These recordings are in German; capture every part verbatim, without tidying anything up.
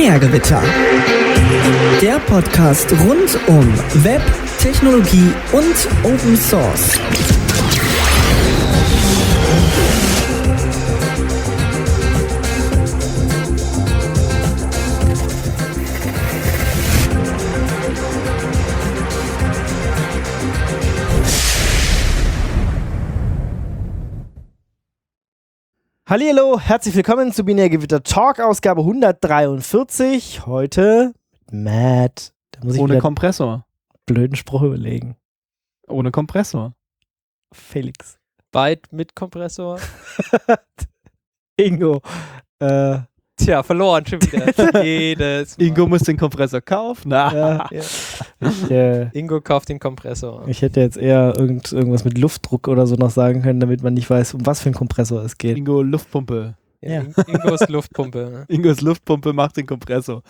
Binärgewitter. Der Podcast rund um Web, Technologie und Open Source. Hallihallo, herzlich willkommen zu Binärgewitter Talk, Ausgabe hundertdreiundvierzig. Heute mit Matt. Da muss ich Ohne wieder Kompressor. einen blöden Spruch überlegen. Ohne Kompressor. Felix. Byte mit Kompressor. Ingo. Äh, Tja, verloren schon wieder. Jedes Mal. Ingo muss den Kompressor kaufen. Na. ja, Ja. ich, äh, Ingo kauft den Kompressor. ich hätte jetzt eher irgend, irgendwas mit Luftdruck oder so noch sagen können, damit man nicht weiß, um was für einen Kompressor es geht. Ingo Luftpumpe. Ja, Ja. In- Ingos Luftpumpe. Ne? Ingos Luftpumpe macht den Kompressor.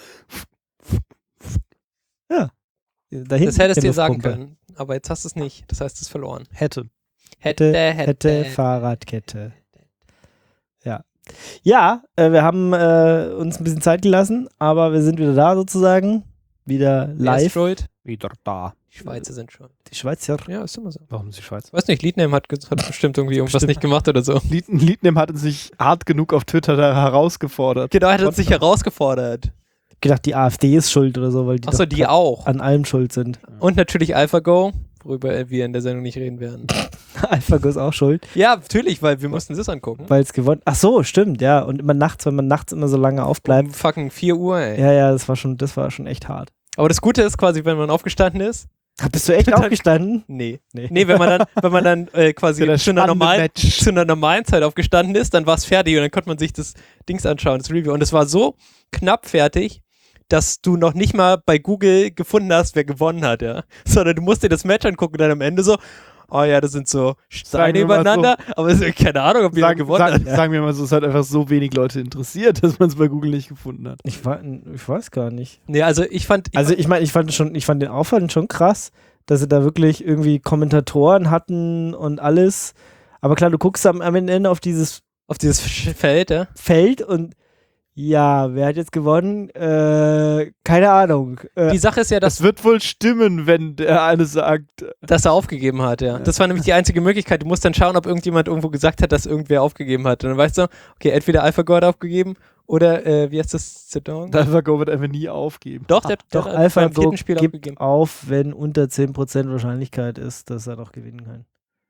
Da hinten Das hättest du die dir sagen Luftpumpe. können. Aber jetzt hast du es nicht. Das heißt, es ist verloren. Hätte. Hätte, hätte, Fahrradkette. Ja. Ja, äh, wir haben äh, uns ein bisschen Zeit gelassen, aber wir sind wieder da sozusagen. Wieder Wer ist live. schuld? Wieder da. Die Schweizer sind schuld. Die Schweizer. Ja, ist immer so. Warum ist die Schweiz? Weiß nicht, Leadname hat, ge- hat bestimmt irgendwie irgendwas Bestimmt. nicht gemacht oder so. Lied, Liednem hat uns nicht hart genug auf Twitter da herausgefordert. Genau, er hat uns sich herausgefordert. Gedacht, die AfD ist schuld oder so, weil die, Achso, doch die auch. an allem schuld sind. Und natürlich AlphaGo, worüber wir in der Sendung nicht reden werden. AlphaGo ist auch schuld, Ja, natürlich, weil wir mussten das angucken. weil es gewonnen. Ach so, stimmt, ja. Und immer nachts, wenn man nachts immer so lange aufbleibt. Um fucking vier Uhr, ey. Ja, ja, das war schon, das war schon echt hart. Aber das Gute ist quasi, wenn man aufgestanden ist, Bist du echt Total- aufgestanden? nee. Nee. Nee, wenn man dann, wenn man dann äh, quasi Ja, das zu, einer spannende normalen, Match. zu einer normalen Zeit aufgestanden ist, dann war es fertig und dann konnte man sich das Dings anschauen, das Review. Und es war so knapp fertig, dass du noch nicht mal bei Google gefunden hast, wer gewonnen hat, ja. Sondern du musst dir das Match angucken und dann am Ende so, oh ja, das sind so Steine wir mal übereinander, aber es ist keine Ahnung, ob jemand Sagen, gewonnen sagen, hat. sagen wir mal so, es hat einfach so wenig Leute interessiert, dass man es bei Google nicht gefunden hat. Ich, war, ich weiß gar nicht. Nee, also ich fand, ich Also ich meine, ich fand schon, ich fand den Aufwand schon krass, dass sie da wirklich irgendwie Kommentatoren hatten und alles. Aber klar, du guckst am, am Ende auf dieses auf dieses Sch- Feld, ja. Feld und ja, wer hat jetzt gewonnen? Äh, keine Ahnung. Äh, Die Sache ist ja, dass Das wird wohl stimmen, wenn der eine sagt, dass er aufgegeben hat, ja. Das war nämlich die einzige Möglichkeit. Du musst dann schauen, ob irgendjemand irgendwo gesagt hat, dass irgendwer aufgegeben hat. Und dann weißt du, okay, entweder AlphaGo hat aufgegeben oder, äh, wie heißt das? Zedong? AlphaGo wird einfach nie aufgeben. Doch, der, doch, der hat beim AlphaGo vierten Spiel gibt aufgegeben. auf, wenn unter zehn Prozent Wahrscheinlichkeit ist, dass er noch gewinnen kann.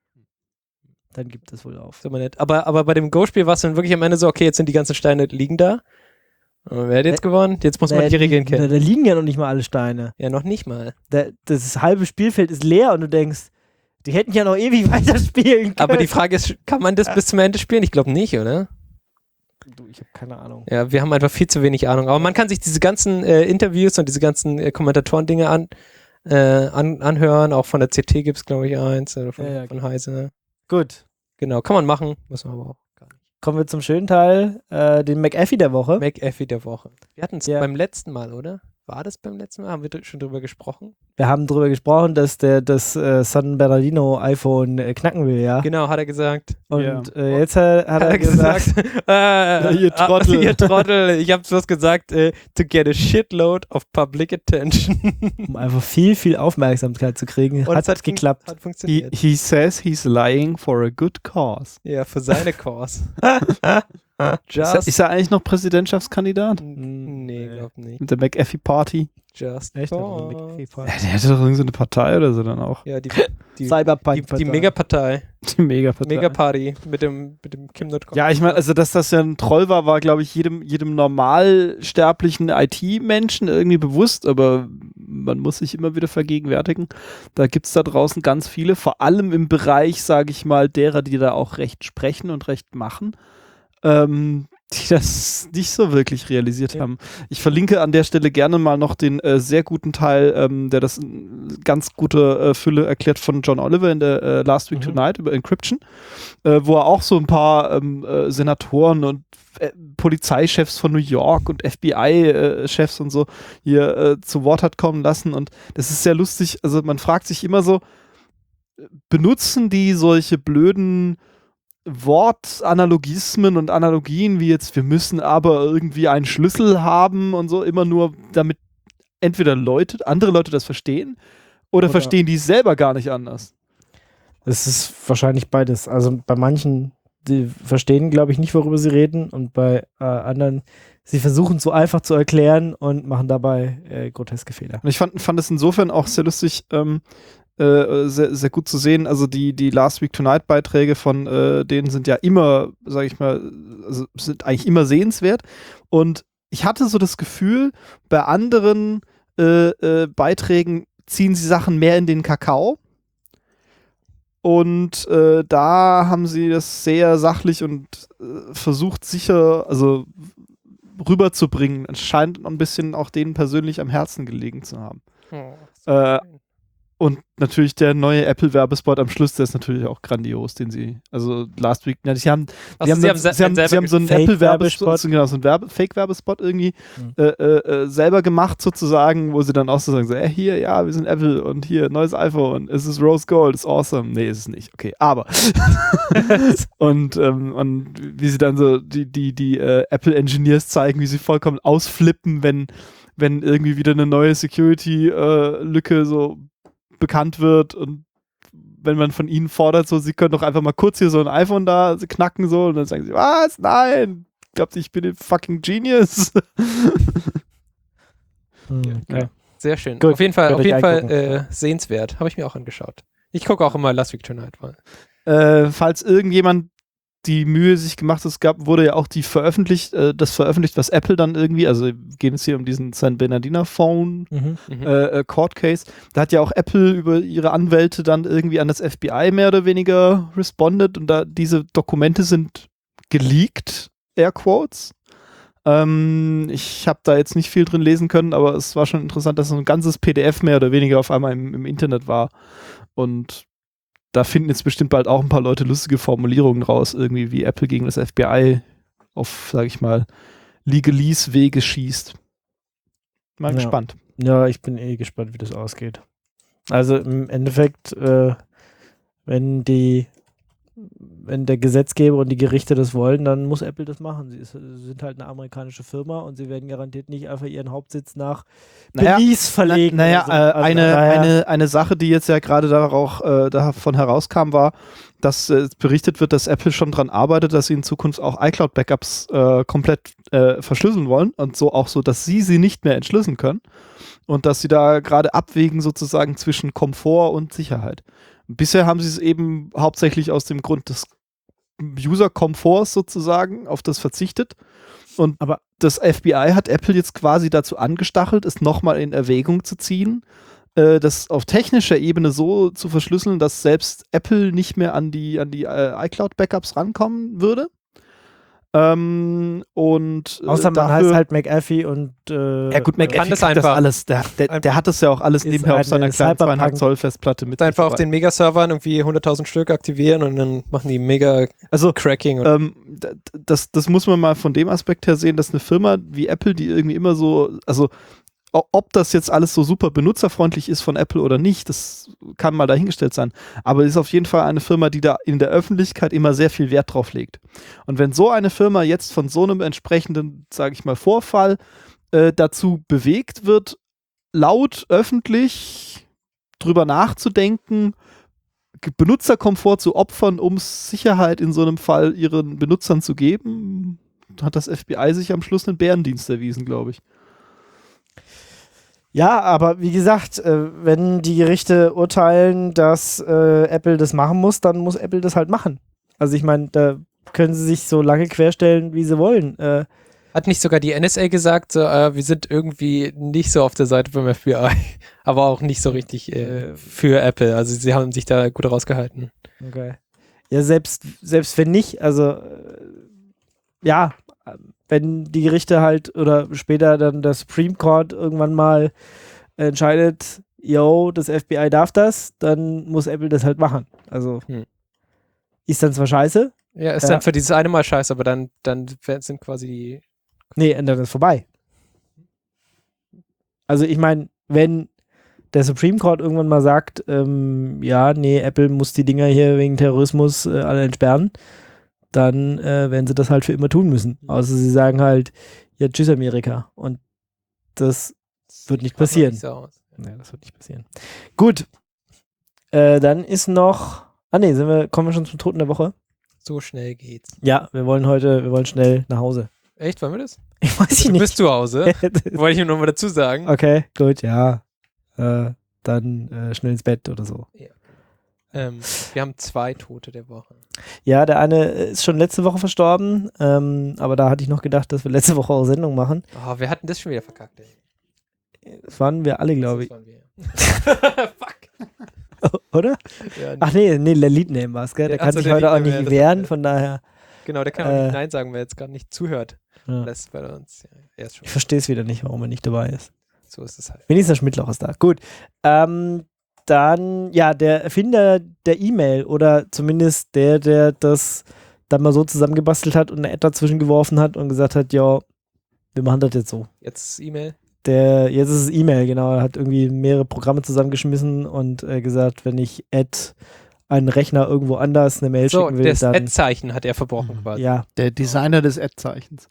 Dann gibt es wohl auf. Ist aber nett. Aber, aber bei dem Go-Spiel war es dann wirklich am Ende so, okay, jetzt sind die ganzen Steine liegen da. Und wer hat jetzt Ä- gewonnen? Jetzt muss man Da die Regeln liegen- Da, kennen. da liegen ja noch nicht mal alle Steine. Ja, noch nicht mal. Da, das halbe Spielfeld ist leer und du denkst, die hätten ja noch ewig weiterspielen können. Aber die Frage ist, kann man das bis zum Ende spielen? Ich glaube nicht, oder? Du, ich habe keine Ahnung. Ja, wir haben einfach viel zu wenig Ahnung. Aber man kann sich diese ganzen äh, Interviews und diese ganzen äh, Kommentatoren-Dinge an, äh, an, anhören. Auch von der C T gibt es, glaube ich, eins. Oder von, Ja, ja, von Heise. Gut. Genau, kann man machen. Muss man aber auch gar nicht. Kommen wir zum schönen Teil, äh, den McAfee der Woche. McAfee der Woche. Wir hatten es Ja. beim letzten Mal, oder? War das beim letzten Mal? Haben wir dr- schon drüber gesprochen? Wir haben darüber gesprochen, dass der das äh, San Bernardino iPhone äh, knacken will, ja. Genau, hat er gesagt. Und Ja. äh, jetzt hat, hat er gesagt, äh, ihr Trottel. Ah, ihr Trottel. Ich hab's was gesagt, äh, to get a shitload of public attention. um einfach viel, viel Aufmerksamkeit zu kriegen, Und hat es es geklappt. Hat He, funktioniert. he says he's lying for a good cause. Ja, für seine Cause. Ist er, Just. ist er eigentlich noch Präsidentschaftskandidat? N- nee, glaub nicht. Mit der McAfee Party? Just. Echt? Cause. Ja, der hätte doch irgendeine Partei oder so dann auch. Ja, die, die, Cyberpunk. die, die Megapartei. Die Megapartei. Megaparty mit dem, mit dem Kim Dot com. Ja, ich meine, also dass das ja ein Troll war, war, glaube ich, jedem, jedem normalsterblichen I T-Menschen irgendwie bewusst, aber man muss sich immer wieder vergegenwärtigen. Da gibt es da draußen ganz viele, vor allem im Bereich, sage ich mal, derer, die da auch recht sprechen und recht machen, ähm, die das nicht so wirklich realisiert Ja. haben. Ich verlinke an der Stelle gerne mal noch den äh, sehr guten Teil, ähm, der das in ganz gute äh, Fülle erklärt von John Oliver in der äh, Last Week Mhm. Tonight über Encryption, äh, wo er auch so ein paar ähm, äh, Senatoren und äh, Polizeichefs von New York und F B I-Chefs und so hier äh, zu Wort hat kommen lassen. Und das ist sehr lustig. Also man fragt sich immer so, benutzen die solche blöden Wortanalogismen und Analogien, wie jetzt, wir müssen aber irgendwie einen Schlüssel haben und so, immer nur damit entweder Leute, andere Leute das verstehen oder, oder verstehen die es selber gar nicht anders. Es ist wahrscheinlich beides. Also bei manchen, die verstehen, glaube ich, nicht, worüber sie reden, und bei äh, anderen, sie versuchen es so einfach zu erklären und machen dabei äh, groteske Fehler. Und ich fand, fand es insofern auch sehr lustig, ähm, äh, sehr, sehr gut zu sehen. Also die, die Last Week Tonight Beiträge von äh, denen sind ja immer, sage ich mal, also sind eigentlich immer sehenswert. Und ich hatte so das Gefühl, bei anderen äh, äh, Beiträgen ziehen sie Sachen mehr in den Kakao. Und äh, da haben sie das sehr sachlich und äh, versucht sicher, also rüberzubringen. Es scheint ein bisschen auch denen persönlich am Herzen gelegen zu haben. Oh, äh, und natürlich der neue Apple-Werbespot am Schluss, der ist natürlich auch grandios, den sie, also Last Week, ja, sie haben, also sie, sie, haben, haben, sie, haben, sie haben so einen Apple-Werbespot, genau, so einen Werbe, Fake-Werbespot irgendwie mhm. äh, äh, selber gemacht sozusagen, wo sie dann auch so sagen, so, äh, hier, ja, wir sind Apple und hier, neues iPhone, es ist Rose Gold, ist awesome. Nee, ist es nicht, okay, aber und, ähm, und wie sie dann so die, die, die äh, Apple-Engineers zeigen, wie sie vollkommen ausflippen, wenn, wenn irgendwie wieder eine neue Security-Lücke äh, so bekannt wird, und wenn man von ihnen fordert, so, sie können doch einfach mal kurz hier so ein iPhone da knacken, so, und dann sagen sie, was? Nein! Glaubt ihr, ich bin ein fucking Genius? Okay. Ja. Sehr schön. Gut. Auf jeden Fall, auf jeden Fall äh, sehenswert. Habe ich mir auch angeschaut. Ich gucke auch immer Last Week Tonight. Äh, falls irgendjemand die Mühe sich gemacht hat, es gab, wurde ja auch die veröffentlicht, äh, das veröffentlicht, was Apple dann irgendwie, also wir gehen es hier um diesen San Bernardino Phone Mhm. äh, äh, Court Case, da hat ja auch Apple über ihre Anwälte dann irgendwie an das F B I mehr oder weniger respondet, und da diese Dokumente sind geleakt, Air Quotes. Ähm, ich habe da jetzt nicht viel drin lesen können, aber es war schon interessant, dass so ein ganzes P D F mehr oder weniger auf einmal im, im Internet war, und da finden jetzt bestimmt bald auch ein paar Leute lustige Formulierungen raus, irgendwie wie Apple gegen das F B I auf, sag ich mal, Legalese-Wege schießt. Mal ja. gespannt. Ja, ich bin eh gespannt, wie das ausgeht. Also im Endeffekt, äh, wenn die, wenn der Gesetzgeber und die Gerichte das wollen, dann muss Apple das machen. Sie, ist, sie sind halt eine amerikanische Firma, und sie werden garantiert nicht einfach ihren Hauptsitz nach Naja, Belize verlegen. Na, naja, so. äh, Also eine, daher, eine, eine Sache, die jetzt ja gerade da auch, äh, davon herauskam, war, dass äh, berichtet wird, dass Apple schon dran arbeitet, dass sie in Zukunft auch iCloud-Backups äh, komplett äh, verschlüsseln wollen, und so auch so, dass sie sie nicht mehr entschlüsseln können, und dass sie da gerade abwägen sozusagen zwischen Komfort und Sicherheit. Bisher haben sie es eben hauptsächlich aus dem Grund des User-Komforts sozusagen auf das verzichtet. Und aber das F B I hat Apple jetzt quasi dazu angestachelt, es nochmal in Erwägung zu ziehen, äh, das auf technischer Ebene so zu verschlüsseln, dass selbst Apple nicht mehr an die, an die äh, iCloud-Backups rankommen würde. Ähm, und äh, außer man dafür, heißt halt McAfee und äh, ja gut, McAfee kann das kriegt das einfach. alles, der, der, der hat das ja auch alles Ist nebenher auf seiner eine kleinen Cyberpunk- zweieinhalb Zoll Festplatte mit. Einfach auf den Megaservern irgendwie hunderttausend Stück aktivieren, und dann machen die mega Also Cracking. Und ähm, d- das, das muss man mal von dem Aspekt her sehen, dass eine Firma wie Apple, die irgendwie immer so, also o- ob das jetzt alles so super benutzerfreundlich ist von Apple oder nicht, das kann mal dahingestellt sein. Aber es ist auf jeden Fall eine Firma, die da in der Öffentlichkeit immer sehr viel Wert drauf legt. Und wenn so eine Firma jetzt von so einem entsprechenden, sage ich mal, Vorfall äh, dazu bewegt wird, laut öffentlich drüber nachzudenken, G- Benutzerkomfort zu opfern, um Sicherheit in so einem Fall ihren Benutzern zu geben, hat das F B I sich am Schluss einen Bärendienst erwiesen, glaube ich. Ja, aber wie gesagt, äh, wenn die Gerichte urteilen, dass äh, Apple das machen muss, dann muss Apple das halt machen. Also ich meine, da können sie sich so lange querstellen, wie sie wollen. Äh, hat nicht sogar die N S A gesagt, so, äh, wir sind irgendwie nicht so auf der Seite vom F B I, aber auch nicht so richtig äh, für Apple. Also sie haben sich da gut rausgehalten. okay. Ja, selbst, selbst wenn nicht, also äh, ja, wenn die Gerichte halt oder später dann der Supreme Court irgendwann mal entscheidet, yo, das F B I darf das, dann muss Apple das halt machen. Also Hm. ist dann zwar scheiße. Ja, ist Ja. dann für dieses eine Mal scheiße, aber dann, dann sind quasi die. Nee, dann ist vorbei. Also ich meine, wenn der Supreme Court irgendwann mal sagt, ähm, ja, nee, Apple muss die Dinger hier wegen Terrorismus äh, alle entsperren, dann äh, werden sie das halt für immer tun müssen. Außer sie sagen halt, ja, tschüss Amerika. Und das wird nicht passieren. Sieht so aus. Nee, das wird nicht passieren. Gut. Äh, dann ist noch, ah nee, sind wir, kommen wir schon zum Toten der Woche? So schnell geht's. Ja, wir wollen heute, wir wollen schnell nach Hause. Echt, wollen wir das? Ich weiß ich Du nicht. bist zu Hause. Wollte ich nur noch mal dazu sagen. Okay, gut, ja. Äh, dann äh, schnell ins Bett oder so. Ähm, wir haben zwei Tote der Woche. Ja, der eine ist schon letzte Woche verstorben, ähm, aber da hatte ich noch gedacht, dass wir letzte Woche auch Sendung machen. Oh, wir hatten das schon wieder verkackt, ey. Das waren wir alle, glaube ich. Das waren wir. Fuck. Oder? Ja, Ach nee, nee, der Leadname war es, gell? Der Ja, kann ach so, sich der heute auch Leadname, nicht ja, das wehren, hat er. von daher. Genau, der kann auch Äh, nicht Nein sagen, wer jetzt gerade nicht zuhört. Ja. Das ist bei uns. Ja, er ist schon. Ich verstehe es wieder nicht, warum er nicht dabei ist. So ist es halt. Wenigstens der Schmidtloch ist da. Gut. Ähm, dann, ja, der Erfinder der E-Mail oder zumindest der, der das dann mal so zusammengebastelt hat und eine Ad dazwischen geworfen hat und gesagt hat, ja, wir machen das jetzt so. Jetzt E-Mail. Der, jetzt ist es E-Mail, genau. Er hat irgendwie mehrere Programme zusammengeschmissen und äh, gesagt, wenn ich Ad einen Rechner irgendwo anders eine Mail So, schicken will, das dann. Ad-Zeichen hat er verbrochen quasi. Ja, Der Designer des Ad-Zeichens.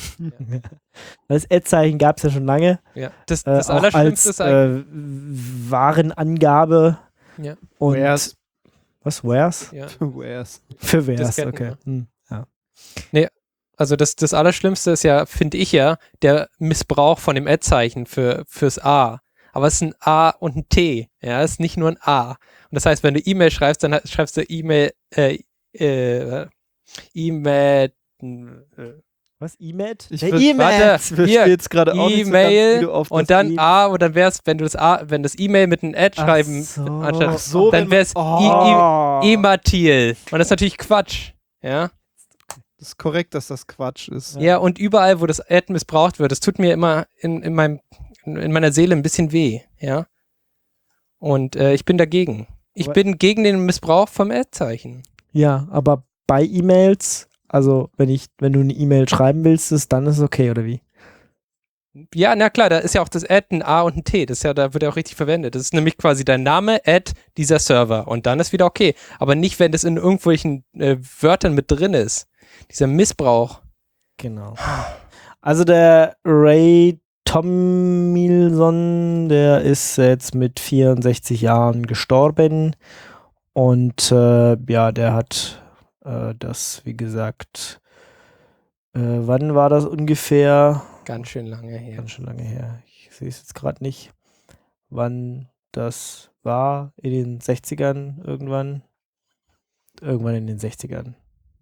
das Ad-Zeichen gab es ja schon lange. Ja. Das, Äh, das auch Allerschlimmste als ist eigentlich. äh, Warenangabe. Ja. Und Where's? was? Where's? Ja. Where's? Für Where's, Disketten, okay. ja. Hm, ja. Also das, das Allerschlimmste ist ja, finde ich ja, der Missbrauch von dem Ad-Zeichen für, fürs A. Aber es ist ein A und ein T. Ja, es ist nicht nur ein A. Und das heißt, wenn du E-Mail schreibst, dann schreibst du E-Mail, äh, äh, E-Mail, äh, Was? E-Mail? Ich Der ver- E-Mail! warte, Ich verstehe hier, jetzt gerade auch nicht so ganz, E-Mail wie du auf das und dann E- A und dann wär's, wenn du das A, wenn das E-Mail mit einem Ad Ach schreiben, so. anstatt, Ach so, dann wenn- wär's Oh. E- E- E-Matil. Und das ist natürlich Quatsch. Ja. Das ist korrekt, dass das Quatsch ist. Ja, und überall, wo das Ad missbraucht wird, das tut mir immer in, in, meinem, in meiner Seele ein bisschen weh, ja. Und äh, ich bin dagegen. Ich Aber- bin gegen den Missbrauch vom Ad-Zeichen. Ja, aber bei E-Mails, also wenn ich, wenn du eine E-Mail schreiben willst, ist, dann ist es okay, oder wie? Ja, na klar, da ist ja auch das Ad ein A und ein T. Das ist ja, da wird ja auch richtig verwendet. Das ist nämlich quasi dein Name, Ad, dieser Server. Und dann ist wieder okay. Aber nicht, wenn das in irgendwelchen äh, Wörtern mit drin ist. Dieser Missbrauch. Genau. Also der Ray Tomlinson, der ist jetzt mit vierundsechzig Jahren gestorben und äh, ja, der hat äh, das, wie gesagt, äh, wann war das ungefähr? Ganz schön lange her. Ganz schön lange her. Ich sehe es jetzt gerade nicht, wann das war. In den sechzigern irgendwann. Irgendwann in den sechzigern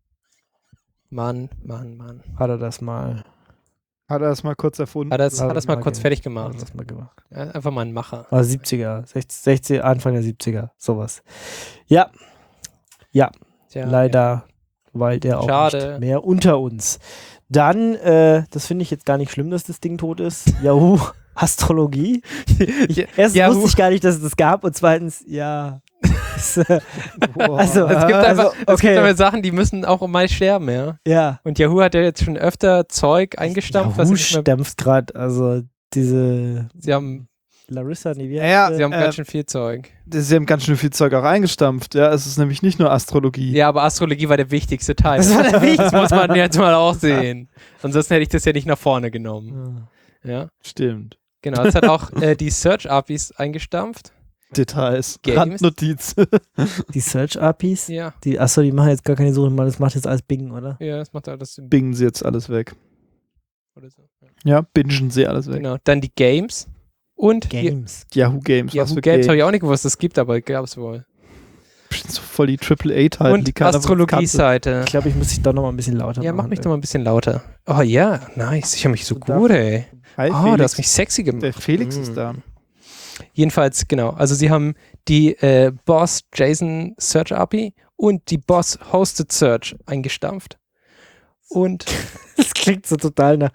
Mann, Mann, Mann. hat er das mal, Hat er das mal kurz erfunden? Hat er das, Hat hat das mal mal kurz ge- fertig hat gemacht. er das mal gemacht. Ja, einfach mal ein Macher. War siebziger, sechzig, sechzig, Anfang der siebziger, sowas. Ja, ja, Tja, leider, weil der auch Schade. nicht mehr unter uns. Dann, äh, das finde ich jetzt gar nicht schlimm, dass das Ding tot ist. Yahoo, Astrologie. Ich, erstens Yahoo. wusste ich gar nicht, dass es das gab und zweitens, ja. Ist, äh, also, Es gibt also, einfach, es gibt okay, aber Sachen, die müssen auch mal sterben, ja. ja. Und Yahoo hat ja jetzt schon öfter Zeug eingestampft, was Yahoo sie nicht mehr, stampft gerade, also diese sie haben, Larissa, nee, wie Ja, ja, heißt sie haben Äh, ganz schön viel Zeug. Sie haben ganz schön viel Zeug auch eingestampft. Ja, es ist nämlich nicht nur Astrologie. Ja, aber Astrologie war der wichtigste Teil. Das war der Das muss man jetzt mal auch sehen. Ansonsten hätte ich das ja nicht nach vorne genommen. Ja. Ja, Stimmt. genau. Es hat auch äh, die Search-A P Is eingestampft. Details. Games. Randnotiz. Die Search-A P Is? Ja, Die, achso, die machen jetzt gar keine Suche, das macht jetzt alles Bing, oder? ja, das macht alles Sinn. Bingen sie jetzt alles weg. Oder so. Ja. Ja, bingen sie alles weg. Genau. Dann die Games. Und die Games. Yahoo Games. Yahoo was für Games habe Game. ich auch nicht gewusst, es gibt, aber gab es wohl. Bestimmt so voll die Triple A Titel. die Und keiner kannte. Astrologie-Seite. Ich glaube, ich muss dich doch noch mal ein bisschen lauter Ja, machen. mach mich doch mal ein bisschen lauter. Oh ja, nice. Ich höre mich so Und gut, ey. Hi, Oh, Felix. du hast mich sexy gemacht. Der Felix Mm. ist da. Jedenfalls, genau. Also sie haben die äh, Boss JSON Search A P I und die Boss Hosted Search eingestampft. Und Das klingt so total nach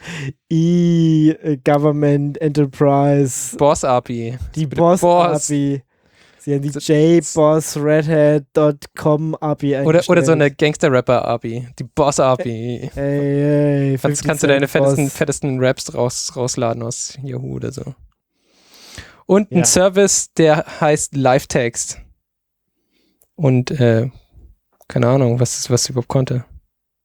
E-Government Enterprise, Boss A P I. die Boss. Boss-A P I. Sie haben die J-Boss Red Hat Punkt com A P I Oder, oder so eine eingestellt. Gangster-Rapper A P I. Die Boss A P I. Ey, ey, Kannst, fifty kannst du deine Cent fettesten, Boss. fettesten Raps raus, rausladen aus Yahoo oder so. Und ein Ja. Service, der heißt LiveText. Und, äh, keine Ahnung, was, was es überhaupt konnte.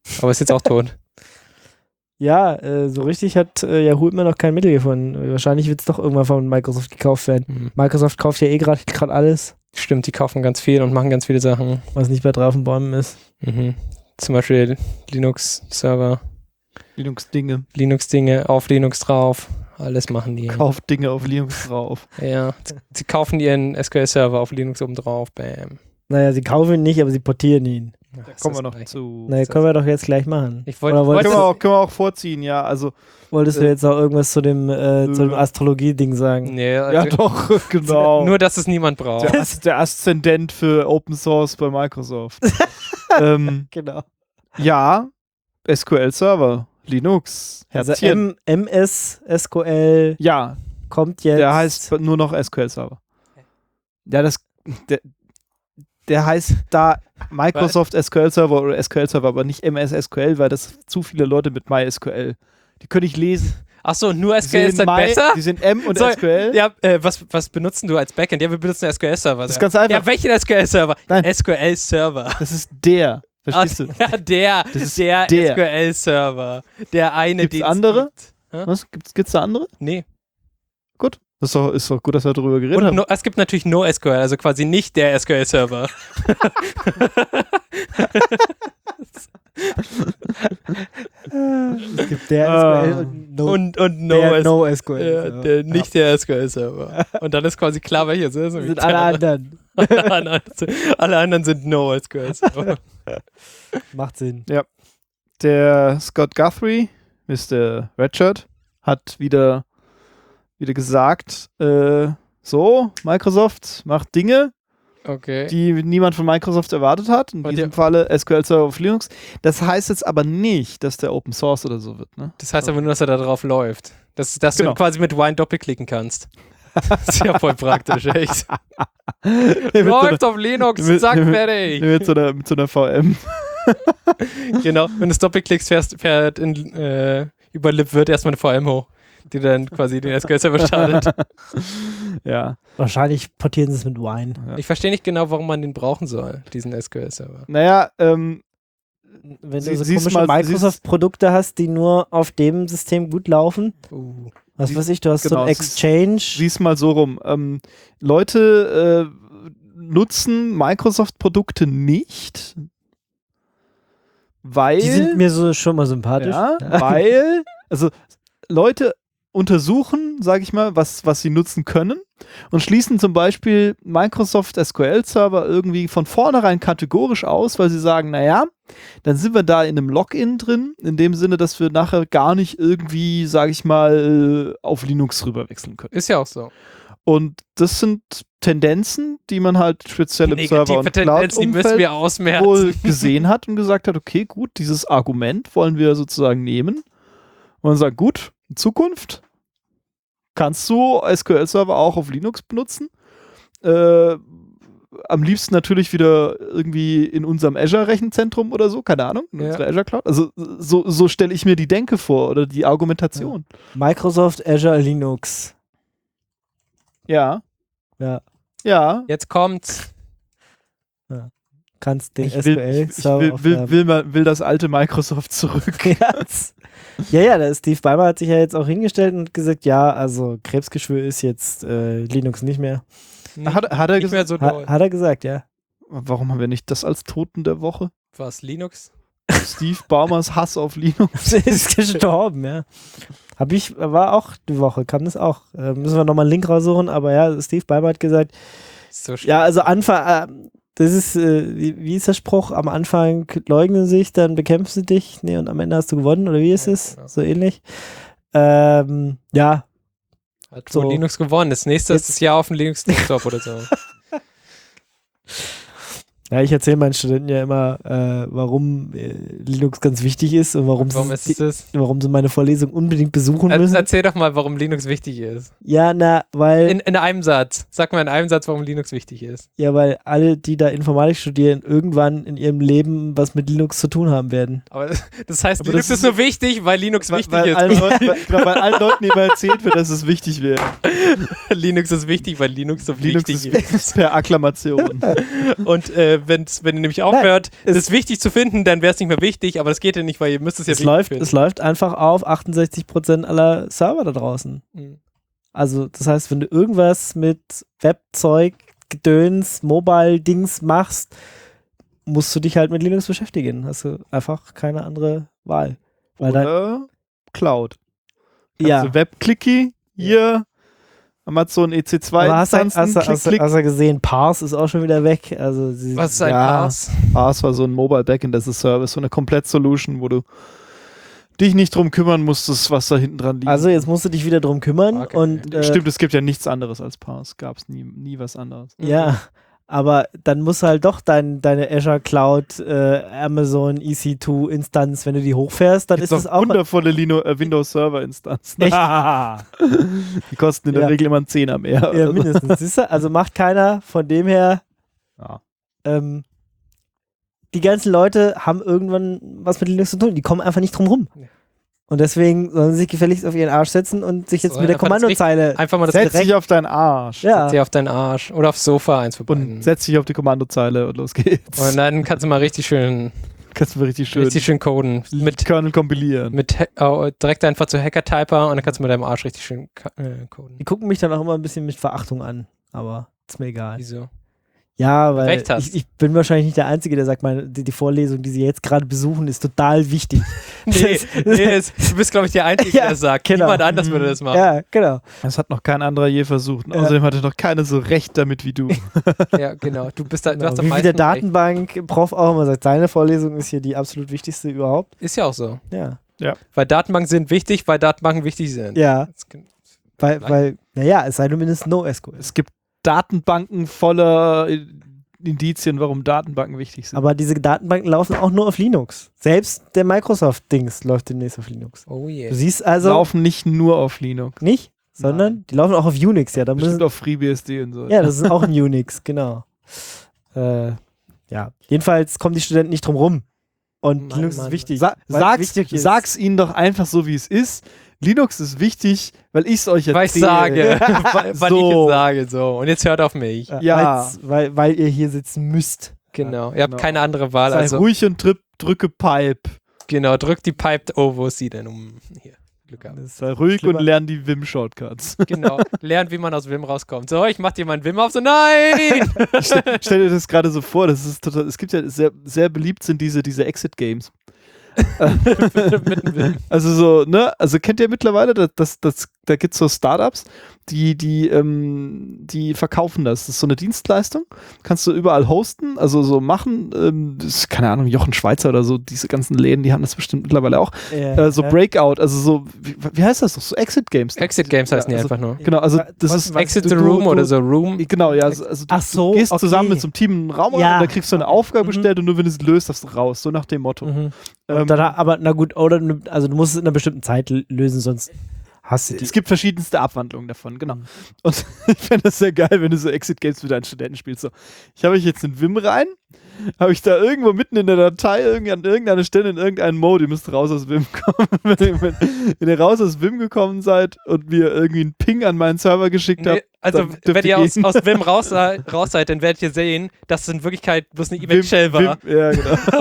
Aber ist jetzt auch tot. Ja, äh, so richtig hat äh, Yahoo immer noch kein Mittel gefunden. Wahrscheinlich wird es doch irgendwann von Microsoft gekauft werden. Mhm. Microsoft kauft ja eh gerade gerade alles, Stimmt, die kaufen ganz viel und machen ganz viele Sachen. was nicht bei drei auf den Bäumen ist. Mhm. Zum Beispiel Linux-Server, Linux-Dinge. Linux-Dinge auf Linux drauf. Alles machen die. Kauft Dinge auf Linux drauf. Ja, sie kaufen ihren S Q L-Server auf Linux oben drauf. Bam. Naja, sie kaufen ihn nicht, aber sie portieren ihn. Da Ach, kommen ist wir noch gleich. zu. Naja, können wir doch jetzt gleich machen. Ich wollt- Oder wollte- Können wolltest, wir, du, auch, können wir auch vorziehen, ja. Also, wolltest du äh, jetzt noch irgendwas zu dem, äh, zu dem nö. Astrologie-Ding sagen? Nee, ja, also- doch, genau. Nur, dass es niemand braucht. der, As der Aszendent für Open Source bei Microsoft. ähm, Genau. ja, S Q L-Server, Linux, Also Herzchen. M MS S Q L ja, kommt jetzt. der heißt nur noch S Q L-Server. Ja, das, der, der heißt da Microsoft S Q L-Server oder S Q L-Server, aber nicht M S S Q L, weil das zu viele Leute mit MySQL. Die können ich lesen. Achso, nur Die S Q L ist sind dann My- besser? Die sind M und So, S Q L. Ja, äh, was, was benutzen du als Backend? Ja, wir benutzen S Q L-Server. Das ist ganz einfach. Ja, welchen S Q L-Server? Nein. S Q L-Server. Das ist der. Verstehst du? Ja, der, Das ist der, der. S Q L-Server. Der eine, Gibt's den andere? Gibt. Hä? Was? Gibt's, gibt's da andere? Nee. Gut. Das ist doch, ist doch gut, dass wir darüber geredet Und haben. no, es gibt natürlich No S Q L, also quasi nicht der S Q L-Server. Es gibt der Ah. S Q L und No, Und, und No, der S no S Q L. Ja, Ja. der, nicht der S Q L-Server. Und dann ist quasi klar, welches ist. Das sind alle anderen. alle, anderen sind, alle anderen sind No S Q L-Server. Macht Sinn. Der Scott Guthrie, Mister Redshirt, hat wieder, wieder gesagt, äh, so, Microsoft macht Dinge, Okay. die niemand von Microsoft erwartet hat. In Und diesem der- Falle S Q L-Server auf Linux. Das heißt jetzt aber nicht, dass der Open Source oder so wird. Ne? Das heißt aber nur, dass er da drauf läuft. Dass, dass Genau. du quasi mit Wine doppelklicken kannst. Das ist ja voll praktisch, echt. mit, so Läuft auf Linux, mit- zack, mit- fertig. einer, mit, so einer, mit so einer V M. Genau, wenn du es doppelklickst, fährst, fährt in, äh, über libvirt erstmal eine V M hoch, die dann quasi den S Q L-Server startet. Ja. Wahrscheinlich portieren sie es mit Wine. Ich verstehe nicht genau, warum man den brauchen soll, diesen S Q L-Server. Naja, ähm, Wenn Sie- du so siehst komische mal- Microsoft-Produkte hast, die nur auf dem System gut laufen. Uh. Was Sie- weiß ich, du hast so genau, ein sie- Exchange. sieh's mal so rum. Ähm, Leute äh, nutzen Microsoft-Produkte nicht, weil, Die sind mir so schon mal sympathisch. ja, weil, also Leute untersuchen, sage ich mal, was, was sie nutzen können und schließen zum Beispiel Microsoft S Q L-Server irgendwie von vornherein kategorisch aus, weil sie sagen, naja, dann sind wir da in einem Login drin, in dem Sinne, dass wir nachher gar nicht irgendwie, sage ich mal, auf Linux rüberwechseln können. Ist ja auch so. Und das sind Tendenzen, die man halt speziell im Server- Negative und Tendenzen, die müssen Cloud-Umfeld wir ausmerzen. wohl gesehen hat und gesagt hat, okay, gut, dieses Argument wollen wir sozusagen nehmen. Und man sagt, gut, in Zukunft kannst du S Q L-Server auch auf Linux benutzen. Äh, am liebsten natürlich wieder irgendwie in unserem Azure-Rechenzentrum oder so, keine Ahnung, in Ja. unserer Azure Cloud. Also so, so stelle ich mir die Denke vor oder die Argumentation. Microsoft Azure Linux. Ja. Ja. Ja. Jetzt kommt's. Kannst den Ich will, ich, ich S Q L-Server will, auf will, der- will, mal, will das alte Microsoft zurück. ja, ja, der Steve Ballmer hat sich ja jetzt auch hingestellt und gesagt, ja, also Krebsgeschwür ist jetzt äh, Linux nicht mehr. Nicht, Hat, hat er nicht mehr gesagt, so Ha, doll. hat er gesagt, ja. warum haben wir nicht das als Toten der Woche? Was, Linux? Steve Baumers Hass auf Linux. ist gestorben, ja. Hab ich, war auch die Woche, kam das auch. Äh, müssen wir nochmal einen Link raussuchen, aber ja, Steve Ballmer hat gesagt, So schlimm. ja, also Anfang, äh, das ist, äh, wie, wie ist der Spruch? Am Anfang leugnen sie sich, dann bekämpfen sie dich, nee, und am Ende hast du gewonnen, oder wie ist Ja, es? genau. So ähnlich. Ähm, ja, Hat so. wohl Linux gewonnen. Das nächste Jetzt- ist das Jahr auf dem Linux-Desktop oder so. ja, ich erzähle meinen Studenten ja immer, äh, warum äh, Linux ganz wichtig ist und warum, Warum sie, ist es das? warum sie meine Vorlesung unbedingt besuchen Er, müssen. erzähl doch mal, warum Linux wichtig ist. Ja, na, weil, In, in einem Satz. Sag mal in einem Satz, warum Linux wichtig ist. ja, weil alle, die da Informatik studieren, irgendwann in ihrem Leben was mit Linux zu tun haben werden. Aber das heißt, Aber Linux das ist, ist- nur wichtig, weil Linux weil, wichtig weil, ist. allen Leuten, weil, genau, weil allen Leuten immer erzählt wird, dass es wichtig wäre. Linux ist wichtig, weil Linux so Linux wichtig ist, ist. ist per Akklamation. Und äh, äh, wenn's, wenn ihr nämlich aufhört, das ist wichtig zu finden, dann wäre es nicht mehr wichtig, aber das geht ja nicht, weil ihr müsst es ja Es wichtig läuft, finden. es läuft einfach auf achtundsechzig Prozent aller Server da draußen. Mhm. Also das heißt, wenn du irgendwas mit Webzeug, Gedöns, Mobile-Dings machst, musst du dich halt mit Linux beschäftigen. Hast du einfach keine andere Wahl. Weil dann, Oder Cloud. ja, Also Webclicky, hier, Amazon E C zwei aber hast du, Instanzen, hast, du, klick, hast, du, klick. hast du gesehen, Parse ist auch schon wieder weg. Also sie, Was ist ein Ja. Pass? Ah, es war so ein Mobile Backend as a Service, so eine Komplett-Solution, wo du dich nicht drum kümmern musstest, was da hinten dran liegt. Also jetzt musst du dich wieder drum kümmern Okay. und äh, Stimmt, es gibt ja nichts anderes als Parse. Gab es nie, nie was anderes. ja, aber dann musst du halt doch dein, deine Azure Cloud, äh, Amazon E C zwei Instanz, wenn du die hochfährst, dann Gibt's ist es auch auch wundervolle Lino, äh, Windows Server Instanzen. Echt? Die kosten in der Ja. Regel immer einen Zehner mehr. ja, oder so. mindestens. Siehst du? Also macht keiner, von dem her Ja. ähm, die ganzen Leute haben irgendwann was mit Linux zu tun. Die kommen einfach nicht drum rum. Ja. Und deswegen sollen sie sich gefälligst auf ihren Arsch setzen und sich jetzt So, mit der einfach das Kommandozeile. Einfach mal das Setz direkt dich auf deinen Arsch. Ja. dir auf deinen Arsch oder aufs Sofa, eins von Und beiden. setz dich auf die Kommandozeile und los geht's. Und dann kannst du mal richtig schön, Kannst du mal richtig schön richtig schön coden. Mit, Kernel kompilieren. mit Ha- oh, direkt einfach zu Hacker-Typer und dann kannst du mit deinem Arsch richtig schön ka- äh, coden. Die gucken mich dann auch immer ein bisschen mit Verachtung an. Aber ist mir egal. Wieso? Ja, weil Recht hast. ich, ich bin wahrscheinlich nicht der Einzige, der sagt, meine, die, die Vorlesung, die Sie jetzt gerade besuchen, ist total wichtig. Nee, nee es, du bist, glaube ich, der Einzige, Ja, der das sagt. genau. Niemand anders würde das machen. Ja, genau. Das hat noch kein anderer je versucht. Und Ja. außerdem hatte noch keiner so recht damit wie du. Ja, genau. Du bist da, du genau. hast am Wie, wie meisten der recht. Datenbank-Prof auch immer sagt, seine Vorlesung ist hier die absolut wichtigste überhaupt. Ist ja auch so. Ja. Weil Datenbanken sind wichtig, weil Datenbanken wichtig sind. Ja, Das kann- weil, weil naja, es sei zumindest NoSQL. Es gibt Datenbanken voller Indizien, warum Datenbanken wichtig sind. Aber diese Datenbanken laufen auch nur auf Linux. Selbst der Microsoft-Dings läuft demnächst auf Linux. Oh yeah. Du siehst also laufen nicht nur auf Linux. nicht, sondern die laufen auch auf Unix. Ja, da Bestimmt müssen, auf FreeBSD und so. ja, das ist auch ein Unix, genau. Äh, ja, jedenfalls kommen die Studenten nicht drum rum. Und Mann, Linux Mann. ist wichtig. Sa weil es sag's, wichtig ist. sag's ihnen doch einfach so, wie es ist. Linux ist wichtig, weil ich es euch erzähle. Weil ich sage. weil weil ich So. es sage. So. Und jetzt hört auf mich. Ja, Ja. weil's- Weil, weil ihr hier sitzen müsst. Genau. Ihr habt genau. keine andere Wahl. Sei Also, ruhig und drück, drücke Pipe. genau. Drückt die Pipe. Oh, wo ist sie denn? Um, hier. Glück gehabt. Sei ruhig Schlimmer. und lern die Vim-Shortcuts. Genau. Lernt, wie man aus Vim rauskommt. So, ich mach dir meinen Vim auf. So, nein! stell, stell dir das gerade so vor, das ist total, es gibt ja sehr, sehr beliebt sind diese, diese Exit-Games. Mit dem Vim. Also so, ne, also kennt ihr mittlerweile, das, das, das, da gibt es so Startups, die, die, ähm, die verkaufen das. Das ist so eine Dienstleistung, kannst du überall hosten, also so machen, ähm, das ist, keine Ahnung, Jochen Schweizer oder so, diese ganzen Läden, die haben das bestimmt mittlerweile auch. Äh, Äh, so ja. Breakout, also so, wie, wie heißt das doch? So Exit-Games. Exit Games heißen die also, einfach nur. Genau, also das Was- ist was- Exit du- the du- Room du- oder so Room. Genau, ja, also, also du, Ach so, du gehst okay. zusammen mit so einem Team in einen Raum rein Ja. und da kriegst du eine Aufgabe Mhm. gestellt und nur wenn du es löst, darfst du raus, so nach dem Motto. Mhm. Ähm, Und dann, aber na gut, oder ne- also du musst es in einer bestimmten Zeit l- lösen, sonst hast du die. Es gibt verschiedenste Abwandlungen davon, genau. Und ich fände das sehr geil, wenn du so Exit-Games mit deinen Studenten spielst. So, ich habe euch jetzt in Vim rein, habe ich da irgendwo mitten in der Datei irgendwie an irgendeiner Stelle in irgendeinem Mode, ihr müsst raus aus Vim kommen. wenn, ihr, wenn, wenn ihr raus aus Vim gekommen seid und mir irgendwie einen Ping an meinen Server geschickt Nee, habt, also, dann dürft wenn ihr aus, gehen. aus Vim raus, sei- raus seid, dann werdet ihr sehen, dass es in Wirklichkeit bloß eine Vim- E-Mail-Shell war. Vim- Ja,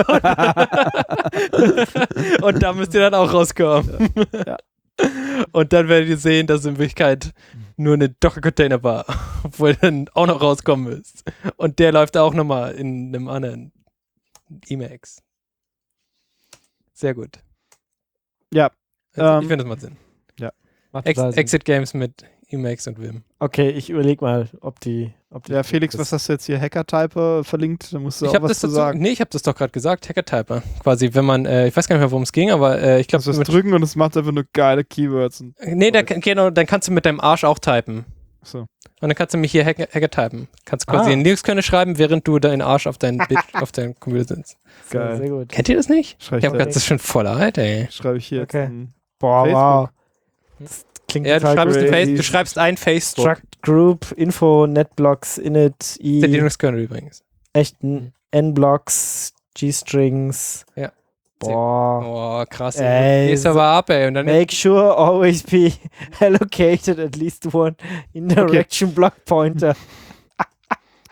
genau. Und da müsst ihr dann auch rauskommen. Ja. Und dann werdet ihr sehen, dass es in Wirklichkeit nur eine Docker-Container war, wo ihr dann auch noch rauskommen müsst. Und der läuft auch nochmal in einem anderen Emacs. Sehr gut. Ja, Also, ähm, ich finde, das macht Sinn. Macht Ex total Sinn. Exit Games mit Emacs und Vim. Okay, ich überleg mal, ob die. Ob die Ja, Felix, was hast du jetzt hier? Hacker-Typer verlinkt? Da musst du Ich auch habe was das zu dazu, sagen. nee, ich habe das doch gerade gesagt, Hacker-Typer. Quasi, wenn man, äh, ich weiß gar nicht mehr, worum es ging, aber äh, ich Du glaube, musst das drücken und es macht einfach nur geile Keywords. Und nee, da, genau, dann kannst du mit deinem Arsch auch typen. so. Und dann kannst du mich hier Hacker, Hacker typen. Kannst quasi Ah. in Linux-Kernel schreiben, während du deinen Arsch auf deinen Bit, auf deinem Computer sitzt. Sehr, Geil. sehr gut. Kennt ihr das nicht? Schreibe Ich ich, habe da- das ist schon voll alt, ey. schreibe ich hier Okay. jetzt. ein- Boah, Facebook. wow. Das klingt Ja, du total schreibst, ein crazy. Face, du schreibst ein Facebook. Struct Group, Info, Netblocks, Init, I, Der Linux-Kernel übrigens. echten N-Blocks, G-Strings. Ja. Boah. Oh, krass. Ey, Ey, gehst aber ab, ey. Und dann Make sure always be allocated at least one indirection block pointer.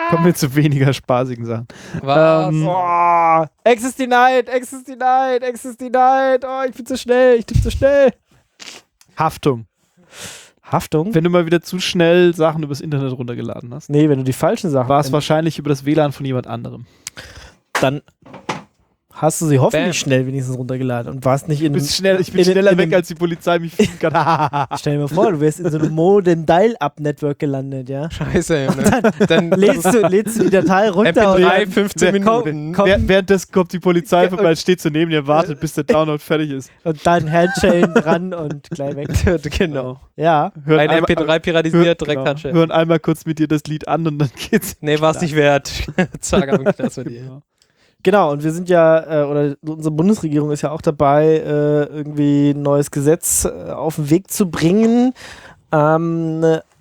Kommen wir zu weniger spaßigen Sachen. Was? Ähm, Oh, Access denied, Access denied, Access denied. Oh, ich bin zu schnell, ich tippe zu schnell. Haftung. Haftung? Wenn du mal wieder zu schnell Sachen übers Internet runtergeladen hast, Nee, wenn du die falschen Sachen war es ent- wahrscheinlich über das W L A N von jemand anderem. dann hast du sie hoffentlich Bam. schnell wenigstens runtergeladen und warst nicht in Ich bin, schnell, ich bin in den- schneller in weg, den- als die Polizei mich finden kann. Stell dir mal vor, du wärst in so einem Modem-Dial-Up-Network gelandet, ja? Scheiße, Junge. Dann Lädst du, lädst du die Datei runter M P und drei, dann fünfzehn komm- Minuten. komm- Während- Währenddessen kommt die Polizei vorbei, steht so neben dir, wartet, bis der Download fertig ist. und dann Handchain dran und gleich weg. Genau. Ja, Hören Ein einmal- M P drei hören- piratisiert, direkt genau, Handschellen. hören einmal kurz mit dir das Lied an und dann geht's. Nee, war's nicht wert. Zack, am Knast mit dir. genau. Und wir sind ja, äh, oder unsere Bundesregierung ist ja auch dabei, äh, irgendwie ein neues Gesetz äh, auf den Weg zu bringen. Ähm,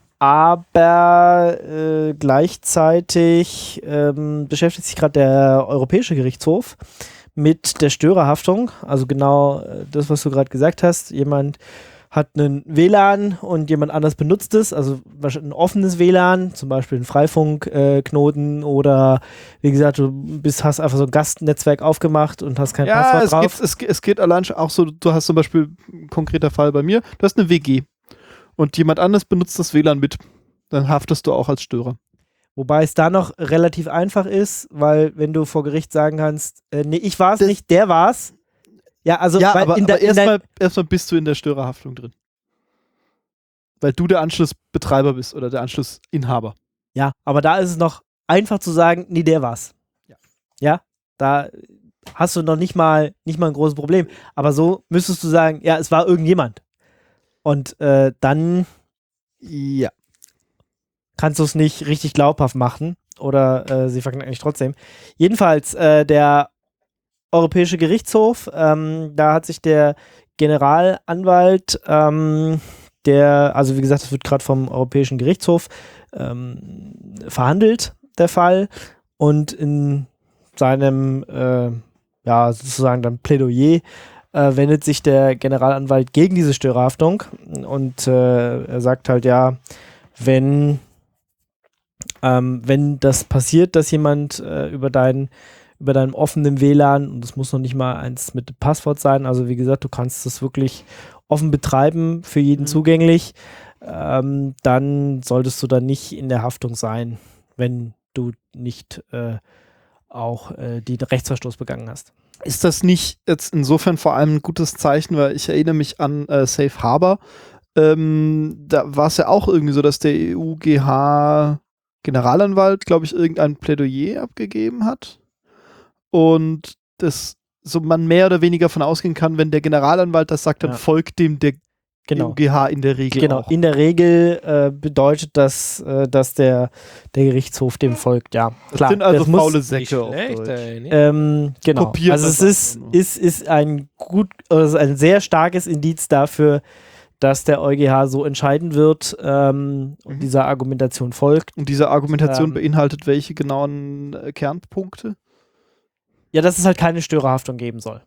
aber äh, gleichzeitig ähm, beschäftigt sich gerade der Europäische Gerichtshof mit der Störerhaftung. Also genau äh, das, was du gerade gesagt hast. Jemand hat einen W L A N und jemand anders benutzt es, also wahrscheinlich ein offenes W L A N, zum Beispiel ein Freifunkknoten äh, oder wie gesagt, du bist, hast einfach so ein Gastnetzwerk aufgemacht und hast kein Ja, Passwort es drauf. geht, es, ge- es geht allein schon auch so, du hast zum Beispiel, ein konkreter Fall bei mir, du hast eine W G und jemand anderes benutzt das W L A N mit. Dann haftest du auch als Störer. Wobei es da noch relativ einfach ist, weil wenn du vor Gericht sagen kannst, äh, nee, ich war es Das- nicht, der war's. Ja, also ja, weil aber, in der, aber in der, erstmal erstmal bist du in der Störerhaftung drin. Weil du der Anschlussbetreiber bist oder der Anschlussinhaber. ja, aber da ist es noch einfach zu sagen, nee, der war's. Ja. Ja, da hast du noch nicht mal, nicht mal ein großes Problem. Aber so müsstest du sagen, ja, es war irgendjemand. Und äh, dann Ja. kannst du es nicht richtig glaubhaft machen oder äh, sie verknacken dich trotzdem. Jedenfalls, äh, der Europäische Gerichtshof, ähm, da hat sich der Generalanwalt, ähm, der, also wie gesagt, das wird gerade vom Europäischen Gerichtshof ähm, verhandelt, der Fall, und in seinem, äh, ja, sozusagen dann Plädoyer äh, wendet sich der Generalanwalt gegen diese Störerhaftung und äh, er sagt halt, ja, wenn Ähm, wenn das passiert, dass jemand äh, über deinen über deinem offenen W L A N, und das muss noch nicht mal eins mit Passwort sein, also wie gesagt, du kannst das wirklich offen betreiben, für jeden Mhm. zugänglich, ähm, dann solltest du dann nicht in der Haftung sein, wenn du nicht äh, auch äh, den Rechtsverstoß begangen hast. Ist das nicht jetzt insofern vor allem ein gutes Zeichen, weil ich erinnere mich an äh, Safe Harbor. Ähm, da war es ja auch irgendwie so, dass der E U G H Generalanwalt, glaube ich, irgendein Plädoyer abgegeben hat. Und das so man mehr oder weniger von ausgehen kann, wenn der Generalanwalt das sagt, dann Ja. folgt dem der Genau. E U G H in der Regel Genau, auch. in der Regel äh, bedeutet das, äh, dass der, der Gerichtshof dem folgt, ja. Das Klar, sind also das muss- faule Nicht Säcke auf schlecht, Deutsch. ey. Nicht Ähm, genau. Kopiert also das es ist, einfach nur. ist, ist ein gut, also ein sehr starkes Indiz dafür, dass der EuGH so entscheiden wird ähm, und Mhm. dieser Argumentation folgt. Und diese Argumentation Ähm, beinhaltet welche genauen äh, Kernpunkte? Ja, dass es halt keine Störerhaftung geben soll.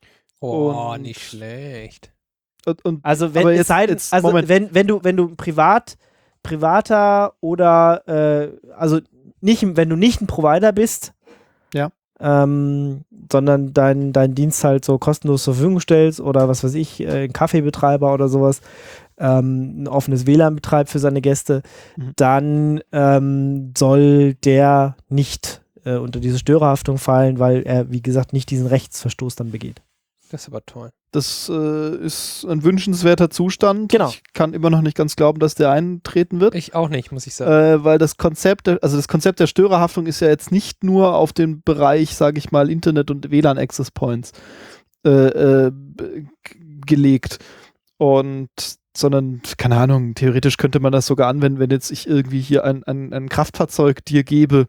Oh, Und- nicht schlecht. Und, und Also wenn Aber es jetzt- sei denn, jetzt, also Moment. wenn, wenn du, wenn du privat, privater oder äh, also nicht, wenn du nicht ein Provider bist, Ja. ähm, sondern deinen dein Dienst halt so kostenlos zur Verfügung stellst oder was weiß ich, äh, ein Kaffeebetreiber oder sowas, ähm, ein offenes W L A N betreibt für seine Gäste, Mhm. dann ähm, soll der nicht äh, unter diese Störerhaftung fallen, weil er, wie gesagt, nicht diesen Rechtsverstoß dann begeht. Das ist aber toll. Das äh, ist ein wünschenswerter Zustand. Genau. Ich kann immer noch nicht ganz glauben, dass der eintreten wird. Ich auch nicht, muss ich sagen. Äh, weil das Konzept, der- also das Konzept der Störerhaftung ist ja jetzt nicht nur auf den Bereich, sage ich mal, Internet und W L A N Access Points äh, äh, b- g- gelegt. Und sondern, keine Ahnung, theoretisch könnte man das sogar anwenden, wenn jetzt ich irgendwie hier ein, ein, ein Kraftfahrzeug dir gebe,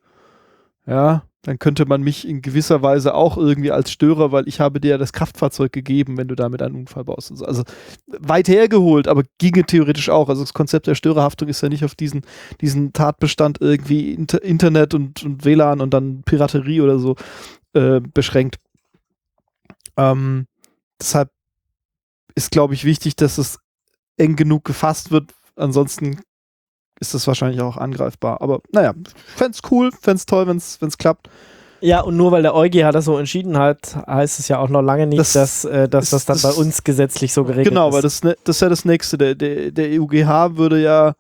ja, dann könnte man mich in gewisser Weise auch irgendwie als Störer, weil ich habe dir das Kraftfahrzeug gegeben, wenn du damit einen Unfall baust. Also, also weit hergeholt, aber ginge theoretisch auch. Also das Konzept der Störerhaftung ist ja nicht auf diesen, diesen Tatbestand irgendwie Inter Internet und, und W L A N und dann Piraterie oder so äh, beschränkt. Ähm, deshalb ist, glaube ich, wichtig, dass es eng genug gefasst wird. Ansonsten ist das wahrscheinlich auch angreifbar. Aber naja, fände es cool, fände es toll, wenn es klappt. Ja, und nur weil der EuGH das so entschieden hat, heißt es ja auch noch lange nicht, Das dass, äh, dass das dann das- bei uns gesetzlich so geregelt Genau, ist. weil das, ne- das ist ja das Nächste. Der, der, der E U G H würde ja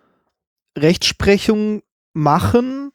Rechtsprechung machen,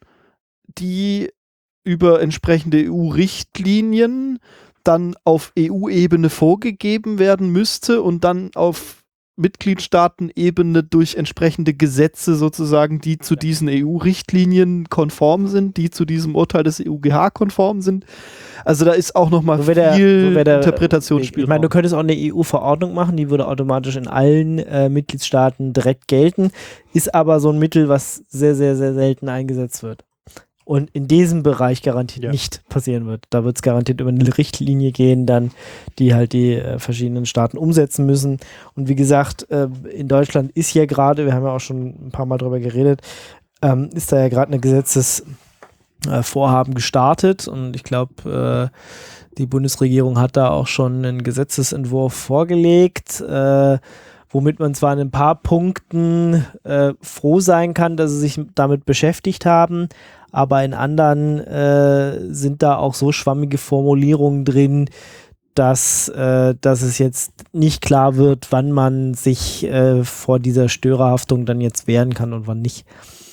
die über entsprechende E U-Richtlinien dann auf E U-Ebene vorgegeben werden müsste und dann auf Mitgliedstaatenebene durch entsprechende Gesetze sozusagen, die zu diesen E U-Richtlinien konform sind, die zu diesem Urteil des E U G H konform sind. Also da ist auch nochmal So wär der- viel so wär der- Interpretationsspielraum. Ich meine, du könntest auch eine E U-Verordnung machen, die würde automatisch in allen äh, Mitgliedstaaten direkt gelten, ist aber so ein Mittel, was sehr, sehr, sehr selten eingesetzt wird. Und in diesem Bereich garantiert Ja. nicht passieren wird. Da wird es garantiert über eine Richtlinie gehen, dann, die halt die äh, verschiedenen Staaten umsetzen müssen. Und wie gesagt, äh, in Deutschland ist ja gerade, wir haben ja auch schon ein paar Mal drüber geredet, ähm, ist da ja gerade eine Gesetzesvorhaben äh, gestartet. Und ich glaube, äh, die Bundesregierung hat da auch schon einen Gesetzesentwurf vorgelegt, äh, womit man zwar in ein paar Punkten äh, froh sein kann, dass sie sich damit beschäftigt haben, aber in anderen äh, sind da auch so schwammige Formulierungen drin, dass, äh, dass es jetzt nicht klar wird, wann man sich äh, vor dieser Störerhaftung dann jetzt wehren kann und wann nicht.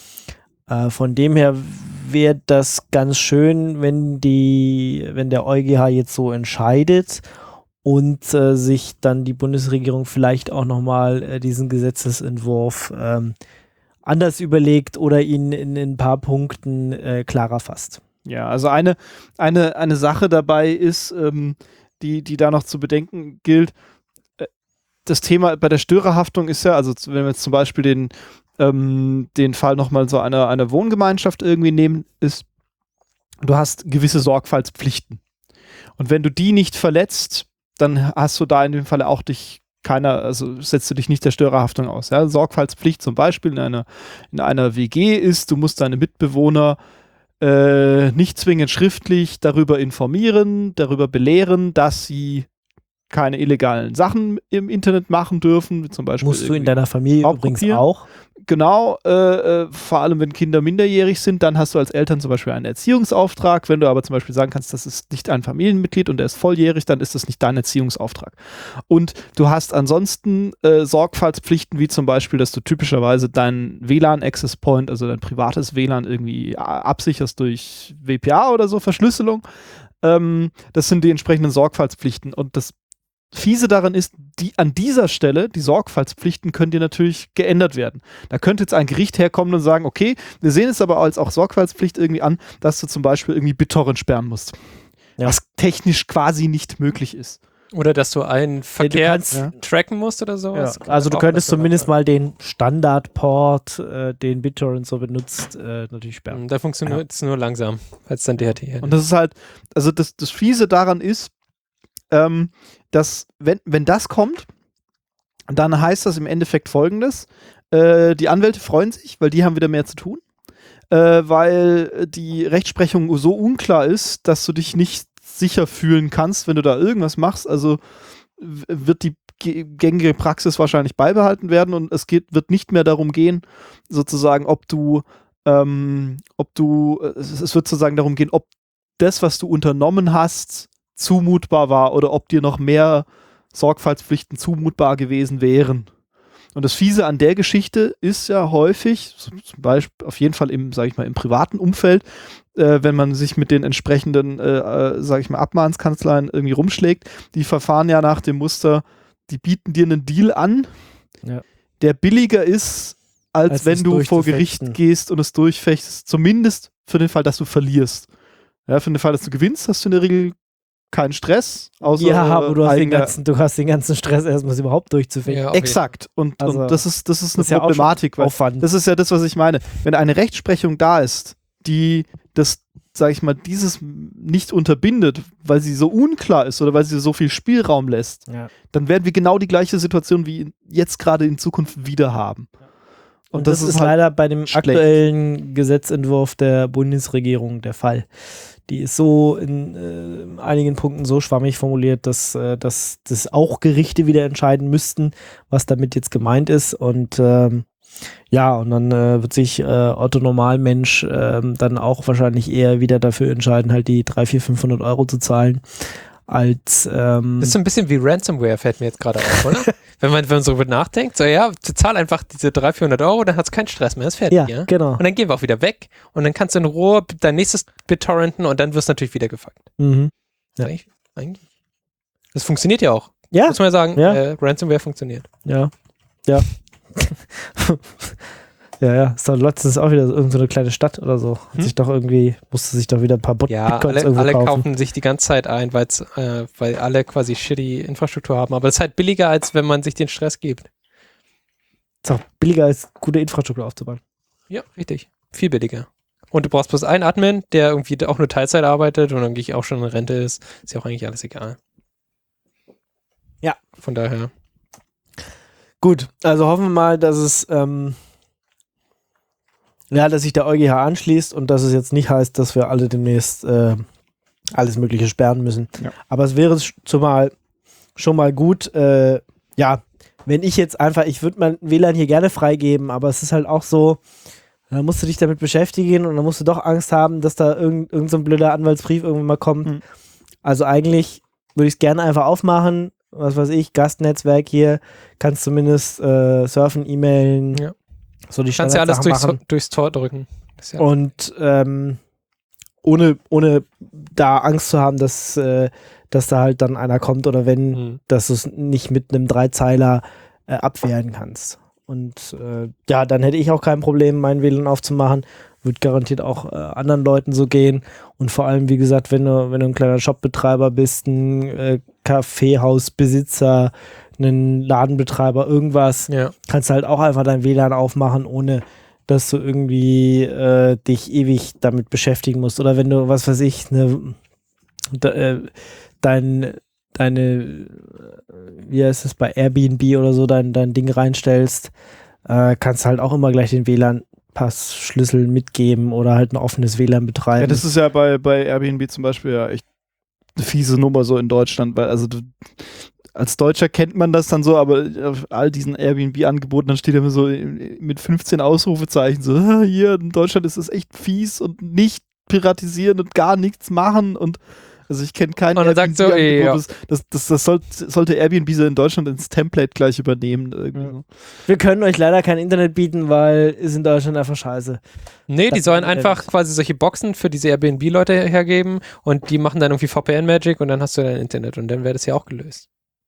Äh, von dem her wäre das ganz schön, wenn die, wenn der EuGH jetzt so entscheidet und äh, sich dann die Bundesregierung vielleicht auch nochmal äh, diesen Gesetzesentwurf ähm, anders überlegt oder ihn in, in ein paar Punkten äh, klarer fasst. Ja, also eine, eine, eine Sache dabei ist, ähm, die, die da noch zu bedenken gilt. Äh, das Thema bei der Störerhaftung ist ja, also wenn wir jetzt zum Beispiel den, ähm, den Fall nochmal so einer eine Wohngemeinschaft irgendwie nehmen, ist, du hast gewisse Sorgfaltspflichten. Und wenn du die nicht verletzt, dann hast du da in dem Falle auch dich keiner, also setzt du dich nicht der Störerhaftung aus. Ja? Sorgfaltspflicht zum Beispiel in einer, in einer W G ist, du musst deine Mitbewohner äh, nicht zwingend schriftlich darüber informieren, darüber belehren, dass sie keine illegalen Sachen im Internet machen dürfen, zum Beispiel. Musst du in irgendwie deiner Familie übrigens Raubkopieren. auch. Genau, äh, äh, vor allem wenn Kinder minderjährig sind, dann hast du als Eltern zum Beispiel einen Erziehungsauftrag. Wenn du aber zum Beispiel sagen kannst, das ist nicht ein Familienmitglied und der ist volljährig, dann ist das nicht dein Erziehungsauftrag. Und du hast ansonsten äh, Sorgfaltspflichten, wie zum Beispiel, dass du typischerweise deinen W L A N-Access Point, also dein privates W L A N irgendwie absicherst durch W P A oder so, Verschlüsselung. Ähm, das sind die entsprechenden Sorgfaltspflichten. Und das Fiese daran ist, die, an dieser Stelle, die Sorgfaltspflichten können dir natürlich geändert werden. Da könnte jetzt ein Gericht herkommen und sagen, okay, wir sehen es aber als auch Sorgfaltspflicht irgendwie an, dass du zum Beispiel irgendwie BitTorrent sperren musst. Ja. Was technisch quasi nicht möglich ist. Oder dass du einen Verkehr kannst- ja. tracken musst oder sowas. Ja. Also du Auch könntest das zumindest gemacht mal den Standardport, äh, den BitTorrent so benutzt, äh, natürlich sperren. werden. Da funktioniert es nur langsam, als dann D H T. Und das ist halt, also das, das Fiese daran ist, ähm, dass, wenn, wenn das kommt, dann heißt das im Endeffekt Folgendes: äh, Die Anwälte freuen sich, weil die haben wieder mehr zu tun, äh, weil die Rechtsprechung so unklar ist, dass du dich nicht sicher fühlen kannst, wenn du da irgendwas machst. Also w- wird die ge- gängige Praxis wahrscheinlich beibehalten werden und es geht, wird nicht mehr darum gehen, sozusagen, ob du, ähm, ob du, es, es wird sozusagen darum gehen, ob das, was du unternommen hast, zumutbar war oder ob dir noch mehr Sorgfaltspflichten zumutbar gewesen wären. Und das Fiese an der Geschichte ist ja häufig, so zum Beispiel auf jeden Fall im, sag ich mal, im privaten Umfeld, äh, wenn man sich mit den entsprechenden, äh, äh, sag ich mal, Abmahnskanzleien irgendwie rumschlägt, die verfahren ja nach dem Muster, die bieten dir einen Deal an, Ja. der billiger ist, als, Als wenn es du vor Gericht durchzufechten. gehst und es durchfechtest, zumindest für den Fall, dass du verlierst. Ja, für den Fall, dass du gewinnst, hast du in der Regel keinen Stress, außer Ja, aber du hast, den eigener- ganzen, du hast den ganzen Stress erstmal überhaupt durchzufinden. Ja, auf jeden Exakt. Und, Also, und das ist, das ist eine ist ja auch schon Problematik, weil Aufwand. das ist ja das, was ich meine. Wenn eine Rechtsprechung da ist, die das, sag ich mal, dieses nicht unterbindet, weil sie so unklar ist oder weil sie so viel Spielraum lässt, Ja. dann werden wir genau die gleiche Situation wie jetzt gerade in Zukunft wieder haben. Und, das, ist halt leider bei dem schlecht. aktuellen Gesetzentwurf der Bundesregierung der Fall. Die ist so in äh, einigen Punkten so schwammig formuliert, dass, äh, dass das auch Gerichte wieder entscheiden müssten, was damit jetzt gemeint ist. Und ähm, Ja, und dann äh, wird sich äh, Otto Normalmensch ähm, dann auch wahrscheinlich eher wieder dafür entscheiden, halt die dreihundert, vierhundert, fünfhundert Euro zu zahlen, als ähm, Das ist so ein bisschen wie Ransomware, fällt mir jetzt gerade auf, oder? wenn, man, wenn man so nachdenkt, so ja, zahl einfach diese dreihundert, vierhundert Euro, dann hat es keinen Stress mehr, ist fertig, ja, ja? genau. Und dann gehen wir auch wieder weg und dann kannst du in Ruhe dein nächstes BitTorrenten und dann wirst du natürlich wieder gefuckt. Mhm. Ja. Eigentlich, eigentlich. Das funktioniert ja auch. Ja, Muss man sagen, Ja. äh, Ransomware funktioniert. ja, ja. ja, ja, ist doch letztens auch wieder so irgendeine so eine kleine Stadt oder so. Hat Hm? sich doch irgendwie, musste sich doch wieder ein paar Bot Ja, Bitcoins alle, irgendwo alle kaufen. kaufen sich die ganze Zeit ein, weil's, äh, weil alle quasi shitty Infrastruktur haben. Aber es ist halt billiger, als wenn man sich den Stress gibt. Ist auch billiger als gute Infrastruktur aufzubauen. Ja, richtig. Viel billiger. Und du brauchst bloß einen Admin, der irgendwie auch nur Teilzeit arbeitet und eigentlich auch schon in Rente ist. Ist ja auch eigentlich alles egal. Ja. Von daher. Gut, also hoffen wir mal, dass es ähm, ja, dass sich der EuGH anschließt und dass es jetzt nicht heißt, dass wir alle demnächst äh, alles Mögliche sperren müssen. Ja. Aber es wäre zumal schon mal gut, äh, ja, wenn ich jetzt einfach, ich würde mein W L A N hier gerne freigeben, aber es ist halt auch so, da musst du dich damit beschäftigen und dann musst du doch Angst haben, dass da irgend, irgend so ein blöder Anwaltsbrief irgendwann mal kommt. Mhm. Also eigentlich würde ich es gerne einfach aufmachen, was weiß ich, Gastnetzwerk hier, kannst zumindest äh, surfen, e-mailen, Ja. so die Kannst ja alles durchs, machen. durchs Tor drücken. Das ist ja Und ähm, ohne, ohne da Angst zu haben, dass, äh, dass da halt dann einer kommt oder wenn, Mhm. dass du es nicht mit einem Dreizeiler äh, abwehren kannst. Und äh, ja, dann hätte ich auch kein Problem, mein W L A N aufzumachen. Wird garantiert auch äh, anderen Leuten so gehen. Und vor allem, wie gesagt, wenn du, wenn du ein kleiner Shopbetreiber bist, ein äh, Kaffeehausbesitzer, ein Ladenbetreiber, irgendwas, Ja. kannst du halt auch einfach dein W L A N aufmachen, ohne dass du irgendwie äh, dich ewig damit beschäftigen musst. Oder wenn du, was weiß ich, ne, de, äh, dein, deine, äh, wie heißt es, bei Airbnb oder so, dein, dein Ding reinstellst, äh, kannst du halt auch immer gleich den W L A N-Passschlüssel mitgeben oder halt ein offenes W L A N betreiben. Ja, das ist ja bei, bei Airbnb zum Beispiel ja echt eine fiese Nummer so in Deutschland, weil also du, als Deutscher kennt man das dann so, aber auf all diesen Airbnb-Angeboten, dann steht immer so mit fünfzehn Ausrufezeichen so, "Ah, hier in Deutschland ist es echt fies und nicht piratisieren und gar nichts machen und also ich kenne kein Und dann sagt so, ey, ja. das, das, das, das soll, sollte Airbnb so in Deutschland ins Template gleich übernehmen. Irgendwie. Ja. Wir können euch leider kein Internet bieten, weil ist in Deutschland einfach scheiße. Nee, die Das sollen ist einfach ehrlich. quasi solche Boxen für diese Airbnb-Leute hergeben und die machen dann irgendwie V P N-Magic und dann hast du dein Internet und dann wäre das ja auch gelöst.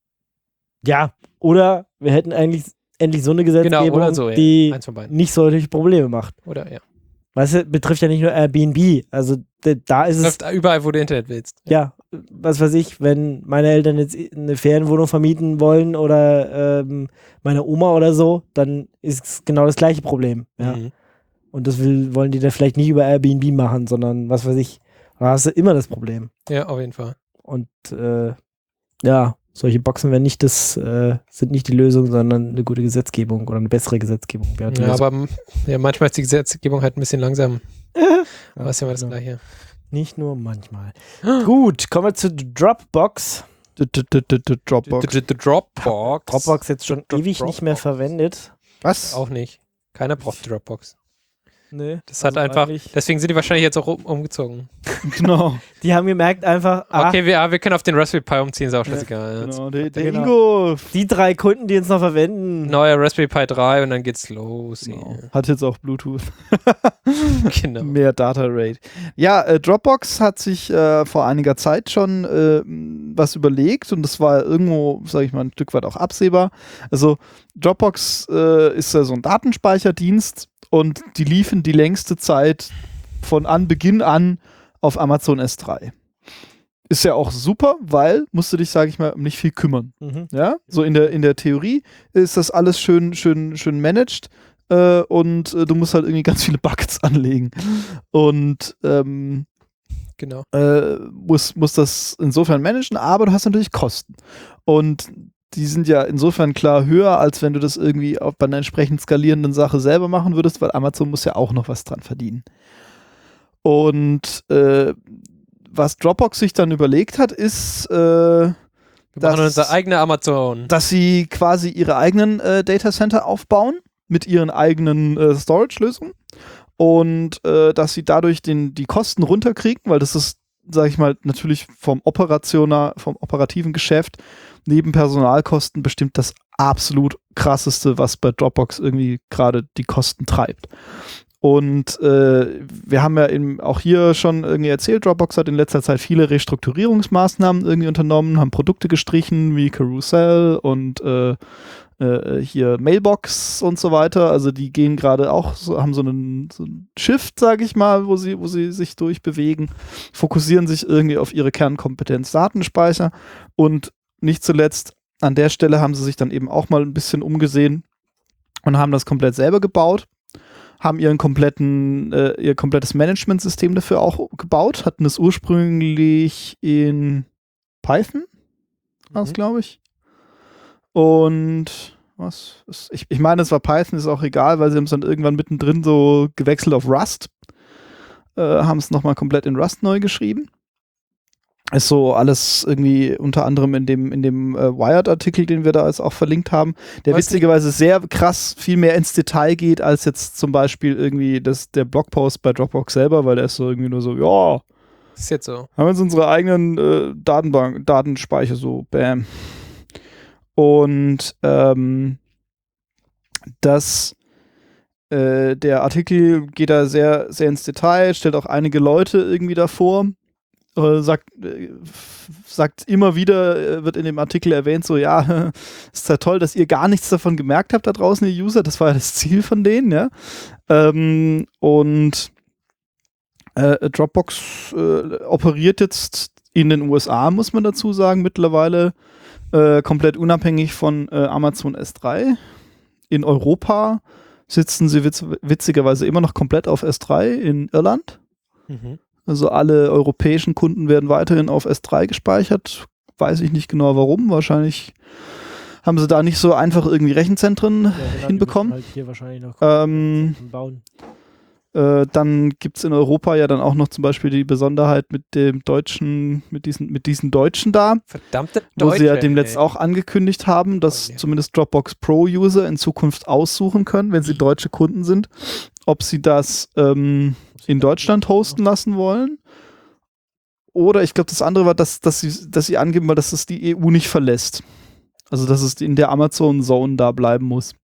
Ja, oder wir hätten eigentlich endlich so eine Gesetzgebung, Genau, oder so, ja. die Eins von beiden. nicht solche Probleme macht. Oder, ja. Weißt du, betrifft ja nicht nur Airbnb. Also de, da ist es, Läuft überall, wo du Internet willst. ja, was weiß ich, wenn meine Eltern jetzt eine Ferienwohnung vermieten wollen oder ähm, meine Oma oder so, dann ist es genau das gleiche Problem. Ja. Mhm. Und das will, wollen die dann vielleicht nicht über Airbnb machen, sondern was weiß ich, da hast du immer das Problem. Ja, auf jeden Fall. Und äh, ja, solche Boxen werden nicht das, äh, sind nicht die Lösung, sondern eine gute Gesetzgebung oder eine bessere Gesetzgebung. wäre die Ja, Lösung. aber m, ja, manchmal ist die Gesetzgebung halt ein bisschen langsam. Aber ist ja mal das genau. Gleiche. Nicht nur manchmal. Gut, kommen wir zu Dropbox. D- d- d- d- d- Dropbox. The Dropbox. Dropbox jetzt schon Dro- ewig nicht mehr Dropbox. verwendet. Was? Auch nicht. Keiner braucht Dropbox. Nee, Das hat also einfach, eigentlich- deswegen sind die wahrscheinlich jetzt auch um, umgezogen. Genau. Die haben gemerkt einfach, ah, Okay, wir, ja, wir können auf den Raspberry Pi umziehen, ist auch scheißegal. Ja. genau. Der, der Genau. Ingo die drei Kunden, die uns noch verwenden. Neuer Raspberry Pi drei und dann geht's los. genau. hat jetzt auch Bluetooth. Ja. Genau. Mehr Data Rate. Ja, äh, Dropbox hat sich äh, vor einiger Zeit schon äh, was überlegt und das war irgendwo, sage ich mal, ein Stück weit auch absehbar. Also Dropbox äh, ist ja so ein Datenspeicherdienst und die liefen die längste Zeit von Anbeginn an auf Amazon S drei. Ist ja auch super, weil musst du dich, sage ich mal, um nicht viel kümmern. Mhm. Ja, so in der, in der Theorie ist das alles schön, schön, schön managed äh, und äh, du musst halt irgendwie ganz viele Buckets anlegen. Und ähm, Genau. äh, muss, muss das insofern managen, aber du hast natürlich Kosten. Und die sind ja insofern klar höher, als wenn du das irgendwie auch bei einer entsprechend skalierenden Sache selber machen würdest, weil Amazon muss ja auch noch was dran verdienen. Und äh, was Dropbox sich dann überlegt hat, ist, äh, Wir Das- machen unser eigener Amazon. dass sie quasi ihre eigenen äh, Datacenter aufbauen mit ihren eigenen äh, Storage-Lösungen und äh, dass sie dadurch den, die Kosten runterkriegen, weil das ist, sage ich mal, natürlich vom Operationer, vom operativen Geschäft neben Personalkosten bestimmt das absolut krasseste, was bei Dropbox irgendwie gerade die Kosten treibt. Und äh, wir haben ja eben auch hier schon irgendwie erzählt, Dropbox hat in letzter Zeit viele Restrukturierungsmaßnahmen irgendwie unternommen, haben Produkte gestrichen wie Carousel und äh, äh, hier Mailbox und so weiter. Also die gehen gerade auch, so, haben so einen, so einen Shift, sage ich mal, wo sie, wo sie sich durchbewegen, fokussieren sich irgendwie auf ihre Kernkompetenz Datenspeicher und nicht zuletzt an der Stelle haben sie sich dann eben auch mal ein bisschen umgesehen und haben das komplett selber gebaut. Haben ihren kompletten, äh, ihr komplettes Managementsystem dafür auch gebaut, hatten es ursprünglich in Python, was mhm. glaube ich. Und was ist, ich, ich meine, es war Python, ist auch egal, weil sie haben es dann irgendwann mittendrin so gewechselt auf Rust, äh, haben es nochmal komplett in Rust neu geschrieben. Ist so alles irgendwie unter anderem in dem, in dem äh, Wired-Artikel, den wir da jetzt auch verlinkt haben, der Weiß witzigerweise nicht. sehr krass viel mehr ins Detail geht, als jetzt zum Beispiel irgendwie das, der Blogpost bei Dropbox selber, weil der ist so irgendwie nur so, ja, ist jetzt so. Haben wir jetzt unsere eigenen äh, Datenbank, Datenspeicher so, bam. Und ähm, das äh, der Artikel geht da sehr, sehr ins Detail, stellt auch einige Leute irgendwie davor. Sagt, sagt immer wieder, wird in dem Artikel erwähnt, so, ja, ist ja toll, dass ihr gar nichts davon gemerkt habt da draußen, ihr User, das war ja das Ziel von denen, ja. Ähm, und äh, Dropbox äh, operiert jetzt in den U S A, muss man dazu sagen, mittlerweile äh, komplett unabhängig von äh, Amazon S drei. In Europa sitzen sie witz witzigerweise immer noch komplett auf S drei in Irland. Mhm. Also alle europäischen Kunden werden weiterhin auf S drei gespeichert. Weiß ich nicht genau warum. Wahrscheinlich haben sie da nicht so einfach irgendwie Rechenzentren ja, genau, hinbekommen. Halt hier wahrscheinlich noch ähm, bauen. Äh, dann gibt es in Europa ja dann auch noch zum Beispiel die Besonderheit mit dem deutschen, mit diesen, mit diesen Deutschen da. Verdammte Deutsche. Wo sie ja demnächst ey. auch angekündigt haben, dass oh, ja. zumindest Dropbox Pro-User in Zukunft aussuchen können, wenn sie deutsche Kunden sind, ob sie das ähm, in Deutschland hosten lassen wollen. Oder ich glaube, das andere war, dass, dass, sie, dass sie angeben, weil dass es die E U nicht verlässt. Also, dass es in der Amazon-Zone da bleiben muss.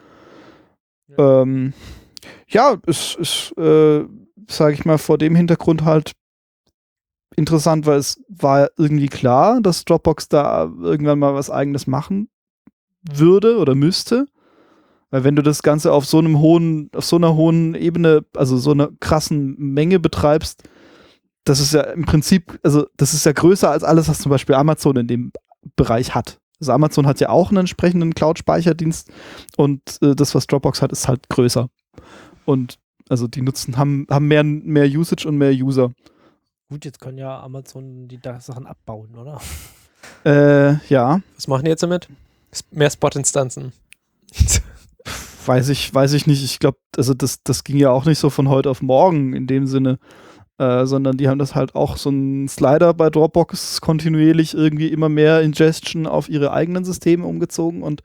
Ja, ähm, ja es ist, äh, sage ich mal, vor dem Hintergrund halt interessant, weil es war irgendwie klar, dass Dropbox da irgendwann mal was Eigenes machen würde oder müsste. Weil wenn du das Ganze auf so einem hohen, auf so einer hohen Ebene, also so einer krassen Menge betreibst, das ist ja im Prinzip, also das ist ja größer als alles, was zum Beispiel Amazon in dem Bereich hat. Also Amazon hat ja auch einen entsprechenden Cloud-Speicherdienst und äh, das, was Dropbox hat, ist halt größer. Und also die nutzen, haben, haben mehr, mehr Usage und mehr User. Gut, jetzt können ja Amazon die Sachen abbauen, oder? Äh, ja. Was machen die jetzt damit? Mehr Spot-Instanzen. Weiß ich, weiß ich nicht. Ich glaube, also das, das ging ja auch nicht so von heute auf morgen in dem Sinne, äh, sondern die haben das halt auch so einen Slider bei Dropbox kontinuierlich irgendwie immer mehr Ingestion auf ihre eigenen Systeme umgezogen und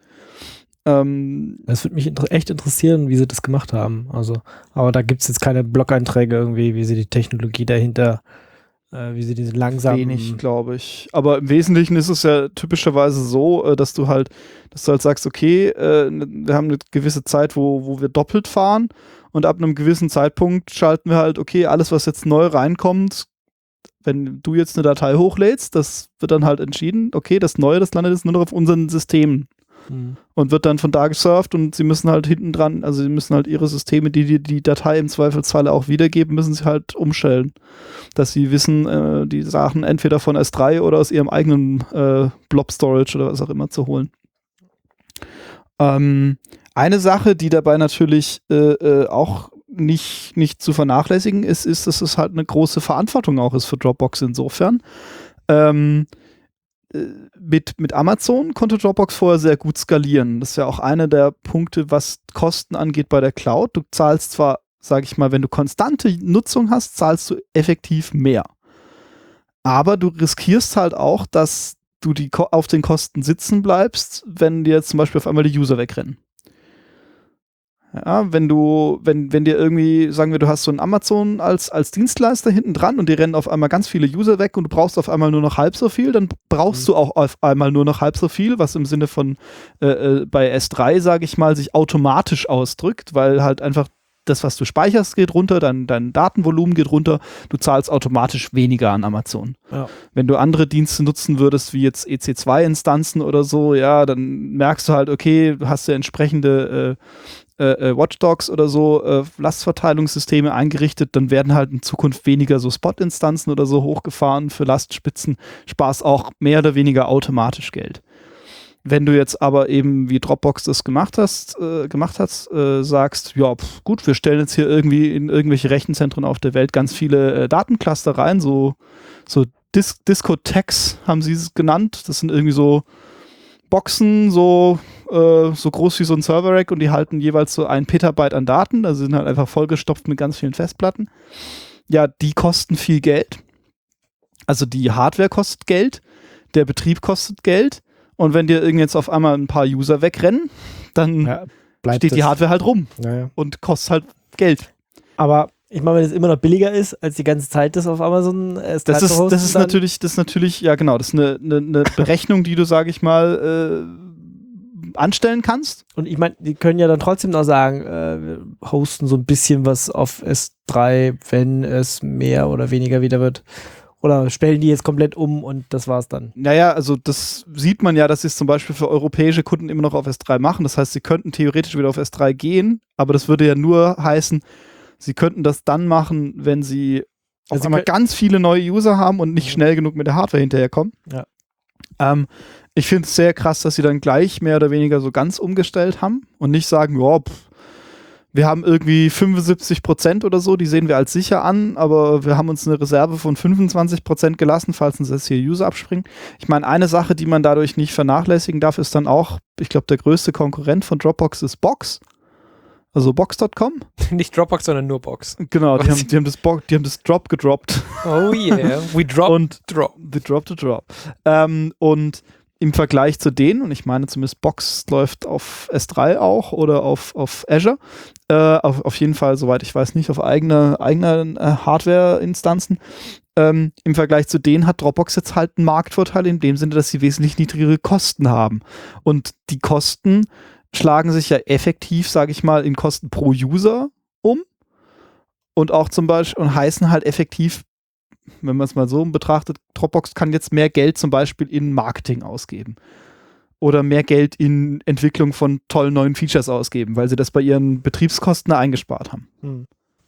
ähm, das würde mich inter echt interessieren, wie sie das gemacht haben. Also, aber da gibt es jetzt keine Blog-Einträge irgendwie, wie sie die Technologie dahinter, äh, wie sie diese langsamen... Wenig, glaube ich. Aber im Wesentlichen ist es ja typischerweise so, äh, dass du halt, dass du halt sagst, okay, äh, wir haben eine gewisse Zeit, wo, wo wir doppelt fahren und ab einem gewissen Zeitpunkt schalten wir halt, okay, alles, was jetzt neu reinkommt, wenn du jetzt eine Datei hochlädst, das wird dann halt entschieden, okay, das Neue, das landet jetzt nur noch auf unseren Systemen. Mhm. Und wird dann von da gesurft und sie müssen halt hinten dran, also sie müssen halt ihre Systeme, die die, die Datei im Zweifelsfall auch wiedergeben, müssen sie halt umstellen. Dass sie wissen, äh, die Sachen entweder von S drei oder aus ihrem eigenen äh, Blob-Storage oder was auch immer zu holen. Ähm, eine Sache, die dabei natürlich äh, äh, auch nicht, nicht zu vernachlässigen ist, ist, dass es halt eine große Verantwortung auch ist für Dropbox insofern. Ähm, Mit, mit Amazon konnte Dropbox vorher sehr gut skalieren. Das ist ja auch einer der Punkte, was Kosten angeht bei der Cloud. Du zahlst zwar, sage ich mal, wenn du konstante Nutzung hast, zahlst du effektiv mehr. Aber du riskierst halt auch, dass du die auf den Kosten sitzen bleibst, wenn dir zum Beispiel auf einmal die User wegrennen. Ja, wenn du, wenn, wenn dir irgendwie, sagen wir, du hast so einen Amazon als, als Dienstleister hinten dran und die rennen auf einmal ganz viele User weg und du brauchst auf einmal nur noch halb so viel, dann brauchst mhm. du auch auf einmal nur noch halb so viel, was im Sinne von äh, äh, bei S drei, sage ich mal, sich automatisch ausdrückt, weil halt einfach das, was du speicherst, geht runter, dein, dein Datenvolumen geht runter, du zahlst automatisch weniger an Amazon. Ja. Wenn du andere Dienste nutzen würdest, wie jetzt E C zwei Instanzen oder so, ja, dann merkst du halt, okay, du hast ja entsprechende äh, äh, Watchdogs oder so äh, Lastverteilungssysteme eingerichtet, dann werden halt in Zukunft weniger so Spot-Instanzen oder so hochgefahren für Lastspitzen, sparst auch mehr oder weniger automatisch Geld. Wenn du jetzt aber eben, wie Dropbox das gemacht hast, äh, gemacht hast, äh, sagst, ja, pf, gut, wir stellen jetzt hier irgendwie in irgendwelche Rechenzentren auf der Welt ganz viele äh, Datencluster rein, so, so Dis- Discotheques haben sie es genannt. Das sind irgendwie so Boxen, so, äh, so groß wie so ein Server-Rack und die halten jeweils so ein Petabyte an Daten, also sind halt einfach vollgestopft mit ganz vielen Festplatten. Ja, die kosten viel Geld. Also die Hardware kostet Geld, der Betrieb kostet Geld. Und wenn dir irgendwie jetzt auf einmal ein paar User wegrennen, dann Ja, steht die Hardware halt rum Naja. und kostet halt Geld. Aber ich meine, wenn es immer noch billiger ist, als die ganze Zeit das auf Amazon S drei Das ist, zu hosten, das ist dann- natürlich, das ist natürlich, ja genau, das ist eine, eine, eine Berechnung, die du, sage ich mal, äh, anstellen kannst. Und ich meine, die können ja dann trotzdem noch sagen, äh, wir hosten so ein bisschen was auf S drei, wenn es mehr oder weniger wieder wird. Oder stellen die jetzt komplett um und das war's dann. Naja, also das sieht man ja, dass sie es zum Beispiel für europäische Kunden immer noch auf S drei machen. Das heißt, sie könnten theoretisch wieder auf S drei gehen, aber das würde ja nur heißen, sie könnten das dann machen, wenn sie auf Also sie einmal könnt- ganz viele neue User haben und nicht schnell genug mit der Hardware hinterherkommen. Ja. Ähm, ich finde es sehr krass, dass sie dann gleich mehr oder weniger so ganz umgestellt haben und nicht sagen, ja, pff, wir haben irgendwie fünfundsiebzig Prozent oder so, die sehen wir als sicher an, aber wir haben uns eine Reserve von fünfundzwanzig Prozent gelassen, falls uns jetzt hier User abspringen. Ich meine, eine Sache, die man dadurch nicht vernachlässigen darf, ist dann auch, ich glaube, der größte Konkurrent von Dropbox ist Box, also Box Punkt com. Nicht Dropbox, sondern nur Box. Genau, die Was? haben, die, haben das Bo- die haben das Drop gedroppt. Oh yeah, we drop, Und drop. The Drop to Drop. Ähm, und im Vergleich zu denen, und ich meine zumindest Box läuft auf S drei auch oder auf, auf Azure, äh, auf, auf jeden Fall, soweit ich weiß, nicht auf eigene, eigene äh, Hardware-Instanzen. Ähm, im Vergleich zu denen hat Dropbox jetzt halt einen Marktvorteil in dem Sinne, dass sie wesentlich niedrigere Kosten haben. Und die Kosten schlagen sich ja effektiv, sage ich mal, in Kosten pro User um und auch zum Beispiel und heißen halt effektiv, wenn man es mal so betrachtet, Dropbox kann jetzt mehr Geld zum Beispiel in Marketing ausgeben oder mehr Geld in Entwicklung von tollen neuen Features ausgeben, weil sie das bei ihren Betriebskosten eingespart haben. Hm.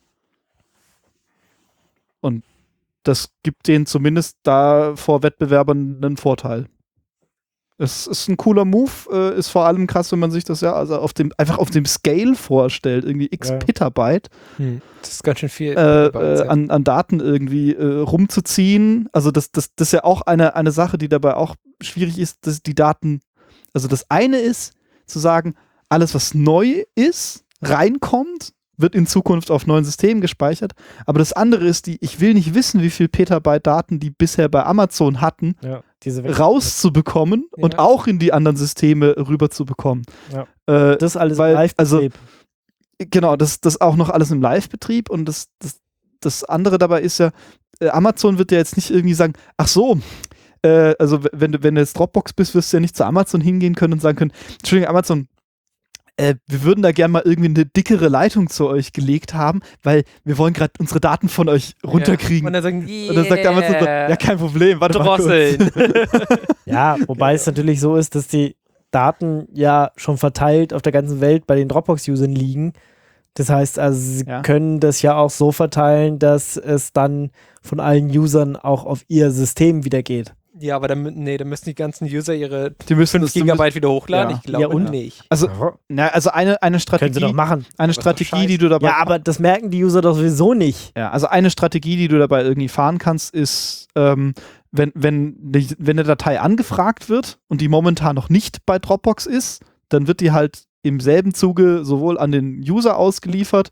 Und das gibt denen zumindest da vor Wettbewerbern einen Vorteil. Es ist ein cooler Move, äh, ist vor allem krass, wenn man sich das ja also auf dem, einfach auf dem Scale vorstellt, irgendwie x Ja. Petabyte Das ist ganz schön viel. äh, Gigabytes, äh, ja. an, an Daten irgendwie äh, rumzuziehen. Also das, das, das ist ja auch eine, eine Sache, die dabei auch schwierig ist, dass die Daten, also das eine ist zu sagen, alles was neu ist, reinkommt, wird in Zukunft auf neuen Systemen gespeichert. Aber das andere ist, die, ich will nicht wissen, wie viel Petabyte Daten die bisher bei Amazon hatten, Ja, diese Weg- rauszubekommen Ja. und auch in die anderen Systeme rüberzubekommen. Ja. Äh, Das ist alles weil, im Live-Betrieb. Genau, das, das auch noch alles im Live-Betrieb und das, das, das andere dabei ist ja, äh, Amazon wird ja jetzt nicht irgendwie sagen, ach so, äh, also w- wenn du, wenn du jetzt Dropbox bist, wirst du ja nicht zu Amazon hingehen können und sagen können, Entschuldigung, Amazon, äh, wir würden da gerne mal irgendwie eine dickere Leitung zu euch gelegt haben, weil wir wollen gerade unsere Daten von euch runterkriegen. Ja. Und dann sagen, Und dann sagt Amazon so, ja, kein Problem, warte mal kurz. Drosseln. Ja, wobei es natürlich so ist, dass die Daten ja schon verteilt auf der ganzen Welt bei den Dropbox-Usern liegen. Das heißt also, sie Ja. können das ja auch so verteilen, dass es dann von allen Usern auch auf ihr System wieder geht. Ja, aber dann, mü- nee, dann müssen die ganzen User ihre Die müssen fünf das- Gigabyte wieder hochladen. Ja. Ich glaube Ja, und? nicht. Also, na, also eine, eine Können sie Strategie, doch machen. eine ist doch Strategie, scheiße. die du dabei Ja, aber das merken die User doch sowieso nicht. Ja, also eine Strategie, die du dabei irgendwie fahren kannst, ist, ähm, wenn, wenn, die, wenn eine Datei angefragt wird und die momentan noch nicht bei Dropbox ist, dann wird die halt im selben Zuge sowohl an den User ausgeliefert,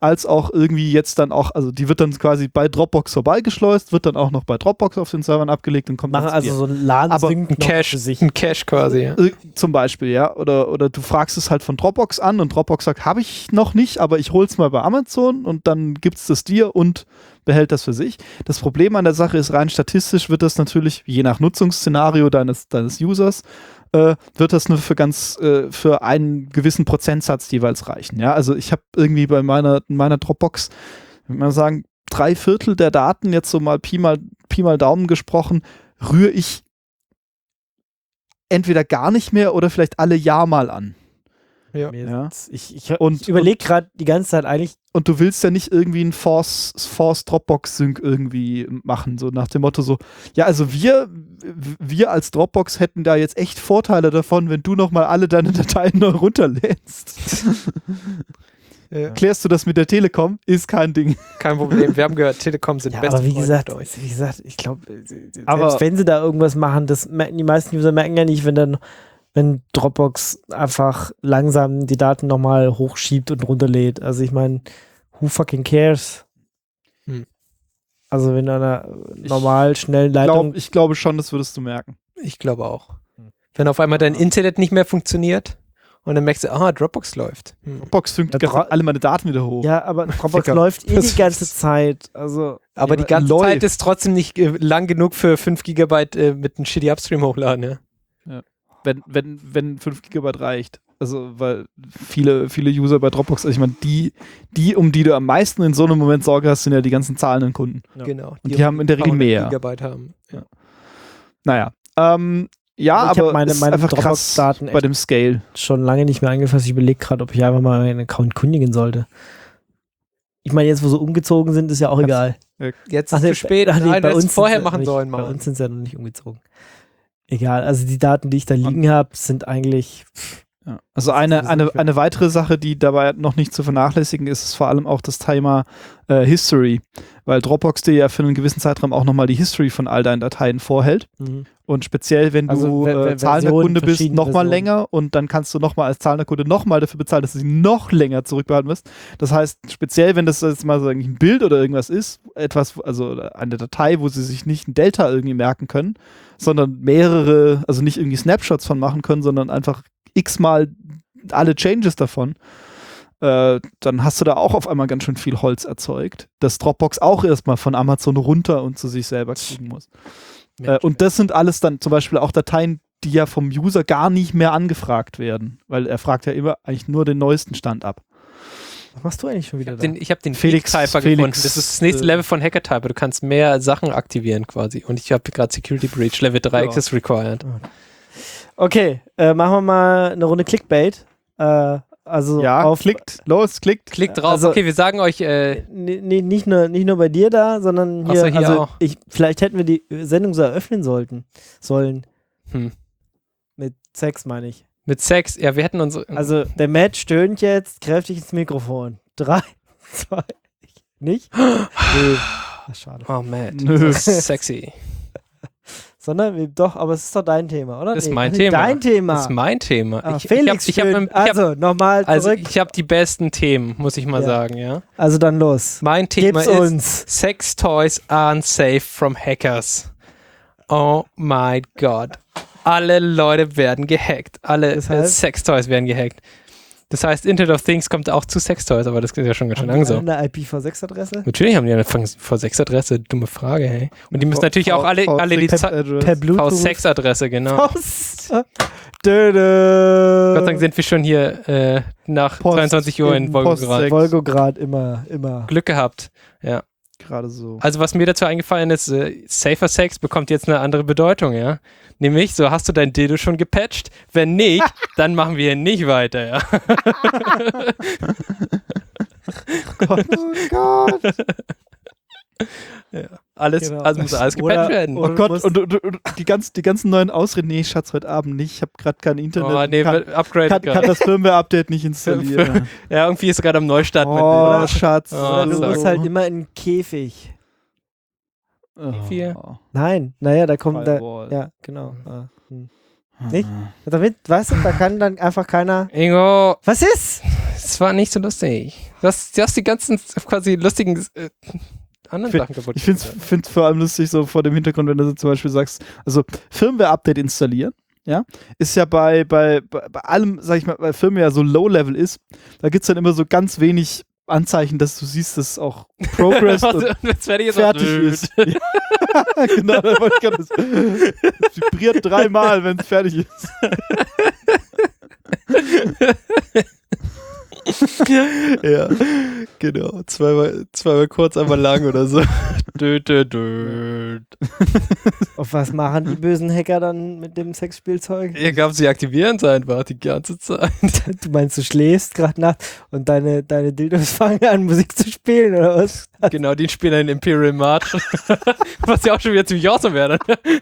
als auch irgendwie jetzt dann auch, also die wird dann quasi bei Dropbox vorbeigeschleust, wird dann auch noch bei Dropbox auf den Servern abgelegt und kommt Machen dann zu also dir. so einen Laden Aber sync Ein noch Cache, für sich. ein Cache quasi. Ja. Äh, Zum Beispiel, ja. Oder, oder du fragst es halt von Dropbox an und Dropbox sagt, habe ich noch nicht, aber ich hol's mal bei Amazon und dann gibt's das dir und behält das für sich. Das Problem an der Sache ist, rein statistisch wird das natürlich, je nach Nutzungsszenario deines, deines Users, äh, wird das nur für ganz, äh, für einen gewissen Prozentsatz jeweils reichen. Ja, also ich habe irgendwie bei meiner, meiner Dropbox, würde man sagen, drei Viertel der Daten, jetzt so mal Pi mal, Pi mal Daumen gesprochen, rühre ich entweder gar nicht mehr oder vielleicht alle Jahr mal an. Ja. Mir Ja. ist- Ich, ich, Und- ich überlege gerade die ganze Zeit eigentlich, Und du willst ja nicht irgendwie einen Force, Force Dropbox-Sync irgendwie machen, so nach dem Motto so, ja, also wir, wir als Dropbox hätten da jetzt echt Vorteile davon, wenn du nochmal alle deine Dateien neu runterlädst. Ja. Klärst du das mit der Telekom? Ist kein Ding. Kein Problem. Wir haben gehört, Telekom sind ja, beste aber wie Freunde gesagt, mit euch. wie gesagt, ich glaube, selbst Aber- wenn sie da irgendwas machen, das merken die meisten User merken ja nicht, wenn dann wenn Dropbox einfach langsam die Daten nochmal hochschiebt und runterlädt. Also ich meine, who fucking cares? Hm. Also wenn an einer normal schnellen Leitung Glaub, ich glaube schon, das würdest du merken. Ich glaube auch. Wenn auf einmal dein Internet nicht mehr funktioniert und dann merkst du, aha, Dropbox läuft. Hm. Dropbox synkt Ja, gerade dra- alle meine Daten wieder hoch. ja, aber Dropbox Ficker. läuft eh Das die ganze ist- Zeit. Also Aber Ja, die ganze läuft. Zeit ist trotzdem nicht äh, lang genug für fünf Gigabyte äh, mit einem shitty Upstream hochladen, ja. Wenn, wenn, wenn fünf Gigabyte reicht. Also, weil viele, viele User bei Dropbox, also ich meine, die, die, um die du am meisten in so einem Moment Sorge hast, sind ja die ganzen zahlenden Kunden. Ja. Genau. Und die haben in der Regel ein paar hundert mehr. Gigabyte haben. Ja. Naja. Ähm, ja, Ich hab aber meine- es ist meine einfach krass Dropbox-Daten bei echt- dem Scale. schon lange nicht mehr angefasst. Ich überlege gerade, ob ich einfach mal meinen Account kündigen sollte. Ich meine, jetzt, wo sie umgezogen sind, ist ja auch Kannst- egal. Jetzt Ach ist nee, zu spät. ach nee, Nein, bei du hättest uns es vorher sind sie- machen bei- sollen, Bei Mann. uns sind sie ja noch nicht umgezogen. Egal, also die Daten, die ich da liegen habe, sind eigentlich. Ja. Also Das ist eine, so eine, für- eine weitere Sache, die dabei noch nicht zu vernachlässigen ist, ist vor allem auch das Thema äh, History, weil Dropbox dir ja für einen gewissen Zeitraum auch nochmal die History von all deinen Dateien vorhält und speziell, wenn Also du Ver- Ver- äh, zahlender Versionen, Kunde bist, verschiedene nochmal Versionen. länger und dann kannst du nochmal als zahlender Kunde nochmal dafür bezahlen, dass du sie noch länger zurückbehalten wirst. Das heißt, speziell, wenn das jetzt mal so eigentlich ein Bild oder irgendwas ist, etwas, also eine Datei, wo sie sich nicht ein Delta irgendwie merken können, sondern mehrere, also nicht irgendwie Snapshots von machen können, sondern einfach x-mal alle Changes davon, äh, dann hast du da auch auf einmal ganz schön viel Holz erzeugt, das Dropbox auch erstmal von Amazon runter und zu sich selber kriegen muss. Äh, und das sind alles dann zum Beispiel auch Dateien, die ja vom User gar nicht mehr angefragt werden, weil er fragt ja immer eigentlich nur den neuesten Stand ab. Was machst du eigentlich schon Ich wieder habe da? den, ich hab den Felix- Typer Felix, gefunden. Das ist das nächste äh, Level von Hacker-Typer. Du kannst mehr Sachen aktivieren quasi. Und ich habe gerade Security Breach Level drei Ja. Access Required. Okay, äh, machen wir mal eine Runde Clickbait. Äh, also Ja, auf, klickt, los, klickt. Klickt drauf. Also- okay, wir sagen euch, äh, N- n- nicht, nur, nicht nur bei dir da, sondern Ach hier, so, hier also auch. ich, vielleicht hätten wir die Sendung so eröffnen sollten, sollen. hm. Mit Sex, meine ich. mit Sex, ja, wir hätten unsere. Also der Matt stöhnt jetzt kräftig ins Mikrofon. Drei, zwei, nicht? Nee. Ach, schade. oh, Matt. Nö. Das ist sexy. Sondern, wie- doch, aber es ist doch dein Thema, oder? Das ist Nee, mein das Thema. Dein Thema. Das ist mein Thema. Ah, ich, Felix ich hab, ich hab, stöhnt. ich hab, Also, nochmal also zurück. ich habe die besten Themen, muss ich mal Ja. sagen, ja. Also dann los. Mein Thema Gib's ist uns. Sex Toys aren't safe from hackers. Oh my God. Alle Leute werden gehackt. Alle Das äh, heißt? Sex Toys werden gehackt. Das heißt, Internet of Things kommt auch zu Sex Toys, aber das ist ja schon ganz schön Haben lang die so. alle eine I P v sechs Adresse? Natürlich haben die eine V sechs Adresse, dumme Frage, hey. Und die müssen natürlich auch alle, alle die V- V Per Bluetooth. sechs Adresse, genau. Post. Dödö. Gott sei Dank sind wir schon hier äh, nach Post zweiundzwanzig Uhr in in Volgograd. Post- Volgograd immer, immer. Glück gehabt. Ja. Gerade so. Also was mir dazu eingefallen ist, äh, Safer Sex bekommt jetzt eine andere Bedeutung, ja. Nämlich, so hast du dein Dildo schon gepatcht? Wenn nicht, dann machen wir nicht weiter, ja. Oh Gott. Alles, Genau. also muss alles gepatcht Oder- werden. oder- Oh Gott, musst- und, und, und die, ganz, die ganzen neuen Ausreden. Nee, Schatz, heute Abend nicht. Ich habe gerade kein Internet. Oh, nee, kann, Upgrade kann, kann gerade. das Firmware-Update nicht installieren. Ja, irgendwie ist gerade am Neustart. mein Oh, Dildo. Schatz. Oh, Oder du sag. musst halt immer in einen Käfig. Vier. Oh, Nein, naja, da kommt da. Firewall. Ja, genau. Ah, hm. Ah. Nicht? Damit, weißt du, da kann dann einfach keiner. Ingo, Was ist? es war nicht so lustig. Du hast, du hast die ganzen quasi lustigen äh, anderen Ich Sachen kaputt Ich finde es vor allem lustig, so vor dem Hintergrund, wenn du so zum Beispiel sagst, also Firmware-Update installieren, ja, ist ja bei, bei, bei, bei allem, sag ich mal, weil Firmware so Low-Level ist, da gibt es dann immer so ganz wenig Anzeichen, dass du siehst, dass auch Progress und fertig ist. fertig ist. Ja, genau, da wollte ich gerade das, das vibriert dreimal, wenn es fertig ist. Ja, genau. Zweimal, zweimal kurz, einmal lang oder so. Dö, dö, dö. Auf was machen die bösen Hacker dann mit dem Sexspielzeug? Ich glaube, sie aktivieren es einfach die ganze Zeit. Du meinst, du schläfst gerade Nacht und deine, deine Dildos fangen an, Musik zu spielen, oder was? Genau, die spielen einen Imperial March. Was ja auch schon wieder ziemlich awesome wäre.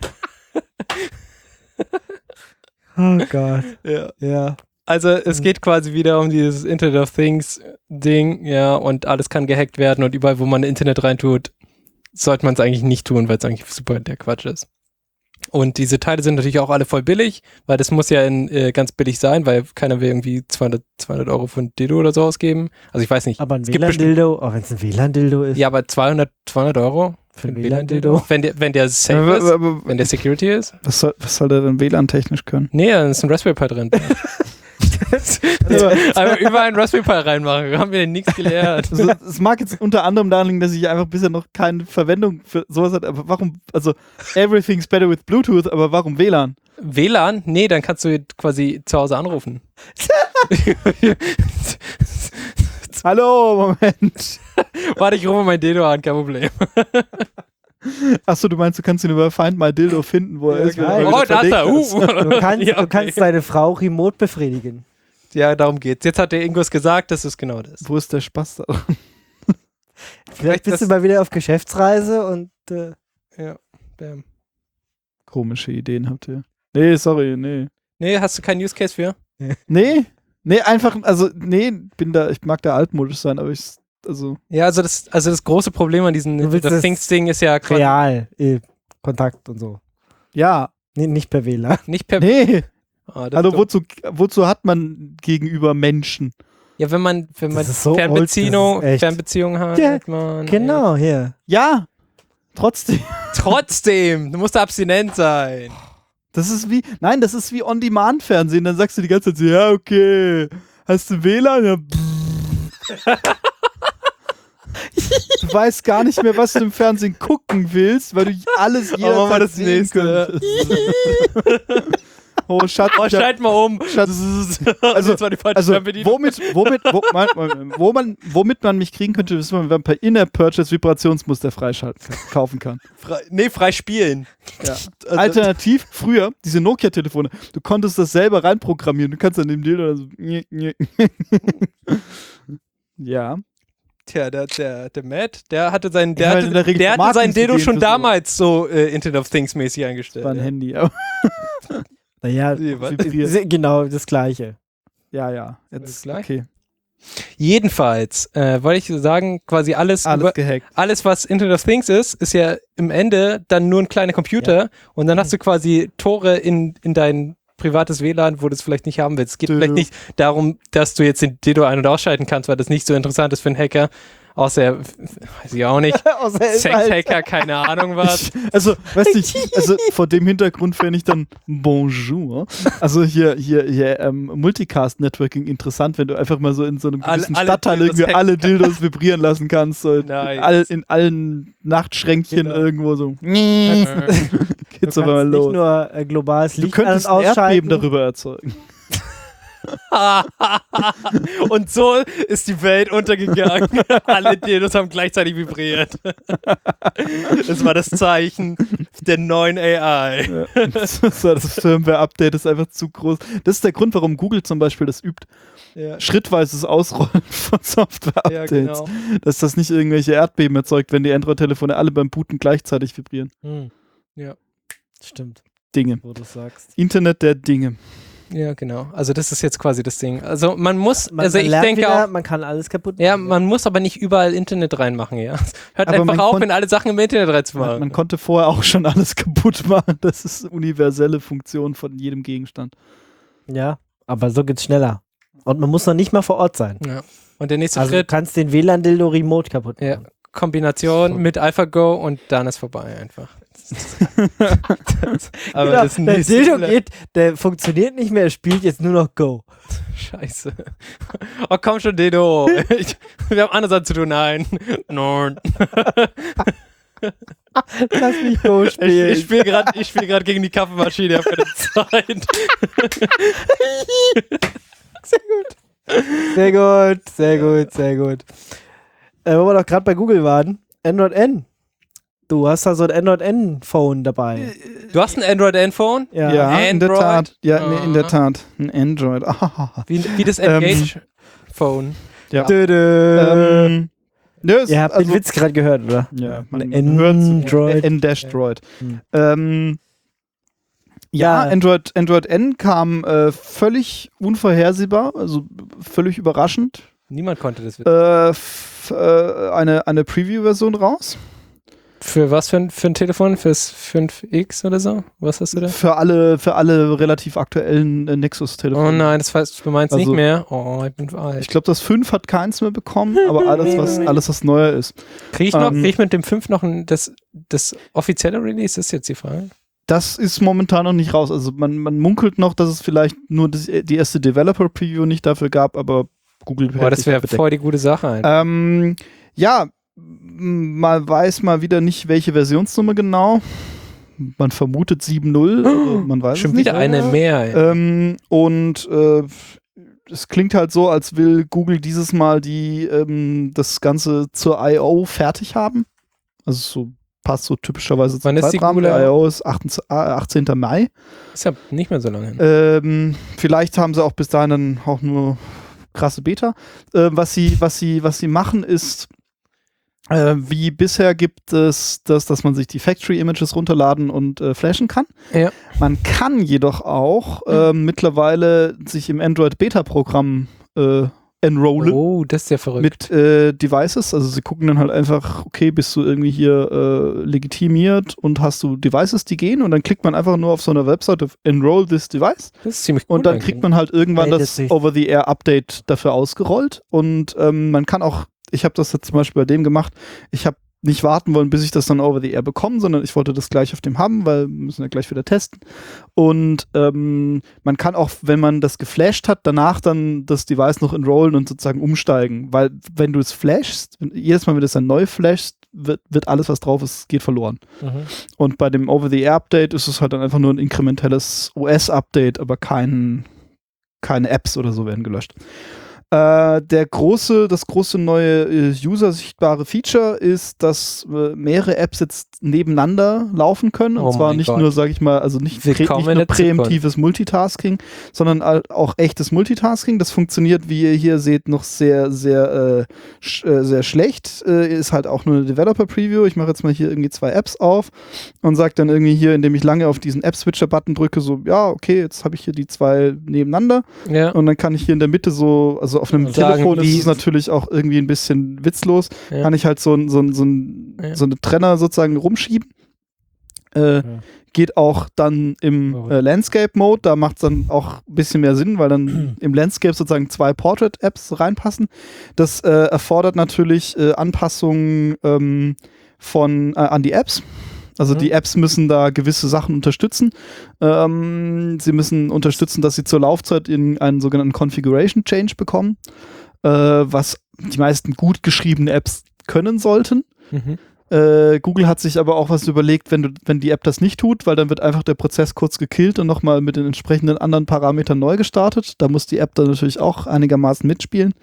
Oh Gott. Ja. Ja. Also es geht quasi wieder um dieses Internet of Things Ding, ja, und alles kann gehackt werden und überall, wo man Internet reintut, sollte man es eigentlich nicht tun, weil es eigentlich super der Quatsch ist. Und diese Teile sind natürlich auch alle voll billig, weil das muss ja in, äh, ganz billig sein, weil keiner will irgendwie zweihundert, zweihundert Euro für ein Dildo oder so ausgeben. Also ich weiß nicht. Aber ein es gibt WLAN-Dildo, auch wenn es ein WLAN-Dildo ist. Ja, aber zweihundert, zweihundert Euro für ein WLAN-Dildo? Wenn der, wenn der safe Aber- ist, aber- wenn der Security ist? Was soll, was soll der denn W L A N-technisch können? Nee, da ist ein Raspberry Pi drin. Also, Aber überall ein Raspberry Pi reinmachen, haben wir nichts gelernt. also, es mag jetzt unter anderem daran liegen, dass ich einfach bisher noch keine Verwendung für sowas hatte, aber warum, also everything's better with Bluetooth, aber warum W L A N? W L A N? Nee, dann kannst du quasi zu Hause anrufen. Hallo, Moment. Warte, ich rufe mein Dildo an, kein Problem. Achso, du meinst, du kannst ihn über Find My Dildo finden, wo er ist. wenn geil. er Oh, wieder da ist er. verlegt ist. Uh. Du kannst, Ja, du okay. kannst deine Frau remote befriedigen. Ja, darum geht's. Jetzt hat der Ingos gesagt, das ist genau das. Wo ist der Spaß da? Vielleicht bist das- du mal wieder auf Geschäftsreise und äh, Ja, damn. Komische Ideen habt ihr. Nee, sorry, nee. Nee, hast du keinen Use Case für? Nee, nee, einfach, also, nee, bin da, ich mag da altmodisch sein, aber ich, also, Ja, also das, also das große Problem an diesem Du willst das das Things-Ding ist ja quasi real, äh, Kontakt und so. ja, Nee, nicht per WLAN. nicht per... nee. Ah, das Also, ist dumm. wozu, wozu hat man gegenüber Menschen? Ja, wenn man, wenn man Das ist so Fernbeziehung, old, das ist echt- Fernbeziehung hat, Ja, hat man... Ja. Genau, hier. Ja, trotzdem. Trotzdem, du musst abstinent sein. Das ist wie, nein, das ist wie On-Demand-Fernsehen. Dann sagst du die ganze Zeit so, ja, okay, hast du W L A N? Ja, du weißt gar nicht mehr, was du im Fernsehen gucken willst, weil du alles machen wir jederzeit das sehen nächste. könntest. Oh, Schatz, Oh, ich hab- schalt mal um. Schatz, Also, das war die falsche also Fernbedienung. womit, womit, wo, man, wo man, womit man mich kriegen könnte, ist, wenn man per In-App-Purchase Vibrationsmuster freischalten kann, kaufen kann. Frei, nee, frei spielen. Ja. Also- Alternativ, früher, diese Nokia-Telefone, du konntest das selber reinprogrammieren. Du kannst dann dem Dildo so. Ja. Tja, der, der, der Matt, der hatte seinen, der Ich meine, hatte, in der Regel der hatte Tomaten sein Dildo zu schon gehen für so. damals so äh, Internet of Things mäßig eingestellt. War ein ja. Handy. Aber Naja, Nee, was? vibriert. genau das Gleiche. Ja, ja. Das Jetzt, gleich? okay. Jedenfalls, äh, wollte ich sagen, quasi alles, Alles über, gehackt. alles, was Internet of Things ist, ist ja im Ende dann nur ein kleiner Computer und dann hast du quasi Tore in, in dein privates W L A N, wo du es vielleicht nicht haben willst. Es geht Dö. vielleicht nicht darum, dass du jetzt den Dildo ein- und ausschalten kannst, weil das nicht so interessant ist für einen Hacker. Außer, er- weiß ich auch nicht, Außer er ist halt- Sex-Hacker, keine Ahnung was. Ich, also, weißt du, also vor dem Hintergrund fände ich dann Bonjour. Also hier, hier, hier ähm, Multicast-Networking interessant, wenn du einfach mal so in so einem Alle- gewissen alle Stadtteil Dildos irgendwie hacken alle Dildos vibrieren lassen kannst. So in, Nice. all, in allen Nachtschränkchen Genau. irgendwo so. Du Geht's aber mal kannst nicht los. nur äh, globales Du Licht an- und könntest ein Erdbeben ausschalten. darüber erzeugen. Und so ist die Welt untergegangen. Alle Dildos haben gleichzeitig vibriert. Das war das Zeichen der neuen A I. Ja. Das, das Firmware-Update ist einfach zu groß. Das ist der Grund, warum Google zum Beispiel das übt. Ja, Schrittweises Ausrollen von ja Software-Updates. genau. Dass das nicht irgendwelche Erdbeben erzeugt, wenn die Android-Telefone alle beim Booten gleichzeitig vibrieren. Hm. Ja. Stimmt, Dinge. wo du sagst. Internet der Dinge. Ja, genau. Also das ist jetzt quasi das Ding. Also man muss, Man, also man ich lernt denke wieder, auch, man kann alles kaputt ja, machen. man muss aber nicht überall Internet reinmachen, ja. Hört Aber man einfach auf, konnt- wenn alle Sachen im Internet Man, reinzumachen. man konnte vorher auch schon alles kaputt machen. Das ist eine universelle Funktion von jedem Gegenstand. Ja, aber so geht's schneller. Und man muss noch nicht mal vor Ort sein. Ja. Und der nächste Also du Schritt, kannst den W L A N-Dildo remote kaputt machen. ja, Kombination mit AlphaGo und dann ist vorbei einfach. Aber Genau, das ist der nicht Dildo so- geht, der funktioniert nicht mehr, er spielt jetzt nur noch Go. Scheiße. Oh, komm schon, Dedo. Ich, wir haben anderes zu tun. Nein. Nein. Lass mich Go Ich, spielen. ich spiele gerade ich spiel grad gegen die Kaffeemaschine für die Zeit. Sehr gut, sehr gut, sehr gut. Äh, wo wir doch gerade bei Google waren, Android N. Du hast da so ein Android N-Phone dabei. Du hast ein Android-N-Phone? Ja. Ja, in der Android? Tat. Ja, nee, in der Ah. Tat. Ein Android. Ah. Wie, wie das Ähm, Engage-Phone. Ja. Dödö. Ähm, ja, es- Ihr habt also, den Witz gerade gehört, oder? Ja, man Ein hört's. Android. N-Droid. Hm. Ähm, ja, Ja. Android, Android N kam äh, völlig unvorhersehbar, also völlig überraschend. Niemand konnte das wissen. Äh, f- äh, eine eine Preview-Version raus. Für was für ein, für ein Telefon? Fürs fünf X oder so? Was hast du da? Für alle, für alle relativ aktuellen äh, Nexus-Telefone. Oh nein, das weißt du meinst Also- nicht mehr. Oh, ich bin zu alt. Ich glaube, das fünf hat keins mehr bekommen, aber alles, was, alles, was neuer ist. Kriege ich noch, ähm, krieg ich mit dem fünf noch ein, das, das offizielle Release? Das ist jetzt die Frage. Das ist momentan noch nicht raus. Also man, man munkelt noch, dass es vielleicht nur das, die erste Developer-Preview nicht dafür gab, aber Google Boah, hält das sich wäre bedeckt. voll die gute Sache. Einfach. Ähm, ja, m- man weiß mal wieder nicht, welche Versionsnummer genau. Man vermutet sieben null, also man weiß Schon es nicht. wieder eine mehr. Ey. Ähm, und äh, es klingt halt so, als will Google dieses Mal die ähm, das Ganze zur I O fertig haben. Also so passt so typischerweise zum Wann ist die Zeitrahmen. Google Der I O? I O ist achtzehnten Mai. Ist ja nicht mehr so lange hin. Ähm, vielleicht haben sie auch bis dahin dann auch nur krasse Beta. Äh, was sie, was sie, was sie machen ist, äh, wie bisher gibt es das, dass man sich die Factory-Images runterladen und äh, flashen kann. Ja. Man kann jedoch auch äh, mittlerweile sich im Android-Beta-Programm äh, enrollen. Oh, das ist ja verrückt. Mit äh, Devices, also sie gucken dann halt einfach, okay, bist du irgendwie hier äh, legitimiert und hast du Devices, die gehen, und dann klickt man einfach nur auf so einer Webseite auf Enroll this Device, Das ist ziemlich und gut dann eigentlich. kriegt man halt irgendwann Meldet das sich. Over-the-Air-Update dafür ausgerollt, und ähm, man kann auch, ich habe das jetzt zum Beispiel bei dem gemacht, ich habe nicht warten wollen, bis ich das dann over the air bekomme, sondern ich wollte das gleich auf dem haben, weil wir müssen ja gleich wieder testen. Und ähm, man kann auch, wenn man das geflasht hat, danach dann das Device noch enrollen und sozusagen umsteigen, weil wenn du es flashst, jedes Mal, wenn du es dann neu flashst, wird, wird alles, was drauf ist, geht verloren. Mhm. Und bei dem Over-the-Air-Update ist es halt dann einfach nur ein inkrementelles O S-Update, aber kein, keine Apps oder so werden gelöscht. Äh, der große, das große neue äh, user-sichtbare Feature ist, dass äh, mehrere Apps jetzt nebeneinander laufen können. Und Oh zwar mein nicht Gott. nur, sage ich mal, also nicht, prä Willkommen nicht in nur der Zukunft. präemptives Multitasking, sondern halt auch echtes Multitasking. Das funktioniert, wie ihr hier seht, noch sehr, sehr, äh, sch äh, sehr schlecht. Äh, ist halt auch nur eine Developer-Preview. Ich mache jetzt mal hier irgendwie zwei Apps auf und sage dann irgendwie hier, indem ich lange auf diesen App-Switcher-Button drücke, so, ja, okay, jetzt habe ich hier die zwei nebeneinander. Ja. Und dann kann ich hier in der Mitte so, also auf einem Und sagen, Telefon ist wie- es natürlich auch irgendwie ein bisschen witzlos, Ja. kann ich halt so, ein- so, ein- so, ein, Ja. so eine Trenner sozusagen rumschieben. Äh, Ja. Geht auch dann im Verrückt. äh, Landscape-Mode, da macht es dann auch ein bisschen mehr Sinn, weil dann im Landscape sozusagen zwei Portrait-Apps reinpassen. Das äh, erfordert natürlich äh, Anpassungen ähm, von, äh, an die Apps. Also Mhm. die Apps müssen da gewisse Sachen unterstützen. Ähm, sie müssen unterstützen, dass sie zur Laufzeit in einen sogenannten Configuration Change bekommen, äh, was die meisten gut geschriebene Apps können sollten. Mhm. Äh, Google hat sich aber auch was überlegt, wenn, du, wenn die App das nicht tut, weil dann wird einfach der Prozess kurz gekillt und nochmal mit den entsprechenden anderen Parametern neu gestartet. Da muss die App dann natürlich auch einigermaßen mitspielen.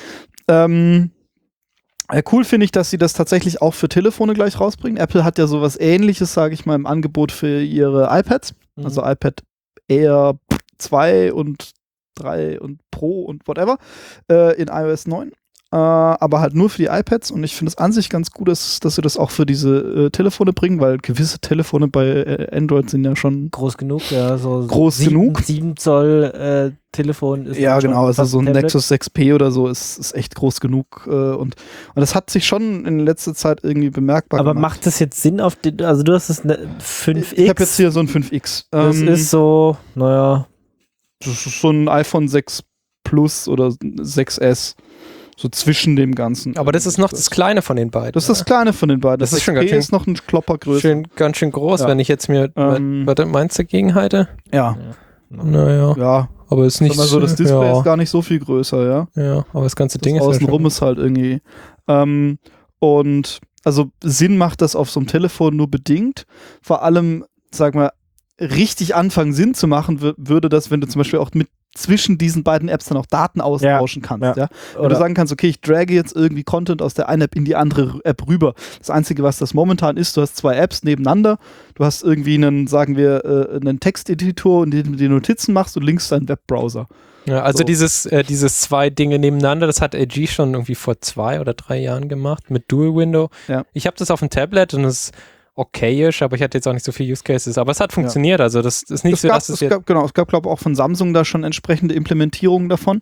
Ähm, äh, cool finde ich, dass sie das tatsächlich auch für Telefone gleich rausbringen. Apple hat ja sowas Ähnliches, sage ich mal, im Angebot für ihre iPads. Mhm. Also iPad Air zwei und drei und Pro und whatever äh, in i O S neun. Äh, aber halt nur für die iPads, und ich finde es an sich ganz gut, dass, dass sie das auch für diese äh, Telefone bringen, weil gewisse Telefone bei äh, Android sind ja schon Groß genug, ja. So Groß sieben, genug? sieben Zoll äh, Telefon ist ja, dann schon genau, also fast so ein Tablet. Nexus sechs P oder so ist, ist echt groß genug. Äh, und, und das hat sich schon in letzter Zeit irgendwie bemerkbar Aber gemacht. macht das jetzt Sinn auf den, also du hast das ne, fünf X. Ich habe jetzt hier so ein fünf X. Das Ähm, ist so, naja, das ist so ein iPhone sechs Plus oder sechs S. so zwischen dem Ganzen. Aber das ist noch das Kleine von den beiden. Das ist das Kleine von den beiden. Das Das, ist schon X P ganz schön- ist noch ein Klopper größer. schön, ganz schön groß, Ja. wenn ich jetzt mir, Ähm, warte, meinst du Gegenhalte? Ja, Naja, ja. aber ist nicht Sag mal so, das Display ja, ist gar nicht so viel größer, ja. ja, aber das ganze Das Ding ist ja außenrum schon- ist halt irgendwie. Ähm, und also Sinn macht das auf so einem Telefon nur bedingt. Vor allem, sag mal, richtig anfangen Sinn zu machen, wür- würde das, wenn du zum Beispiel auch mit zwischen diesen beiden Apps dann auch Daten austauschen kannst. ja. Ja? Wenn Oder- du sagen kannst, okay, ich drage jetzt irgendwie Content aus der einen App in die andere App rüber. Das Einzige, was das momentan ist, du hast zwei Apps nebeneinander, du hast irgendwie einen, sagen wir, äh, einen Texteditor, in dem du die Notizen machst und links deinen Webbrowser. Ja, also So. dieses, äh, dieses zwei Dinge nebeneinander, das hat L G schon irgendwie vor zwei oder drei Jahren gemacht mit Dual Window. Ja. Ich habe das auf dem Tablet und es ist okayisch, aber ich hatte jetzt auch nicht so viele Use Cases. Aber es hat funktioniert, also das ist nicht Es so, gab, dass es es jetzt, gab, genau, es gab, glaube ich, auch von Samsung da schon entsprechende Implementierungen davon.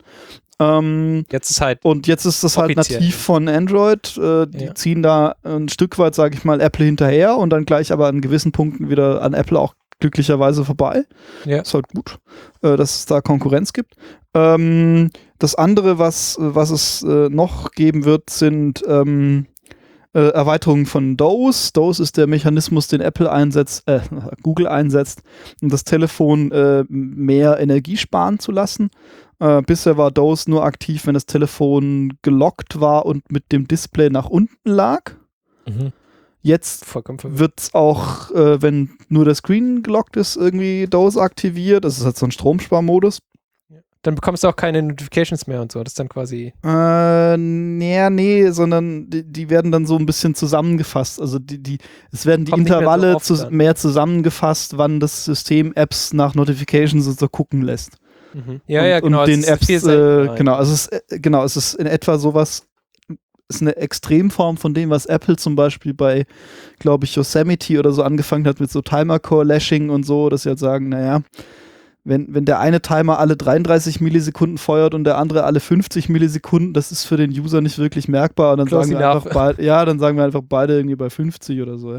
Ähm, jetzt ist halt, und jetzt ist das halt Offiziell. nativ von Android. Äh, die Ja. ziehen da ein Stück weit, sage ich mal, Apple hinterher und dann gleich aber an gewissen Punkten wieder an Apple auch glücklicherweise vorbei. ja. Ist halt gut, äh, dass es da Konkurrenz gibt. Ähm, das andere, was, was es äh, noch geben wird, sind ähm, äh, Erweiterungen von D O S. D O S ist der Mechanismus, den Apple einsetzt, äh, Google einsetzt, um das Telefon äh, mehr Energie sparen zu lassen. Äh, bisher war D O S nur aktiv, wenn das Telefon gelockt war und mit dem Display nach unten lag. Mhm. Jetzt Vollkommen verwirrt. wird es auch, äh, wenn nur der Screen gelockt ist, irgendwie D O S aktiviert. Das ist halt so ein Stromsparmodus. Dann bekommst du auch keine Notifications mehr und so. Das ist dann quasi. Äh, nee, nee, sondern die, die werden dann so ein bisschen zusammengefasst. Also die, die, es werden die Kommt nicht mehr so Intervalle oft zu, dann. mehr zusammengefasst, wann das System Apps nach Notifications und so gucken lässt. Mhm. Ja, und, ja, genau. Und es den ist Apps, viel äh, seltener. genau, also es ist, äh, genau, es ist in etwa sowas, ist eine Extremform von dem, was Apple zum Beispiel bei, glaube ich, Yosemite oder so angefangen hat mit so Timer-Core-Lashing und so, dass sie halt sagen, naja, wenn, wenn der eine Timer alle dreiunddreißig Millisekunden feuert und der andere alle fünfzig Millisekunden, das ist für den User nicht wirklich merkbar und dann Close sagen wir enough. einfach beide, ja, dann sagen wir einfach beide irgendwie bei fünfzig oder so. Ja,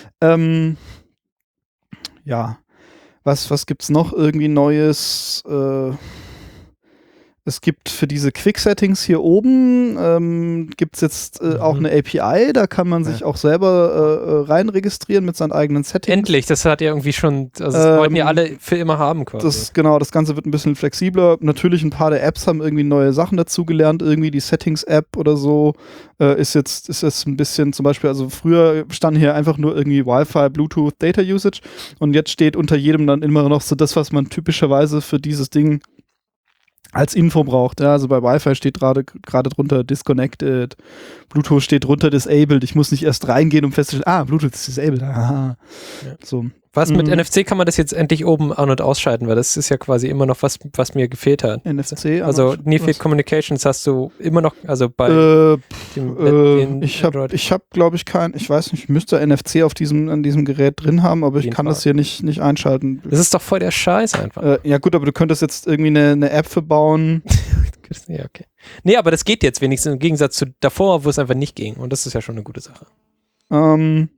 ähm, ja. Was, was gibt's noch irgendwie Neues? Äh, es gibt für diese Quick-Settings hier oben, ähm, gibt es jetzt äh, auch Mhm. eine A P I, da kann man sich Ja. auch selber äh, äh, reinregistrieren mit seinen eigenen Settings. Endlich, das hat ja irgendwie schon, also das Ähm, wollten ja alle für immer haben quasi. Das, genau, das Ganze wird ein bisschen flexibler. Natürlich, ein paar der Apps haben irgendwie neue Sachen dazugelernt. Irgendwie die Settings-App oder so äh, ist jetzt ist jetzt ein bisschen zum Beispiel, also früher stand hier einfach nur irgendwie Wi-Fi, Bluetooth, Data Usage und jetzt steht unter jedem dann immer noch so das, was man typischerweise für dieses Ding als Info braucht. Ja, also bei Wi-Fi steht gerade gerade drunter disconnected, Bluetooth steht drunter disabled. Ich muss nicht erst reingehen, um festzustellen, ah, Bluetooth ist disabled. Aha. Ja. So. Was mit Mhm. N F C kann man das jetzt endlich oben an- und ausschalten, weil das ist ja quasi immer noch was, was mir gefehlt hat. N F C. Also aber- Near Field Communications hast du immer noch, also bei Äh, dem Äh, den ich habe, Android- ich hab, glaube ich, kein, ich weiß nicht, ich müsste N F C auf diesem, an diesem Gerät drin haben, aber ich jeden kann Fall. das hier nicht, nicht einschalten. Das ist doch voll der Scheiß einfach. Äh, ja gut, aber du könntest jetzt irgendwie eine, eine App für bauen. Ja, okay. Nee, aber das geht jetzt wenigstens im Gegensatz zu davor, wo es einfach nicht ging. Und das ist ja schon eine gute Sache. Ähm,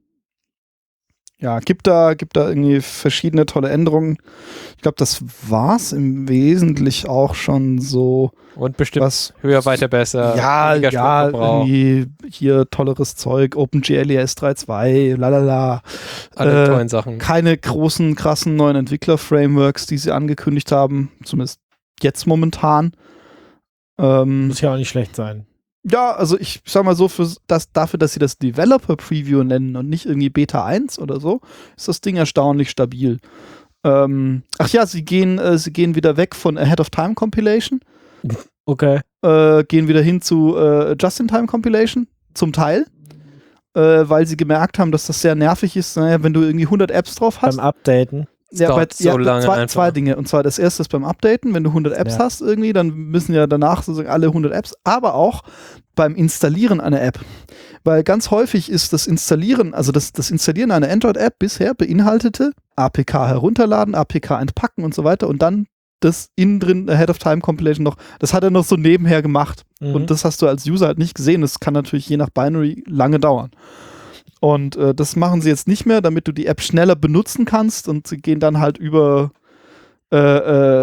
ja, gibt da, gibt da irgendwie verschiedene tolle Änderungen. Ich glaube, das war's im Wesentlichen auch schon so. Und bestimmt Was höher, weiter, besser. ja, weniger ja, Stromverbrauch, irgendwie hier tolleres Zeug, OpenGL E S drei Punkt zwei, lalala. alle äh, tollen Sachen. Keine großen, krassen neuen Entwickler-Frameworks, die sie angekündigt haben, zumindest jetzt momentan. Ähm, Muss ja auch nicht schlecht sein. ja, also ich sag mal so, für das, dafür, dass sie das Developer-Preview nennen und nicht irgendwie Beta eins oder so, ist das Ding erstaunlich stabil. Ähm, ach ja, sie gehen, äh, sie gehen wieder weg von Ahead-of-Time-Compilation, Okay. äh, gehen wieder hin zu äh, Just-in-Time-Compilation, zum Teil, äh, weil sie gemerkt haben, dass das sehr nervig ist, naja, wenn du irgendwie hundert Apps drauf hast. Beim Updaten. Es dauert so lange zwei, einfach. zwei Dinge. Und zwar das erste ist beim Updaten, wenn du hundert Apps Ja. hast irgendwie, dann müssen ja danach sozusagen alle hundert Apps, aber auch beim Installieren einer App. Weil ganz häufig ist das Installieren, also das, das Installieren einer Android-App bisher beinhaltete A P K herunterladen, A P K entpacken und so weiter und dann das innen drin Ahead-of-Time-Compilation noch, das hat er noch so nebenher gemacht. Mhm. Und das hast du als User halt nicht gesehen. Das kann natürlich je nach Binary lange dauern. Und äh, das machen sie jetzt nicht mehr, damit du die App schneller benutzen kannst und sie gehen dann halt über äh, äh,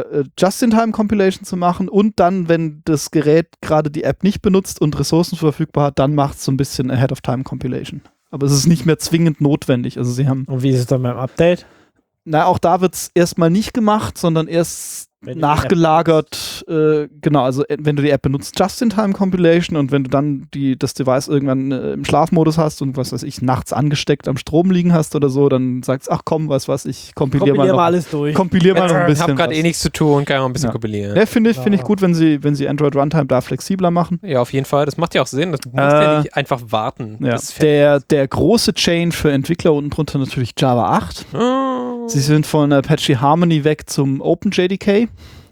äh, Just-in-Time-Compilation zu machen und dann, wenn das Gerät gerade die App nicht benutzt und Ressourcen verfügbar hat, dann macht es so ein bisschen Ahead-of-Time-Compilation. Aber es ist nicht mehr zwingend notwendig. Also sie haben. Und wie ist es dann beim Update? Na, auch da wird es erstmal nicht gemacht, sondern erst wenn nachgelagert, äh, genau, also äh, wenn du die App benutzt, Just-in-Time-Compilation und wenn du dann die, das Device irgendwann äh, im Schlafmodus hast und was weiß ich, nachts angesteckt am Strom liegen hast oder so, dann sagst du, ach komm, was weiß ich, kompilier, kompilier mal, noch, mal alles durch. Kompilier mal noch ein bisschen. Ich habe gerade eh nichts zu tun, kann auch ein bisschen ja. kompilieren. Ja, finde ich, find ich gut, wenn sie, wenn sie Android Runtime da flexibler machen. Ja, auf jeden Fall. Das macht ja auch Sinn. Das muss Äh, ja nicht einfach warten. Ja. bis Der, der große Change für Entwickler unten drunter natürlich Java acht. Oh. Sie sind von Apache Harmony weg zum OpenJDK.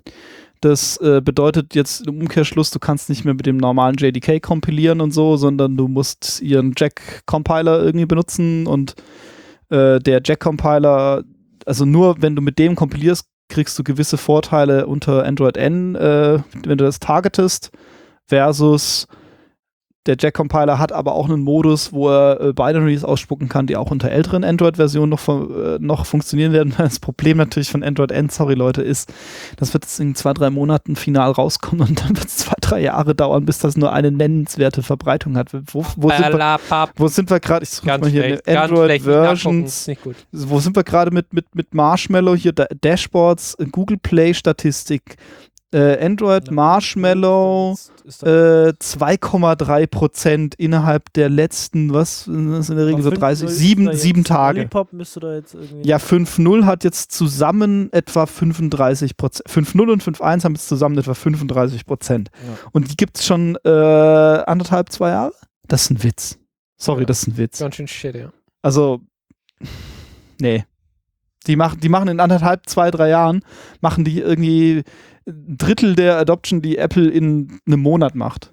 Das äh, bedeutet jetzt im Umkehrschluss, du kannst nicht mehr mit dem normalen J D K kompilieren und so, sondern du musst ihren Jack-Compiler irgendwie benutzen und äh, der Jack-Compiler, also nur wenn du mit dem kompilierst, kriegst du gewisse Vorteile unter Android N, äh, wenn du das targetest, versus der Jack-Compiler hat aber auch einen Modus, wo er äh, Binaries ausspucken kann, die auch unter älteren Android-Versionen noch, äh, noch funktionieren werden. Das Problem natürlich von Android N, sorry Leute, ist, das wird jetzt in zwei, drei Monaten final rauskommen und dann wird es zwei, drei Jahre dauern, bis das nur eine nennenswerte Verbreitung hat. Wo, wo sind wir, wo sind wir gerade? Ich suche mal hier eine Android-Versions. Wo sind wir gerade mit, mit, mit Marshmallow? Hier da, Dashboards, Google Play-Statistik. Äh, Android Marshmallow äh, zwei Komma drei Prozent innerhalb der letzten, was das ist in der Regel so dreißig, sieben, sieben Tage. Lollipop müsste da jetzt irgendwie. Ja, fünf Punkt null hat jetzt zusammen etwa fünfunddreißig Prozent. fünf Punkt null und fünf Punkt eins haben jetzt zusammen etwa fünfunddreißig Prozent. Ja. Und die gibt es schon äh, anderthalb, zwei Jahre? Das ist ein Witz. Sorry, ja. Das ist ein Witz. Ganz schön shit, ja. Also, nee. Die machen, die machen in anderthalb, zwei, drei Jahren, machen die irgendwie ein Drittel der Adoption, die Apple in einem Monat macht.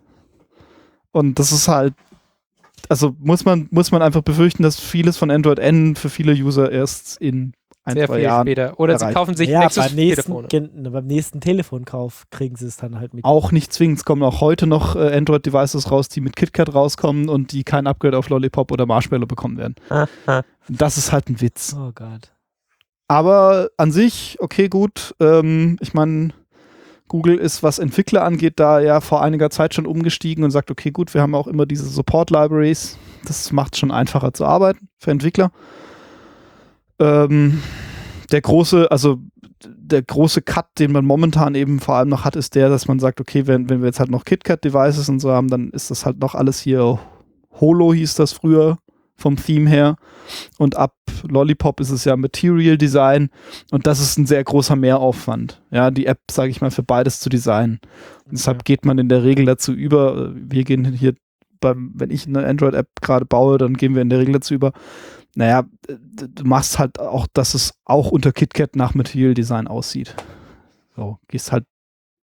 Und das ist halt, also muss man, muss man einfach befürchten, dass vieles von Android N für viele User erst in ein, Sehr zwei viel Jahren später. Oder erreicht. sie kaufen sich ja, nächstes beim nächsten, Telefon. gen- beim nächsten Telefonkauf kriegen sie es dann halt mit. Auch nicht zwingend. Es kommen auch heute noch äh, Android-Devices raus, die mit KitKat rauskommen und die kein Upgrade auf Lollipop oder Marshmallow bekommen werden. Das ist halt ein Witz. Oh Gott. Aber an sich, okay, gut. Ähm, ich meine, Google ist, was Entwickler angeht, da ja vor einiger Zeit schon umgestiegen und sagt, okay, gut, wir haben auch immer diese Support-Libraries. Das macht es schon einfacher zu arbeiten für Entwickler. Ähm, der große, also der große Cut, den man momentan eben vor allem noch hat, ist der, dass man sagt, okay, wenn, wenn wir jetzt halt noch KitKat-Devices und so haben, dann ist das halt noch alles hier Holo hieß das früher vom Theme her. Und ab Lollipop ist es ja Material Design und das ist ein sehr großer Mehraufwand. Ja, die App, sage ich mal, für beides zu designen. Und deshalb Okay. geht man in der Regel dazu über, wir gehen hier beim, wenn ich eine Android-App gerade baue, dann gehen wir in der Regel dazu über, naja, du machst halt auch, dass es auch unter KitKat nach Material Design aussieht. So, gehst halt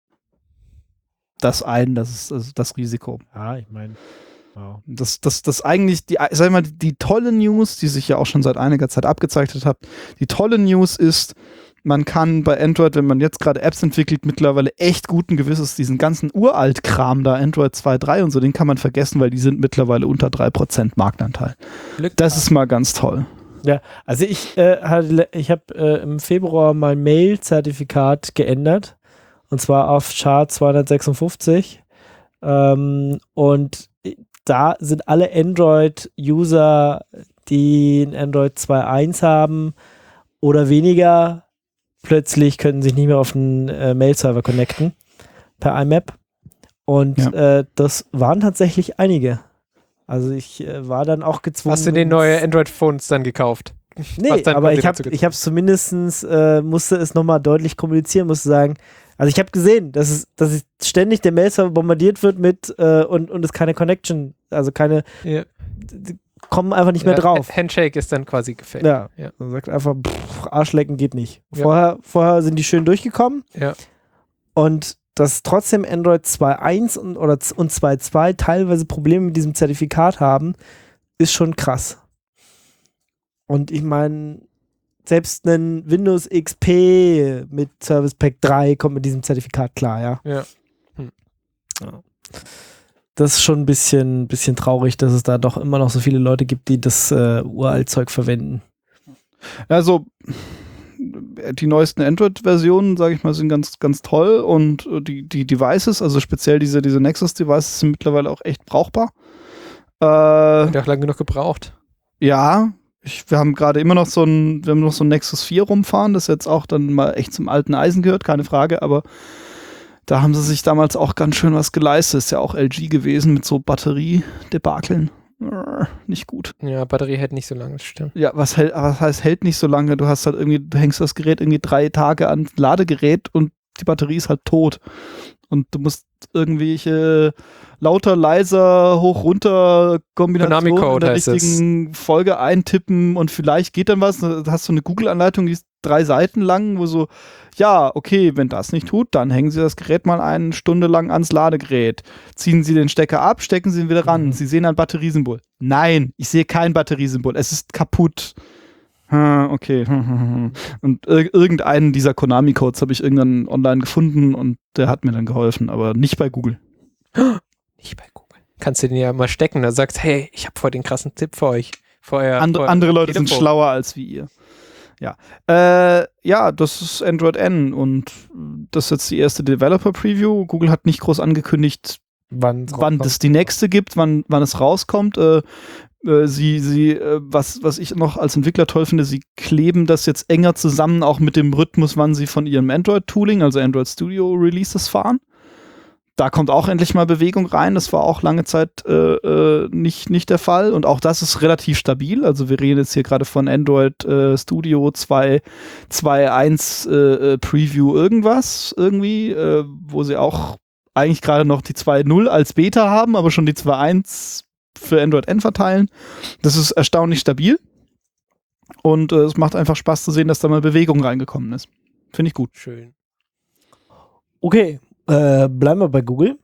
das ein, das ist also das Risiko. Ja, ich meine. Wow. Das, das, das eigentlich, die, sag ich mal, die, die tolle News, die sich ja auch schon seit einiger Zeit abgezeichnet hat, die tolle News ist, man kann bei Android, wenn man jetzt gerade Apps entwickelt, mittlerweile echt guten Gewisses diesen ganzen Uralt-Kram da, Android zwei Punkt drei und so, den kann man vergessen, weil die sind mittlerweile unter drei Prozent Marktanteil. Glück Das ist mal ganz toll. Ja, also ich, äh, hatte, ich habe äh, im Februar mein Mail-Zertifikat geändert und zwar auf Char zweihundertsechsundfünfzig ähm, und da sind alle Android-User, die ein Android zwei Punkt eins haben oder weniger, plötzlich können sich nicht mehr auf den äh, Mail-Server connecten per I M A P. Und Ja. äh, das waren tatsächlich einige. Also ich äh, war dann auch gezwungen. Hast du den neue Android-Phones dann gekauft? Nee, Was dann aber quasi ich habe dazu ich habe es zumindest, äh, musste es nochmal deutlich kommunizieren, musste sagen, also ich habe gesehen, dass es, dass es ständig der Mail-Server bombardiert wird mit äh, und, und es keine Connection, also keine, Ja. die kommen einfach nicht mehr Ja, drauf. Handshake ist dann quasi gefällt. Ja, Ja. man sagt einfach, pff, Arschlecken geht nicht. Ja. Vorher, vorher sind die schön durchgekommen Ja. und dass trotzdem Android zwei Punkt eins und, oder z- und zwei Punkt zwei teilweise Probleme mit diesem Zertifikat haben, ist schon krass. Und ich meine, selbst ein Windows X P mit Service Pack drei kommt mit diesem Zertifikat klar, ja. Ja. Ja. Das ist schon ein bisschen, bisschen traurig, dass es da doch immer noch so viele Leute gibt, die das äh, Uralt-Zeug verwenden. Also die neuesten Android-Versionen, sage ich mal, sind ganz, ganz toll und äh, die, die Devices, also speziell diese, diese Nexus-Devices sind mittlerweile auch echt brauchbar. Äh, Hat ja auch lange genug gebraucht. ja, ich, wir haben gerade immer noch so ein, wir haben noch so ein Nexus vier rumfahren, das jetzt auch dann mal echt zum alten Eisen gehört, keine Frage, aber da haben sie sich damals auch ganz schön was geleistet. Ist ja auch L G gewesen mit so Batteriedebakeln. Nicht gut. Ja, Batterie hält nicht so lange, das stimmt. Ja, was, hält, was heißt hält nicht so lange? Du hast halt irgendwie, du hängst das Gerät irgendwie drei Tage ans Ladegerät und die Batterie ist halt tot. Und du musst irgendwelche lauter, leiser, hoch, runter Kombinationen in Konami-Code der heißt richtigen Folge eintippen und vielleicht geht dann was. Da hast du eine Google-Anleitung, die ist drei Seiten lang, wo so, ja, okay, wenn das nicht tut, dann hängen Sie das Gerät mal eine Stunde lang ans Ladegerät. Ziehen Sie den Stecker ab, stecken Sie ihn wieder ran. Mhm. Sie sehen ein Batteriesymbol. Nein, ich sehe kein Batteriesymbol. Es ist kaputt. Hm, okay. Und ir- irgendeinen dieser Konami-Codes habe ich irgendwann online gefunden und der hat mir dann geholfen, aber nicht bei Google. Nicht bei Google. Kannst du den ja mal stecken, da sagst, hey, ich habe voll den krassen Tipp für euch. Für euer, And, für euer andere Leute sind Telefon. schlauer als wie ihr. Ja. Äh, ja, das ist Android N und das ist jetzt die erste Developer-Preview. Google hat nicht groß angekündigt, Wann, wann es die nächste gibt, wann, wann es rauskommt. Äh, äh, sie, sie, äh, was, was ich noch als Entwickler toll finde, sie kleben das jetzt enger zusammen, auch mit dem Rhythmus, wann sie von ihrem Android-Tooling, also Android Studio Releases fahren. Da kommt auch endlich mal Bewegung rein. Das war auch lange Zeit äh, äh, nicht, nicht der Fall. Und auch das ist relativ stabil. Also wir reden jetzt hier gerade von Android äh, Studio zwei Punkt eins äh, äh, Preview irgendwas irgendwie, äh, wo sie auch eigentlich gerade noch die zwei Punkt null als Beta haben, aber schon die zwei Punkt eins für Android N verteilen. Das ist erstaunlich stabil. Und äh, es macht einfach Spaß zu sehen, dass da mal Bewegung reingekommen ist. Finde ich gut. Schön. Okay, äh, bleiben wir bei Google.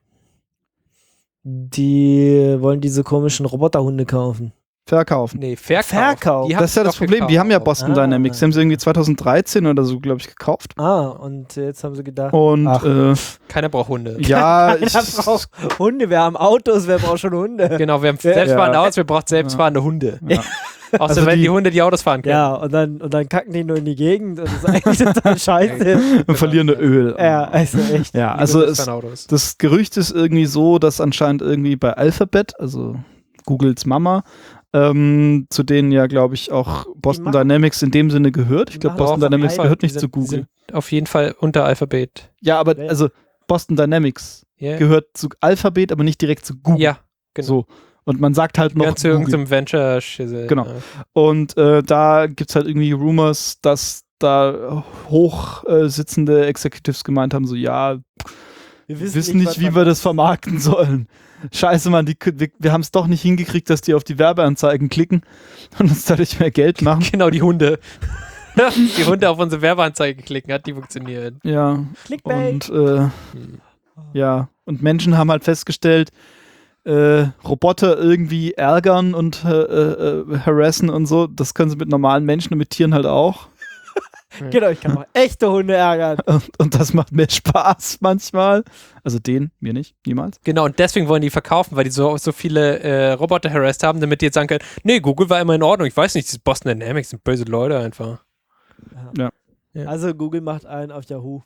Die wollen diese komischen Roboterhunde kaufen. Verkaufen. Nee, Verkauf. Verkauf. Die Das ist ja haben das doch Problem. Die haben ja gekauft. Boston Ah. Dynamics. Die haben sie irgendwie zwanzig dreizehn oder so, glaube ich, gekauft. Ah, und jetzt haben sie gedacht, Und Ach. äh, Keiner braucht Hunde. ja, ich, wer braucht Hunde? Wir haben Autos, wer braucht schon Hunde? Genau, wir haben Ja. selbstfahrende Autos, wir brauchen selbstfahrende Hunde. ja. Außer Also wenn die- die Hunde die Autos fahren können. Ja, und dann, und dann kacken die nur in die Gegend und das ist eigentlich total scheiße. und verlieren Öl. Ja, also echt. Ja, Die also Hunde es, fahren Autos. das Gerücht ist irgendwie so, dass anscheinend irgendwie bei Alphabet, also Googles Mama, ähm, zu denen ja, glaube ich, auch Boston machen- Dynamics in dem Sinne gehört. Ich die glaube, machen Boston auch Dynamics Eier. gehört Die nicht sind- zu die Google. sind auf jeden Fall unter Alphabet. Ja, aber Ja. also Boston Dynamics Yeah. gehört zu Alphabet, aber nicht direkt zu Google. Ja, genau. So. Und man sagt halt noch Gehört zu Google. irgendeinem Venture-Schissel. Genau. Ja. Und äh, da gibt es halt irgendwie Rumors, dass da hoch äh, sitzende Executives gemeint haben, so ja, wir wissen nicht, was wie man- wir das vermarkten sollen. Scheiße, Mann, die, wir, wir haben es doch nicht hingekriegt, dass die auf die Werbeanzeigen klicken und uns dadurch mehr Geld machen. Genau, die Hunde. Die Hunde auf unsere Werbeanzeige klicken, hat die funktioniert. Ja, Clickbait. und äh, Hm. ja, und Menschen haben halt festgestellt, äh, Roboter irgendwie ärgern und äh, äh, harassen und so, das können sie mit normalen Menschen und mit Tieren halt auch. Genau, ich kann auch echte Hunde ärgern. Und, und das macht mehr Spaß manchmal. Also den, mir nicht, niemals. Genau, und deswegen wollen die verkaufen, weil die so, so viele äh, Roboter harassed haben, damit die jetzt sagen können, nee, Google war immer in Ordnung. Ich weiß nicht, diese Boston Dynamics sind böse Leute einfach. Ja. Also Google macht einen auf Yahoo.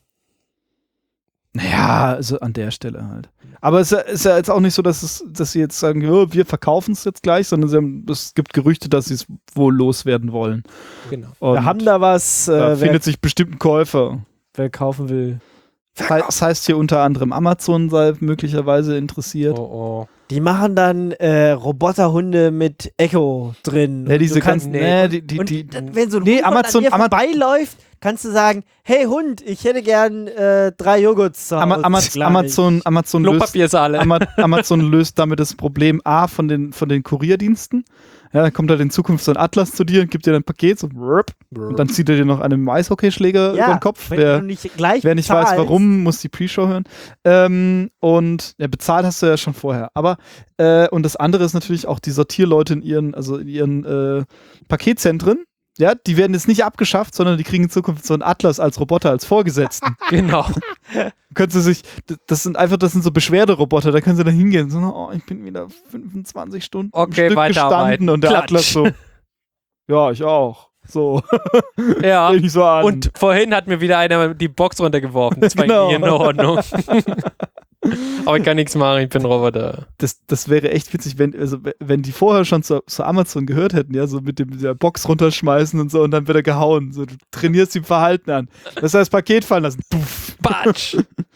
Naja, also an der Stelle halt. Aber es ist ja- ist ja jetzt auch nicht so, dass, es, dass sie jetzt sagen, oh, wir verkaufen es jetzt gleich, sondern sie haben, es gibt Gerüchte, dass sie es wohl loswerden wollen. Genau. Und Wir haben da was, äh, da wer, findet sich bestimmt ein Käufer. wer kaufen will. Das heißt- das heißt hier unter anderem Amazon sei möglicherweise interessiert. Oh, oh. Die machen dann äh, Roboterhunde mit Echo drin. Ja, Und diese du kannst, ganzen, nee. nee, die, die, und die, dann, wenn so ein nee, Hund Amazon- an dir Ama- vorbeiläuft, kannst du sagen, hey Hund, ich hätte gern äh, drei Joghurts zu Hause. Ama Ama Gleich. Amazon, Amazon löst Klopapiersaale. Ama Amazon löst damit das Problem A von den, von den Kurierdiensten. Ja, dann kommt halt in Zukunft so ein Atlas zu dir und gibt dir ein Paket so, und dann zieht er dir noch einen Eishockeyschläger ja, über den Kopf. wenn Wer, du nicht gleich wer nicht bezahlst, weiß, warum, muss die Pre-Show hören. Ähm, und ja, bezahlt hast du ja schon vorher. Aber äh, und das andere ist natürlich auch die Sortierleute in ihren, also in ihren äh, Paketzentren. Ja, die werden jetzt nicht abgeschafft, sondern die kriegen in Zukunft so einen Atlas als Roboter, als Vorgesetzten. Genau. Können sie sich, das sind einfach, das sind so Beschwerderoboter, da können sie dann hingehen, so, oh, ich bin wieder fünfundzwanzig Stunden am Okay, Stück weiterarbeiten. gestanden und der Klatsch. Atlas so, ja, ich auch. So. Ja. Irgendwie so an. Und vorhin hat mir wieder einer die Box runtergeworfen. Das war Genau. in Ordnung. Aber ich kann nichts machen, ich bin Roboter. Das, das wäre echt witzig, wenn, also, wenn die vorher schon zu, zu Amazon gehört hätten, ja, so mit dem mit der Box runterschmeißen und so und dann wird er gehauen. So, du trainierst ihm Verhalten an. Das heißt, das Paket fallen lassen. Puff. Batsch!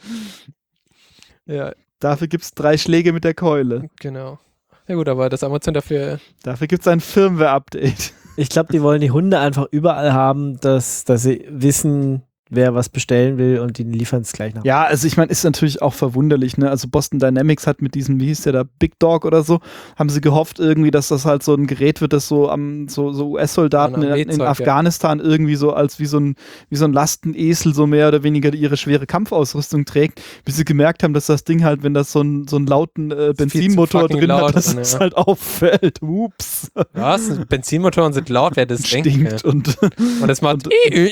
Ja, Dafür gibt es drei Schläge mit der Keule. genau. Ja gut, aber das Amazon dafür... Dafür gibt es ein Firmware-Update. Ich glaube, die wollen die Hunde einfach überall haben, dass, dass sie wissen, wer was bestellen will und die liefern es gleich nach. Ja, also ich meine, ist natürlich auch verwunderlich, ne? Also Boston Dynamics hat mit diesem, wie hieß der da, Big Dog oder so, haben sie gehofft irgendwie, dass das halt so ein Gerät wird, das so am so, so U S-Soldaten An in, in Armeezeug, Afghanistan irgendwie so als wie so ein wie so ein Lastenesel so mehr oder weniger ihre schwere Kampfausrüstung trägt, bis sie gemerkt haben, dass das Ding halt, wenn das so, ein, so einen lauten äh, Benzinmotor fucking drin laut hat, dass drin, es ja. halt auffällt. Ups. Was? Benzinmotoren sind laut, wer das denkt. Stinkt und Und das macht...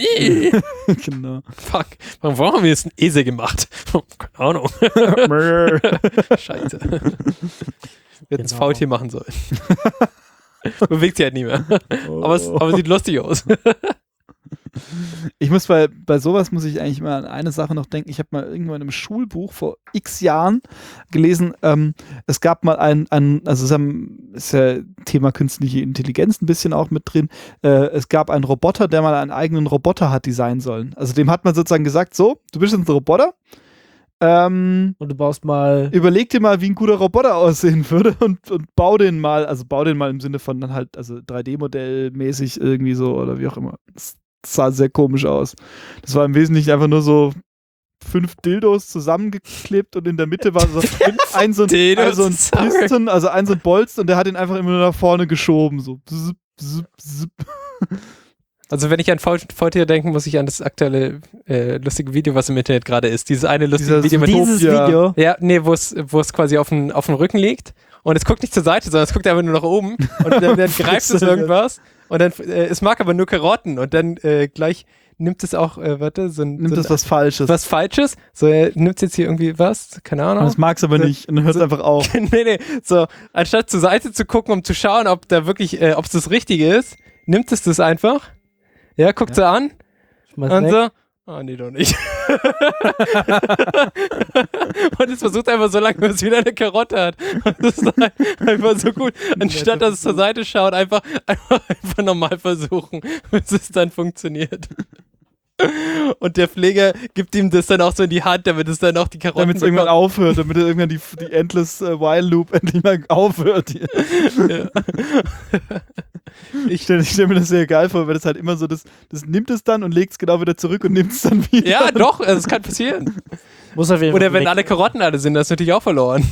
genau. Fuck. Warum haben wir jetzt einen Esel gemacht? Keine Ahnung. Scheiße. Wir hätten es Genau. Faultier machen sollen. Bewegt sich halt nie mehr. Aber, es, aber sieht lustig aus. Ich muss bei, bei sowas muss ich eigentlich immer an eine Sache noch denken. Ich habe mal irgendwann im Schulbuch vor x Jahren gelesen, ähm, es gab mal ein, ein also es haben, ist ja Thema künstliche Intelligenz ein bisschen auch mit drin, äh, es gab einen Roboter, der mal einen eigenen Roboter hat designen sollen. Also dem hat man sozusagen gesagt, so, du bist jetzt ein Roboter, ähm, Und du baust mal. überleg dir mal, wie ein guter Roboter aussehen würde und, und bau den mal, also bau den mal im Sinne von dann halt, also drei D-Modell mäßig irgendwie so oder wie auch immer. Das sah sehr komisch aus. Das war im Wesentlichen einfach nur so fünf Dildos zusammengeklebt und in der Mitte war so ein so ein, Dildos ein, so ein zusammen- Piston, also ein so ein Bolzen und der hat ihn einfach immer nur nach vorne geschoben. So. Zip, zip, zip. Also wenn ich an Faul- Faultier denke, muss ich an das aktuelle äh, lustige Video, was im Internet gerade ist. Dieses eine lustige Dieser Video mit Dieses Utopia. Video. Ja, nee, wo es wo es quasi auf dem auf dem Rücken liegt und es guckt nicht zur Seite, sondern es guckt einfach nur nach oben und dann, dann greift es irgendwas und dann äh, es mag aber nur Karotten und dann äh, gleich nimmt es auch, äh, warte, so ein, Nimmt so das ein, was Falsches. was Falsches. So, er nimmt jetzt hier irgendwie was, keine Ahnung. Das mag's aber So- nicht und dann hört es so- einfach auf. nee, nee, so, anstatt zur Seite zu gucken, um zu schauen, ob da wirklich, äh, ob es das Richtige ist, nimmt es das einfach. Ja, guckt sie an Schmeiß und weg. so, oh nee, doch nicht. Und es versucht einfach so lange, bis es wieder eine Karotte hat. Und das ist dann einfach so gut. Anstatt dass es zur Seite schaut, einfach, einfach, einfach normal versuchen, bis es dann funktioniert. Und der Pfleger gibt ihm das dann auch so in die Hand, damit es dann auch die Karotten Damit es irgendwann bekommt. aufhört, damit er irgendwann die, die Endless äh, While Loop endlich mal aufhört. Ich stelle stell mir das sehr geil vor, weil das halt immer so, das, das nimmt es dann und legt es genau wieder zurück und nimmt es dann wieder. Ja, doch, also es kann passieren. Muss auf jeden Oder Fall wenn weg. alle Karotten alle sind, das ist natürlich auch verloren.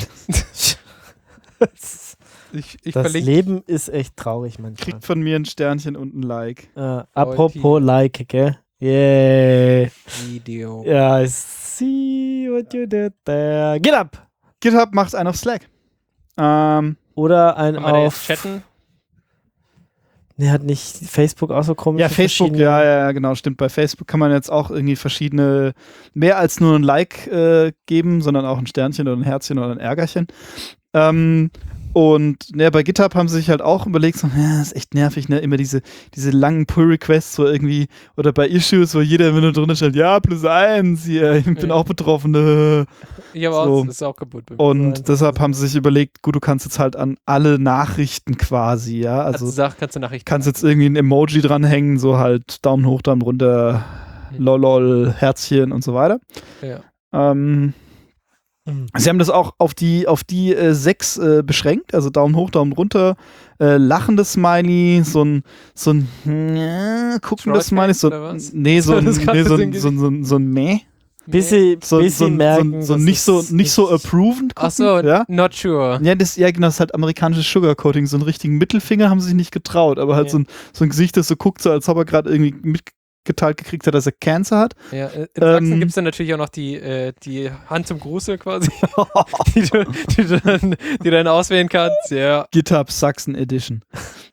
Ich, ich Das verlinke. Leben ist echt traurig manchmal. Kriegt von mir ein Sternchen und ein Like. Äh, apropos Like, gell? Yeah. Video. Ja, I see what you did there. Get up! GitHub macht einen auf Slack. Ähm, Oder ein Kann man da jetzt auf. chatten? Ne, hat nicht Facebook auch so komisch. ja, Facebook, ja, ja, genau, stimmt. Bei Facebook kann man jetzt auch irgendwie verschiedene, mehr als nur ein Like äh, geben, sondern auch ein Sternchen oder ein Herzchen oder ein Ärgerchen. Ähm, und ne, bei GitHub haben sie sich halt auch überlegt, so, ja, das ist echt nervig, ne, immer diese, diese langen Pull-Requests, wo irgendwie, oder bei Issues, wo jeder immer nur drunter steht, ja, plus eins, hier, ich bin Ja. auch betroffen. Äh. Ich habe So. auch, das ist auch kaputt. bei mir. Und So, deshalb haben sie sich überlegt, gut, du kannst jetzt halt an alle Nachrichten quasi, ja, Also also sag, kannst du Nachrichten kannst jetzt irgendwie ein Emoji dranhängen, so halt Daumen hoch, Daumen runter, Mhm. lolol, Herzchen und so weiter. Ja. Ähm, Mhm. sie haben das auch auf die, auf die äh, sechs äh, beschränkt, also Daumen hoch, Daumen runter, äh, lachendes Smiley, so ein, so ein äh, guckendes Smiley, so, Trollface oder was? nee, so ein, Das nee, Ganze so, sind ein, so, ein, so, ein, so ein Meh, Bisschen, so, bisschen so, ein- merken. so, ein- so dass nicht so, es nicht so approvend gucken, Ach so, ja? not sure. Ja, das, ja, genau, das ist halt amerikanisches Sugarcoating. So einen richtigen Mittelfinger haben sie sich nicht getraut, aber halt Ja. so, ein, so ein Gesicht, das so guckt, so als ob er gerade irgendwie mitgeteilt gekriegt hat, dass er Cancer hat. Ja, äh, in Sachsen Ähm, gibt es dann natürlich auch noch die, äh, die Hand zum Gruße quasi, die, du, die, du dann, die du dann auswählen kannst. Ja. GitHub Sachsen Edition.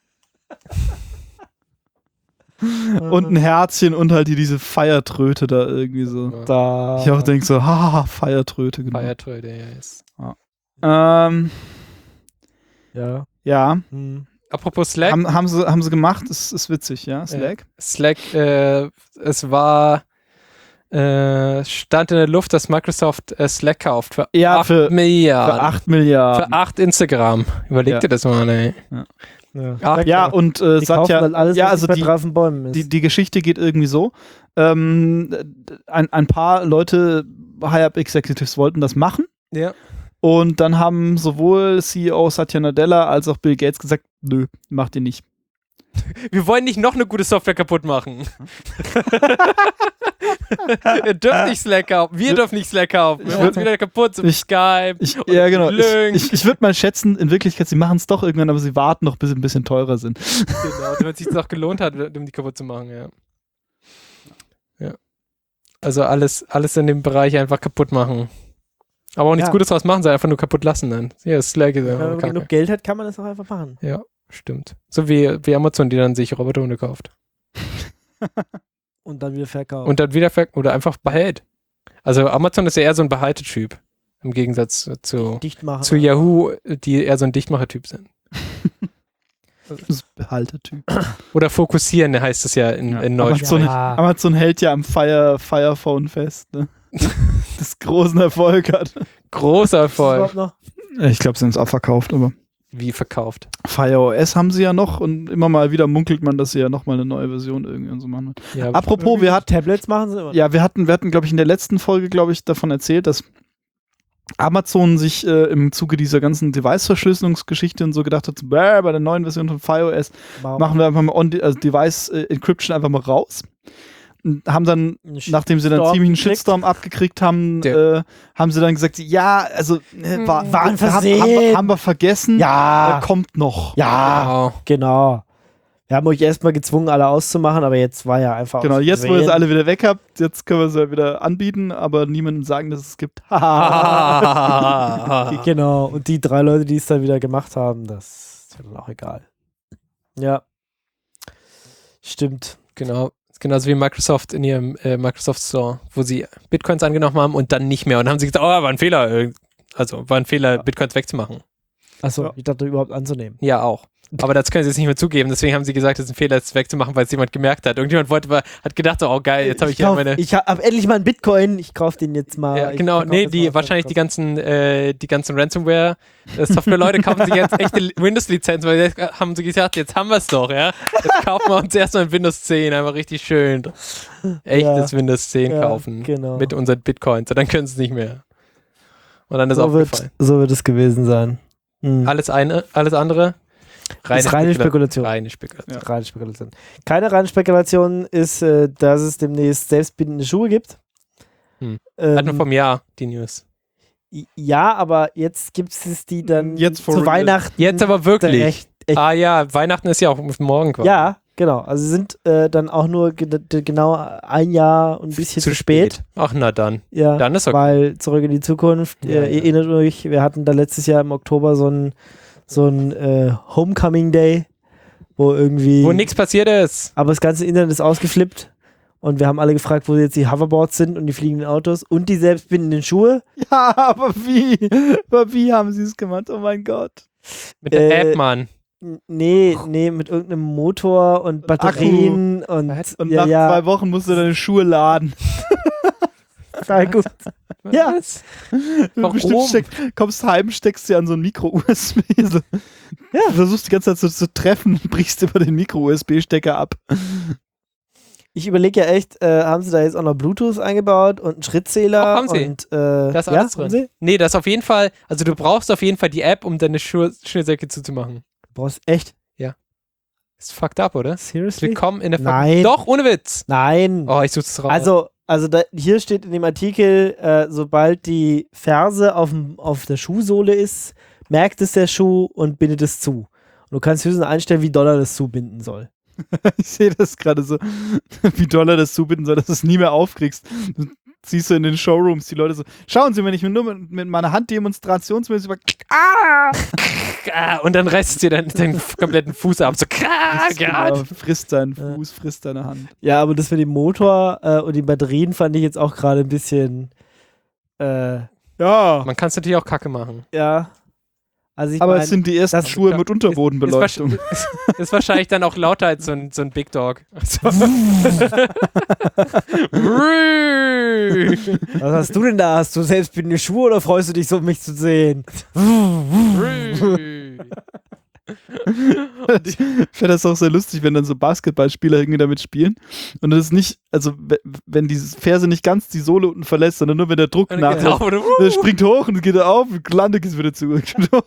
Und ein Herzchen und halt die, diese Feiertröte da irgendwie so. Da. Ich auch denke so, haha, Feiertröte, genau. Feiertröte, ja, ist. Ähm, Ja. ja, Hm. Apropos Slack. Haben, haben, sie, haben sie gemacht, ist, ist witzig, ja, Slack. Äh, Slack, äh, es war, äh, stand in der Luft, dass Microsoft äh, Slack kauft für Ja, acht für- Milliarden. Für acht Milliarden. Für acht Instagram. Überleg Ja. dir das mal, ey. Ja, Ach, Ja, und äh, die Satya, kaufen halt alles, ja, was also nicht die, bei drauf Bäumen ist. die, die Geschichte geht irgendwie so. Ähm, ein, ein paar Leute, High-Up-Executives wollten das machen. Ja. Und dann haben sowohl C E O Satya Nadella als auch Bill Gates gesagt, nö, macht ihr nicht. Wir wollen nicht noch eine gute Software kaputt machen. Ihr dürft nicht Slack kaufen. Wir dürfen nicht Slack kaufen. Wir Ich machen es würd- wieder kaputt zum ich- Skype. Ich, und ja, genau. Ich, Lync. ich, ich würde mal schätzen, in Wirklichkeit, sie machen es doch irgendwann, aber sie warten noch, bis sie ein bisschen teurer sind. Genau, damit es sich auch gelohnt hat, um die kaputt zu machen, ja. Ja. Also alles, alles in dem Bereich einfach kaputt machen. Aber auch nichts Ja. Gutes draus machen, sondern einfach nur kaputt lassen dann. Ja, Slack ist Wenn einfach man Kacke. genug Geld hat, kann man das auch einfach machen. Ja, stimmt. So wie, wie Amazon, die dann sich Roboterhunde kauft. Und dann wieder verkaufen. Und dann wieder ver oder einfach behält. Also Amazon ist ja eher so ein Behalte-Typ. Im Gegensatz zu, dicht machen. zu Yahoo, die eher so ein Dichtmacher-Typ sind. Das ist Behaltertyp. Oder fokussieren, heißt es ja in, Ja. in Aber Neuschwanstein. so eine- Amazon hält ja am Fire, Fire Phone fest, ne? Das großen Erfolg hat. Großer Ist das überhaupt Erfolg. noch? Ich glaube, sie haben es auch verkauft, aber Wie verkauft. Fire O S haben sie ja noch und immer mal wieder munkelt man, dass sie ja nochmal eine neue Version irgendwie und so machen. Ja, Apropos, wir hatten, Tablets machen sie immer. ja, wir hatten, wir hatten, glaube ich, in der letzten Folge, glaube ich, davon erzählt, dass Amazon sich äh, im Zuge dieser ganzen Device-Verschlüsselungsgeschichte und so gedacht hat, bäh, bei der neuen Version von Fire O S Warum? machen wir einfach mal on also Device äh, Encryption einfach mal raus. Und haben dann, Einen nachdem sie dann Shitstorm ziemlich einen gekriegt. Shitstorm abgekriegt haben, Der- äh, haben sie dann gesagt, ja, also äh, war, War ein haben, haben, Versehen. wir- haben wir vergessen, Ja, äh, kommt noch. ja, Wow. genau. Wir haben euch erstmal gezwungen, alle auszumachen, aber jetzt war ja einfach. Genau, aus jetzt, wo ihr Versehen. es alle wieder weg habt, jetzt können wir es ja wieder anbieten, aber niemandem sagen, dass es gibt. Genau, und die drei Leute, die es dann wieder gemacht haben, das ist ja dann auch egal. Ja. Stimmt. Genau. Genauso wie Microsoft in ihrem äh, Microsoft Store, wo sie Bitcoins angenommen haben und dann nicht mehr. Und dann haben sie gesagt, oh, war ein Fehler. äh, Also war ein Fehler, Ja. Bitcoins wegzumachen. Achso, Ja. ich dachte überhaupt anzunehmen. Ja, auch. Aber das können sie jetzt nicht mehr zugeben. Deswegen haben sie gesagt, es ist ein Fehler, es wegzumachen, weil es jemand gemerkt hat. Irgendjemand wollte, hat gedacht, so, oh geil, jetzt habe ich, ich ja kauf, meine... ich hab endlich mal einen Bitcoin, ich kauf den jetzt mal. Ja, ich genau, verkauf nee, das die mal. wahrscheinlich die ganzen, äh, die ganzen Ransomware-Software-Leute kaufen sich jetzt echte Windows-Lizenzen, weil jetzt haben sie gesagt, jetzt haben wir es doch, ja. Jetzt kaufen wir uns erstmal ein Windows zehn, einfach richtig schön. Echtes Ja. Windows zehn Ja, kaufen. genau. Mit unseren Bitcoins. Und dann können sie es nicht mehr. Und dann ist so, wird, aufgefallen. so wird es gewesen sein. Hm. Alles eine, alles andere? Ist reine Spekula- Spekulation. Reine Spekulation. Reine Spekulation. Keine reine Spekulation ist, äh, dass es demnächst selbstbindende Schuhe gibt. Hm. Ähm, Hat nur vom Jahr die News. ja, aber jetzt gibt es die dann Jetzt for zu real. Weihnachten. Jetzt aber wirklich. Echt, echt. Ah ja, Weihnachten ist ja auch morgen quasi. Ja, genau. Also sie sind äh, dann auch nur ge d- genau ein Jahr und ein bisschen zu, spät. Ach na dann. Ja, Dann ist okay. weil zurück in die Zukunft, Ja, äh, ja. ihr erinnert euch, wir hatten da letztes Jahr im Oktober so ein so ein äh, Homecoming Day, wo irgendwie Wo nichts passiert ist. aber das ganze Internet ist ausgeflippt und wir haben alle gefragt, wo jetzt die Hoverboards sind und die fliegenden Autos und die selbstbindenden Schuhe. Ja, aber wie? Aber wie haben sie es gemacht? Oh mein Gott. Mit der Äh, App, Mann. N- Nee, nee, mit irgendeinem Motor und Batterien und, Und ja, nach ja, zwei Wochen musst du deine Schuhe laden. total gut. Ja. Was? Bestimmt Warum? steck, kommst heim, steckst dir an so ein Micro-U S B. So. Ja. Du versuchst die ganze Zeit so zu treffen und brichst über den Micro-U S B-Stecker ab. Ich überlege ja echt, äh, haben sie da jetzt auch noch Bluetooth eingebaut und einen Schrittzähler? Doch, haben sie. Und, äh, Da ist ja, alles haben drin. Sie? Nee, das ist auf jeden Fall, also du brauchst auf jeden Fall die App, um deine Schuhe, Schnürsenkel zuzumachen. Du brauchst echt? Ist fucked up, oder? Seriously? Willkommen in der Nein. Doch, ohne Witz. Nein. Oh, ich such's raus. Also, also da, hier steht in dem Artikel, äh, sobald die Ferse auf, dem- auf der Schuhsohle ist, merkt es der Schuh und bindet es zu. Und du kannst höchstens einstellen, wie doll er das zubinden soll. Ich sehe das gerade so, wie doll er das zubinden soll, dass du es nie mehr aufkriegst. Du siehst du in den Showrooms die Leute so, schauen Sie, wenn ich mir nur mit, mit meiner Hand demonstrationsmäßig über ah, und dann reißt dir deinen, deinen kompletten Fuß ab. So, ah, genau, Gott. frisst deinen Ja. Fuß, frisst deine Hand. Ja, aber das mit dem Motor äh, und den Batterien fand ich jetzt auch gerade ein bisschen, äh, Ja. Man kann es natürlich auch kacke machen. ja. Also ich Aber mein, es sind die ersten das- Schuhe ja, mit Unterbodenbeleuchtung. Ist, ist, ist wahrscheinlich dann auch lauter als so ein, so ein Big Dog. So. was hast du denn da? Hast du selbstbindende Schuhe oder freust du dich so, mich zu sehen? Ich fände das auch sehr lustig, wenn dann so Basketballspieler irgendwie damit spielen und das ist nicht, also we- wenn die Ferse nicht ganz die Sohle unten verlässt, sondern nur wenn der Druck Und dann geht's nachlässt. auf und- Der springt hoch und geht auf und landet es wieder zu.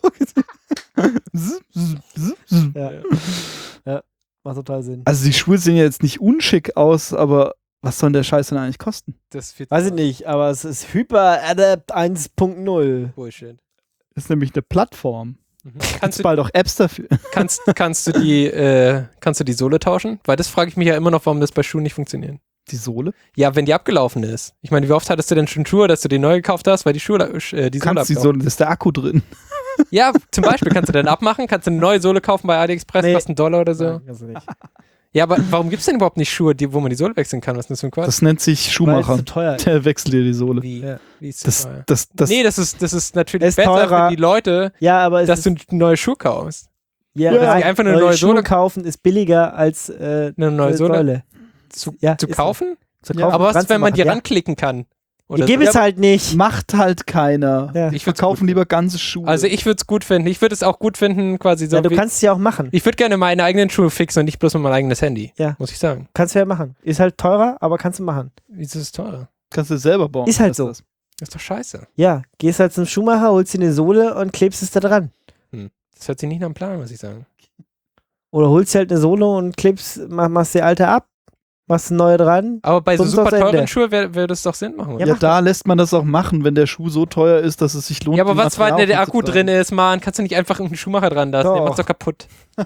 Zip, zip, zip, zip. Ja. ja, macht total Sinn. Also die Schuhe sehen ja jetzt nicht unschick aus, aber was soll denn der Scheiß denn eigentlich kosten? Das wird Weiß ich nicht, aber es ist Hyper Adapt eins Punkt null. Bullshit. Das ist nämlich eine Plattform. Mhm. Kannst Kannst, du du, bald auch Apps dafür. kannst, kannst, du die, äh, kannst du die Sohle tauschen? Weil das frage ich mich ja immer noch, warum das bei Schuhen nicht funktioniert. Die Sohle? Ja, wenn die abgelaufen ist. Ich meine, wie oft hattest du denn schon Schuhe, dass du die neu gekauft hast, weil die Schuhe, äh, die Du Sohle kannst die abgelaufen Sohle, da ist der Akku drin. Ja, zum Beispiel kannst du dann abmachen, kannst du eine neue Sohle kaufen bei AliExpress, Nee. kostet einen Dollar oder so. Nein, kannst du nicht. Ja, aber warum gibt es denn überhaupt nicht Schuhe, die, wo man die Sohle wechseln kann? Was ist denn das für ein Quatsch? Das nennt sich Weil es Schuhmacher. zu teuer ist. Der wechselt dir die Sohle. Wie? Ja. Wie ist Das, teuer? das, das, nee, das ist, das ist natürlich Ist besser teurer. für die Leute, Ja, aber es dass ist, du eine neue Schuhe kaufst. ja, Ja, nein, einfach eine neue neue Schuhe Sohle kaufen ist billiger als äh, Eine neue eine Sohle zu, Ja, zu ist kaufen? Zu Ja. kaufen, Aber was, dran zu wenn man die machen. Ja. ranklicken kann? Die Oder gibt so? es halt nicht. macht halt keiner. Ja. Ich verkaufe lieber ganze Schuhe. Also ich würde es gut finden. Ich würde es auch gut finden, quasi so. Ja, du wie, kannst es ja auch machen. ich würde gerne meine eigenen Schuhe fixen und nicht bloß mit meinem eigenes Handy. Ja. Muss ich sagen. Kannst du ja machen. Ist halt teurer, aber kannst du machen. Wieso ist es teurer? kannst du selber bauen. Ist halt Das so. Das. Das ist doch scheiße. Ja, gehst halt zum Schuhmacher, holst dir eine Sohle und klebst es da dran. Das hört sich nicht nach einem Plan, muss ich sagen. Oder holst dir halt eine Sohle und klebst, mach, machst die alte ab, machst eine neue dran. Aber bei so Sonst super aufs Ende. teuren Schuhen wäre wär das doch Sinn machen. Ja, Oder? Ja, mach da lässt man das auch machen, wenn der Schuh so teuer ist, dass es sich lohnt. Ja, aber die was, weil Material der Akku aufzutreiben. drin ist, Mann, kannst du nicht einfach einen Schuhmacher dran lassen. Der Doch. macht's doch kaputt.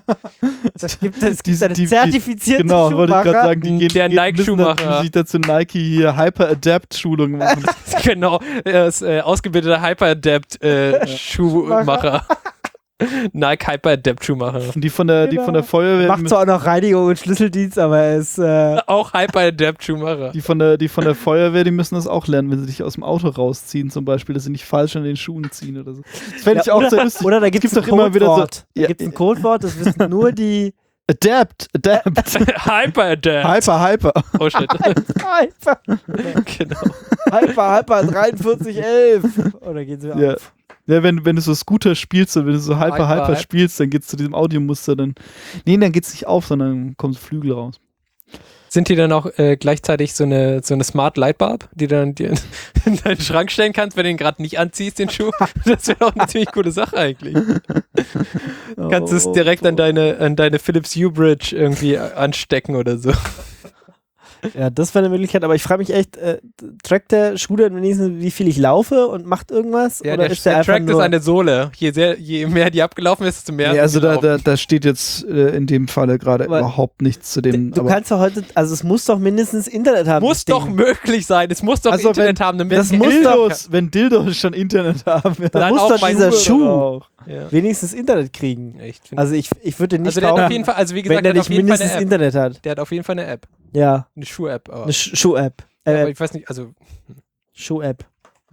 Es gibt, es Die- gibt eine die- die- zertifizierte Genau, wollte ich gerade Schuhmacher. sagen, die gehen, Der gehen- müssen dann- Nike-Schuhmacher. sich dazu Nike hier Hyper-Adapt-Schulung machen. Genau, er ist äh, ausgebildeter Hyper-Adapt äh, Schuhmacher. Nike Hyper-Adapt Schuhmacher. Und die von der, die von der Feuerwehr, Macht zwar auch noch Reinigung und Schlüsseldienst, aber er ist äh, Auch Hyper-Adapt Schuhmacher. die von der, die von der Feuerwehr, die müssen das auch lernen, wenn sie dich aus dem Auto rausziehen, zum Beispiel, dass sie nicht falsch an den Schuhen ziehen oder so. Das fände ich ja, auch oder, sehr lustig. oder da gibt es gibt ein doch immer wieder so- Codewort. Da Ja, gibt es ein Codewort, das wissen nur die Adapt, Adapt. Hyper-Adapt. Hyper, Hyper. Oh shit. Hyper, Genau. Hyper, Hyper dreiundvierzig elf. Oder gehen sie Ja. auf. Ja, wenn, wenn du so Scooter spielst und wenn du so Hyper, Hyper, Hyper, Hyper. spielst, dann geht's zu diesem Audiomuster, dann. Nee, dann geht's nicht auf, sondern kommen so Flügel raus. Sind die dann auch äh, gleichzeitig so eine, so eine Smart Lightbulb, die du dann dir in, in deinen Schrank stellen kannst, wenn du ihn gerade nicht anziehst, den Schuh? Das wäre auch eine ziemlich coole Sache eigentlich. Du kannst es Oh, direkt an deine, an deine Philips Hue Bridge irgendwie anstecken oder so. Ja, das wäre eine Möglichkeit, aber ich frage mich echt, äh, trackt der Schuh denn wenigstens, wie viel ich laufe und macht irgendwas? Ja, oder der, ist der, der einfach Track ist nur eine Sohle. Je, sehr, je mehr die abgelaufen ist, desto mehr. Nee, also sind da, die da, da steht jetzt äh, in dem Falle gerade Aber überhaupt nichts zu dem. Du aber kannst doch heute, also es muss doch mindestens Internet haben. Muss das doch Ding. möglich sein. Es muss doch Also Internet wenn- haben, damit das es muss Dildos, wenn Dildos schon Internet haben, Da dann muss auch doch mein dieser Schuhe Schuh auch. Ja. wenigstens Internet kriegen. Echt, find Also ich, ich würde nicht also der hat kaufen, auf jeden Fall, also wie gesagt, wenn der der hat auf nicht jeden Fall mindestens eine App. Internet hat. Der hat auf jeden Fall eine App. Ja, Eine Schuh-App. aber- eine Sch- Schuh-App. Ja, Äh, aber ich weiß nicht, also Schuh-App.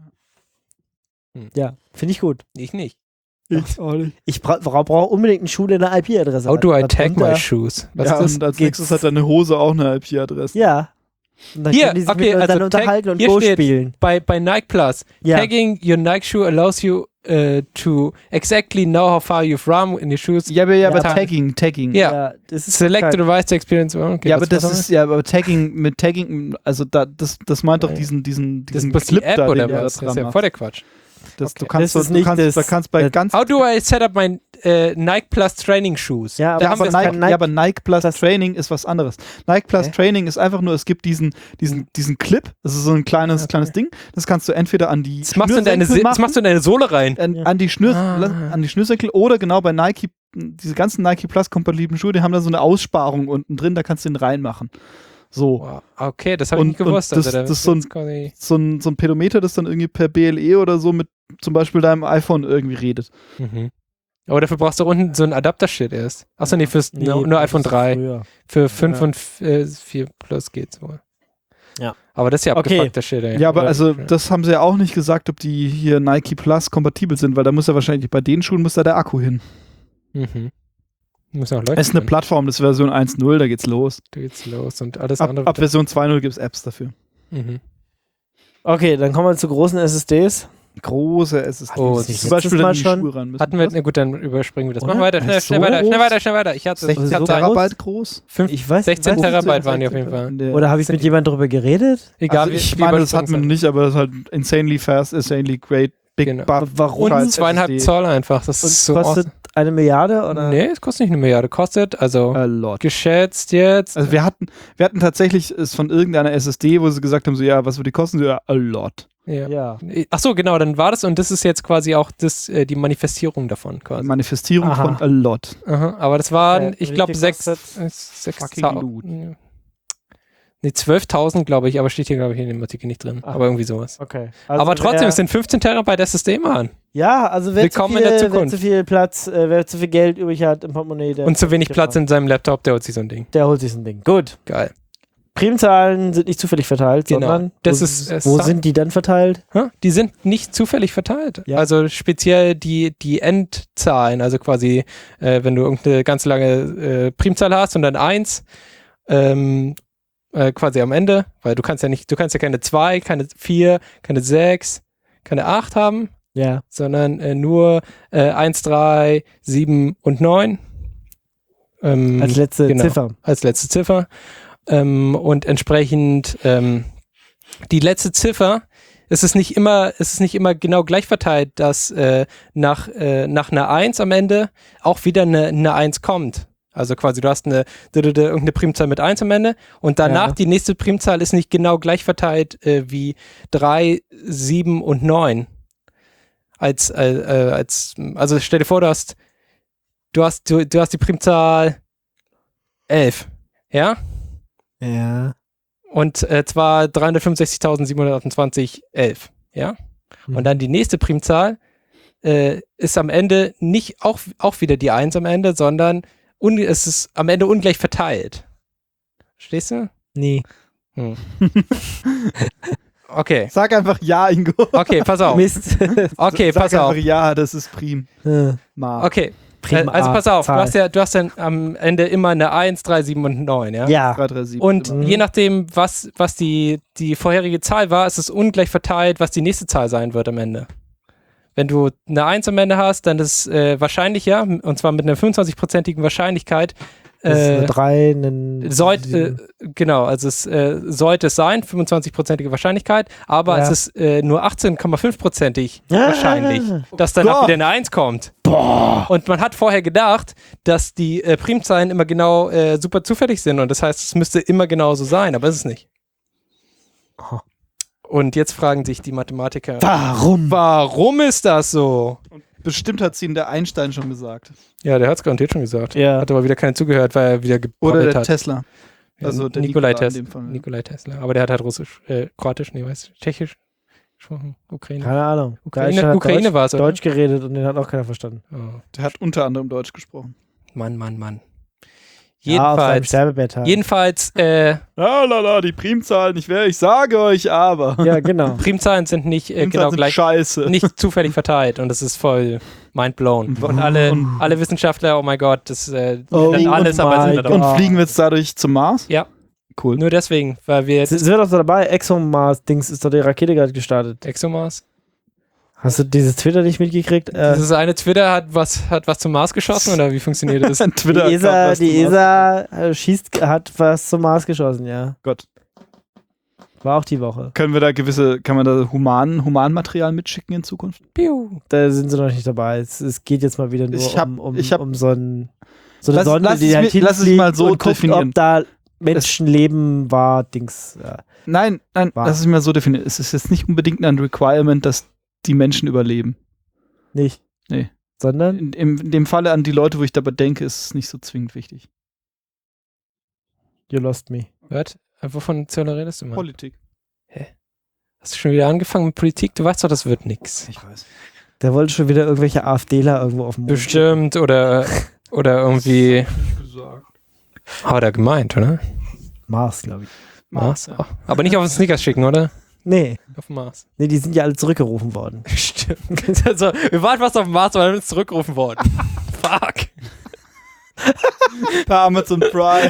Hm. Ja, finde ich gut. ich nicht. Ich auch nicht. Ich bra brauche brauch unbedingt einen Schuh, der eine I P-Adresse How hat. do I tag Darunter- my shoes? Was Ja, ist das? und als Geht's- nächstes hat deine Hose auch eine I P-Adresse. Ja. Und dann Hier, können die sich okay, miteinander also tag- unterhalten und hier Go steht- spielen. Bei, bei Nike Plus, Ja. tagging your Nike shoe allows you uh, to exactly know how far you've run in your shoes. Ja, aber, ja, aber Ja. Tagging, Tagging. Ja. Ja, das ist Select the geil. device to experience. Okay, ja, aber was- das was ist ja, aber Tagging mit Tagging, also da, das, das meint doch Ja. diesen, diesen, das diesen ist bloß die Clip App da, oder den du was? da Das ist dran ja voll machst. der Quatsch. Das, du Okay. kannst, Das ist du nicht kannst, das- da kannst bei das- ganz How do I set up my äh, Nike Plus Training Shoes? Ja, da aber haben aber wir das Nike, kann Nike- ja, aber Nike Plus das- Training ist was anderes. Nike Plus Okay. Training ist einfach nur, es gibt diesen, diesen, diesen Clip, das ist so ein kleines, Okay. kleines Ding, das kannst du entweder an die das, machst du in deine, Schnürsenkel Se- das machen, machst du in deine Sohle rein. an, Ja. an, die Schnür, Ah. an die Schnürsenkel oder genau bei Nike, diese ganzen Nike Plus kompatiblen Schuhe, die haben da so eine Aussparung unten drin, da kannst du den reinmachen. So. Wow. Okay, das habe ich Und- nicht gewusst. und das- also, da das ist so ein- jetzt quasi- So ein, so ein Pedometer, das dann irgendwie per B L E oder so mit zum Beispiel deinem iPhone irgendwie redet. Mhm. Aber dafür brauchst du unten so ein Adapter-Shit erst. Achso, nee, fürs Nee, nur, nur das iPhone ist drei. früher. Für fünf Ja. und äh, vier Plus geht's wohl. Ja. Aber das ist ja Okay. abgefuckter Shit, ey. Ja, aber Oder- also das haben sie ja auch nicht gesagt, ob die hier Nike Plus kompatibel sind, weil da muss ja wahrscheinlich bei den Schuhen muss da der Akku hin. Mhm. Muss noch Leute Es ist eine Plattform, das ist Version eins Punkt null, da geht's los. Da geht's los und alles Ab, andere. ab Version zwei Punkt null gibt es Apps dafür. mhm. Okay, dann kommen wir zu großen S S Ds. Große S S Ds. Oh, das nicht zum letztes Beispiel Mal dann die schon? Schuhe ran müssen. Hatten wir, na gut, dann überspringen wir das. Oder? Machen wir weiter, schnell, Ist schnell so weiter, schnell groß? weiter, schnell weiter. Ich hatte sechzehn so Terabyte groß? fünf, Ich weiß, sechzehn weiß, Terabyte waren die auf jeden Fall. In der- Oder habe ich mit jemandem drüber geredet? Egal, also wie- ich wie meine, das hat man übersprungen nicht, aber das ist halt insanely fast, insanely great, big Genau. buff. Warum? Scheiß Und zweieinhalb S S D. Zoll einfach. Das Und ist so kostet awesome. eine Milliarde? Oder? Nee, es kostet nicht eine Milliarde. Kostet, also A lot. geschätzt jetzt. Also wir hatten, wir hatten tatsächlich es von irgendeiner S S D, wo sie gesagt haben, so ja, was würde die kosten? So ja, a lot. ja. Ja. Ach so, genau, dann war das und das ist jetzt quasi auch das, äh, die Manifestierung davon quasi. Manifestierung Aha. von a lot. Aha, aber das waren, Äh, ich wie glaube, viel sechs, kostet? äh, sechs Fucking loot. ja. Nee, zwölftausend, glaube ich, aber steht hier, glaube ich, in dem Artikel nicht drin. Ach. Aber irgendwie sowas. Okay. Also aber trotzdem, wer, es sind fünfzehn Terabyte S S D, Mann. Ja, also wer zu, Willkommen viel, in der wer Zukunft. zu viel Platz, äh, wer zu viel Geld übrig hat im Portemonnaie, der, Und zu wenig genau. Platz in seinem Laptop, der holt sich so ein Ding. der holt sich so ein Ding. Gut. Geil. Primzahlen sind nicht zufällig verteilt, Genau. sondern Das wo, ist, äh, wo Sa- sind die dann verteilt? Hä? Die sind nicht zufällig verteilt. Ja. Also speziell die, die Endzahlen, also quasi, äh, wenn du irgendeine ganz lange äh, Primzahl hast und dann eins, ähm, äh, quasi am Ende, weil du kannst ja nicht, du kannst ja keine zwei, keine vier, keine sechs, keine acht haben, Ja. sondern äh, nur äh, eins, drei, sieben und neun. Ähm, Als letzte genau. Ziffer. als letzte Ziffer. Ähm, und entsprechend ähm, die letzte Ziffer, es ist nicht immer, es ist nicht immer genau gleich verteilt, dass äh, nach, äh, nach einer eins am Ende auch wieder eine, eine eins kommt. Also quasi, du hast eine, d- d- d- irgendeine Primzahl mit eins am Ende und danach Ja. die nächste Primzahl ist nicht genau gleich verteilt äh, wie drei, sieben und neun. Als, äh, äh, als, also stell dir vor, du hast, du hast, du, du hast die Primzahl elf, ja? Ja. Und äh, zwar dreihundertfünfundsechzigtausendsiebenhundertachtundzwanzig, elf, ja? Mhm. Und dann die nächste Primzahl äh, ist am Ende nicht auch, auch wieder die eins am Ende, sondern un es ist am Ende ungleich verteilt. Verstehst du? Nee. Hm. Okay, Sag einfach ja, Ingo. okay, pass auf. Mist. Okay, Sag pass einfach auf. ja, das ist prim. Äh, Ma. Okay, Prim äh, also A, pass auf, du Zahl. hast ja, du hast dann am Ende immer eine eins, drei, sieben und neun, ja? Ja. drei drei sieben. Und Mhm. je nachdem, was, was die, die vorherige Zahl war, ist es ungleich verteilt, was die nächste Zahl sein wird am Ende. Wenn du eine eins am Ende hast, dann ist äh, wahrscheinlich, ja, und zwar mit einer fünfundzwanzig-prozentigen Wahrscheinlichkeit, Das ist eine äh, drei, eine sollte, äh, genau, also es äh, sollte es sein, fünfundzwanzig-prozentige Wahrscheinlichkeit, aber Ja. es ist äh, nur achtzehn Komma fünf-prozentig Ah. wahrscheinlich, dass danach Gott. wieder eine eins kommt. Und man hat vorher gedacht, dass die äh, Primzahlen immer genau äh, super zufällig sind und das heißt, es müsste immer genauso sein, aber ist es nicht. Oh. Und jetzt fragen sich die Mathematiker, Warum? warum ist das so? Bestimmt hat es Ihnen der Einstein schon gesagt. Ja, der hat es garantiert schon gesagt. Ja. Hat aber wieder keinen zugehört, weil er wieder Oder gebrabbelt der hat. Tesla. Ja, Also der Nikolai, Nikola in Tes dem Fall, ja. Nikolai Tesla. Aber der hat halt Russisch, äh, Kroatisch, nee, weiß ich, Tschechisch gesprochen, Ukraine. Keine Ahnung. Der Ukraine, hat Ukraine Deutsch, war es, oder? Deutsch geredet und den hat auch keiner verstanden. Oh, Der hat unter anderem Deutsch gesprochen. Mann, Mann, Mann. Ja, auf seinem Jedenfalls, Sterbebett halt. jedenfalls, äh, Ah, lala, die Primzahlen, ich, wär, ich sage euch aber. Ja, genau. Primzahlen sind nicht äh, Primzahlen genau sind gleich, scheiße. nicht zufällig verteilt und das ist voll mindblown. Und alle, Und- alle Wissenschaftler, oh mein Gott, das äh, Oh ändern alles, my aber sind wir God. doch. Und fliegen wir jetzt dadurch zum Mars? Ja. Cool. Nur deswegen, weil wir Sind jetzt wir doch so dabei? ExoMars-Dings ist doch die Rakete gerade gestartet. ExoMars. Hast du dieses Twitter nicht mitgekriegt? Äh, Dieses eine Twitter hat was, hat was zum Mars geschossen oder wie funktioniert das? Ein die Twitter ESA, die ESA äh, schießt, hat was zum Mars geschossen, ja. Gott. War auch die Woche. Können wir da gewisse, kann man da human, Humanmaterial mitschicken in Zukunft? Piu. Da sind sie noch nicht dabei. Es, es geht jetzt mal wieder nur Ich hab- um, um, ich hab- um so, ein, so eine Lass- Sonde, lass die es halt mir- lass es hinfliegt mal so und guckt, definieren. ob da Menschenleben war, Dings. Ja. Nein, nein, War. lass es mal so definieren. Es ist jetzt nicht unbedingt ein Requirement, dass die Menschen überleben. Nicht. Nee. Sondern? In, in, in dem Falle an die Leute, wo ich dabei denke, ist es nicht so zwingend wichtig. You lost me. Was? Wovon Zöller redest du, Mann? Politik. Hast du schon wieder angefangen mit Politik? Du weißt doch, das wird nix. Ich weiß. Der wollte schon wieder irgendwelche AfDler irgendwo auf dem Mond. Bestimmt oder, oder irgendwie. Hat er gemeint, oder? Mars, glaube ich. Mars. Oh. Aber nicht auf den Snickers schicken, oder? Nee. Auf den Mars. Nee, die sind ja alle zurückgerufen worden. Stimmt. Also, wir waren fast auf dem Mars, aber dann sind zurückgerufen worden. Fuck. Bei Amazon Prime.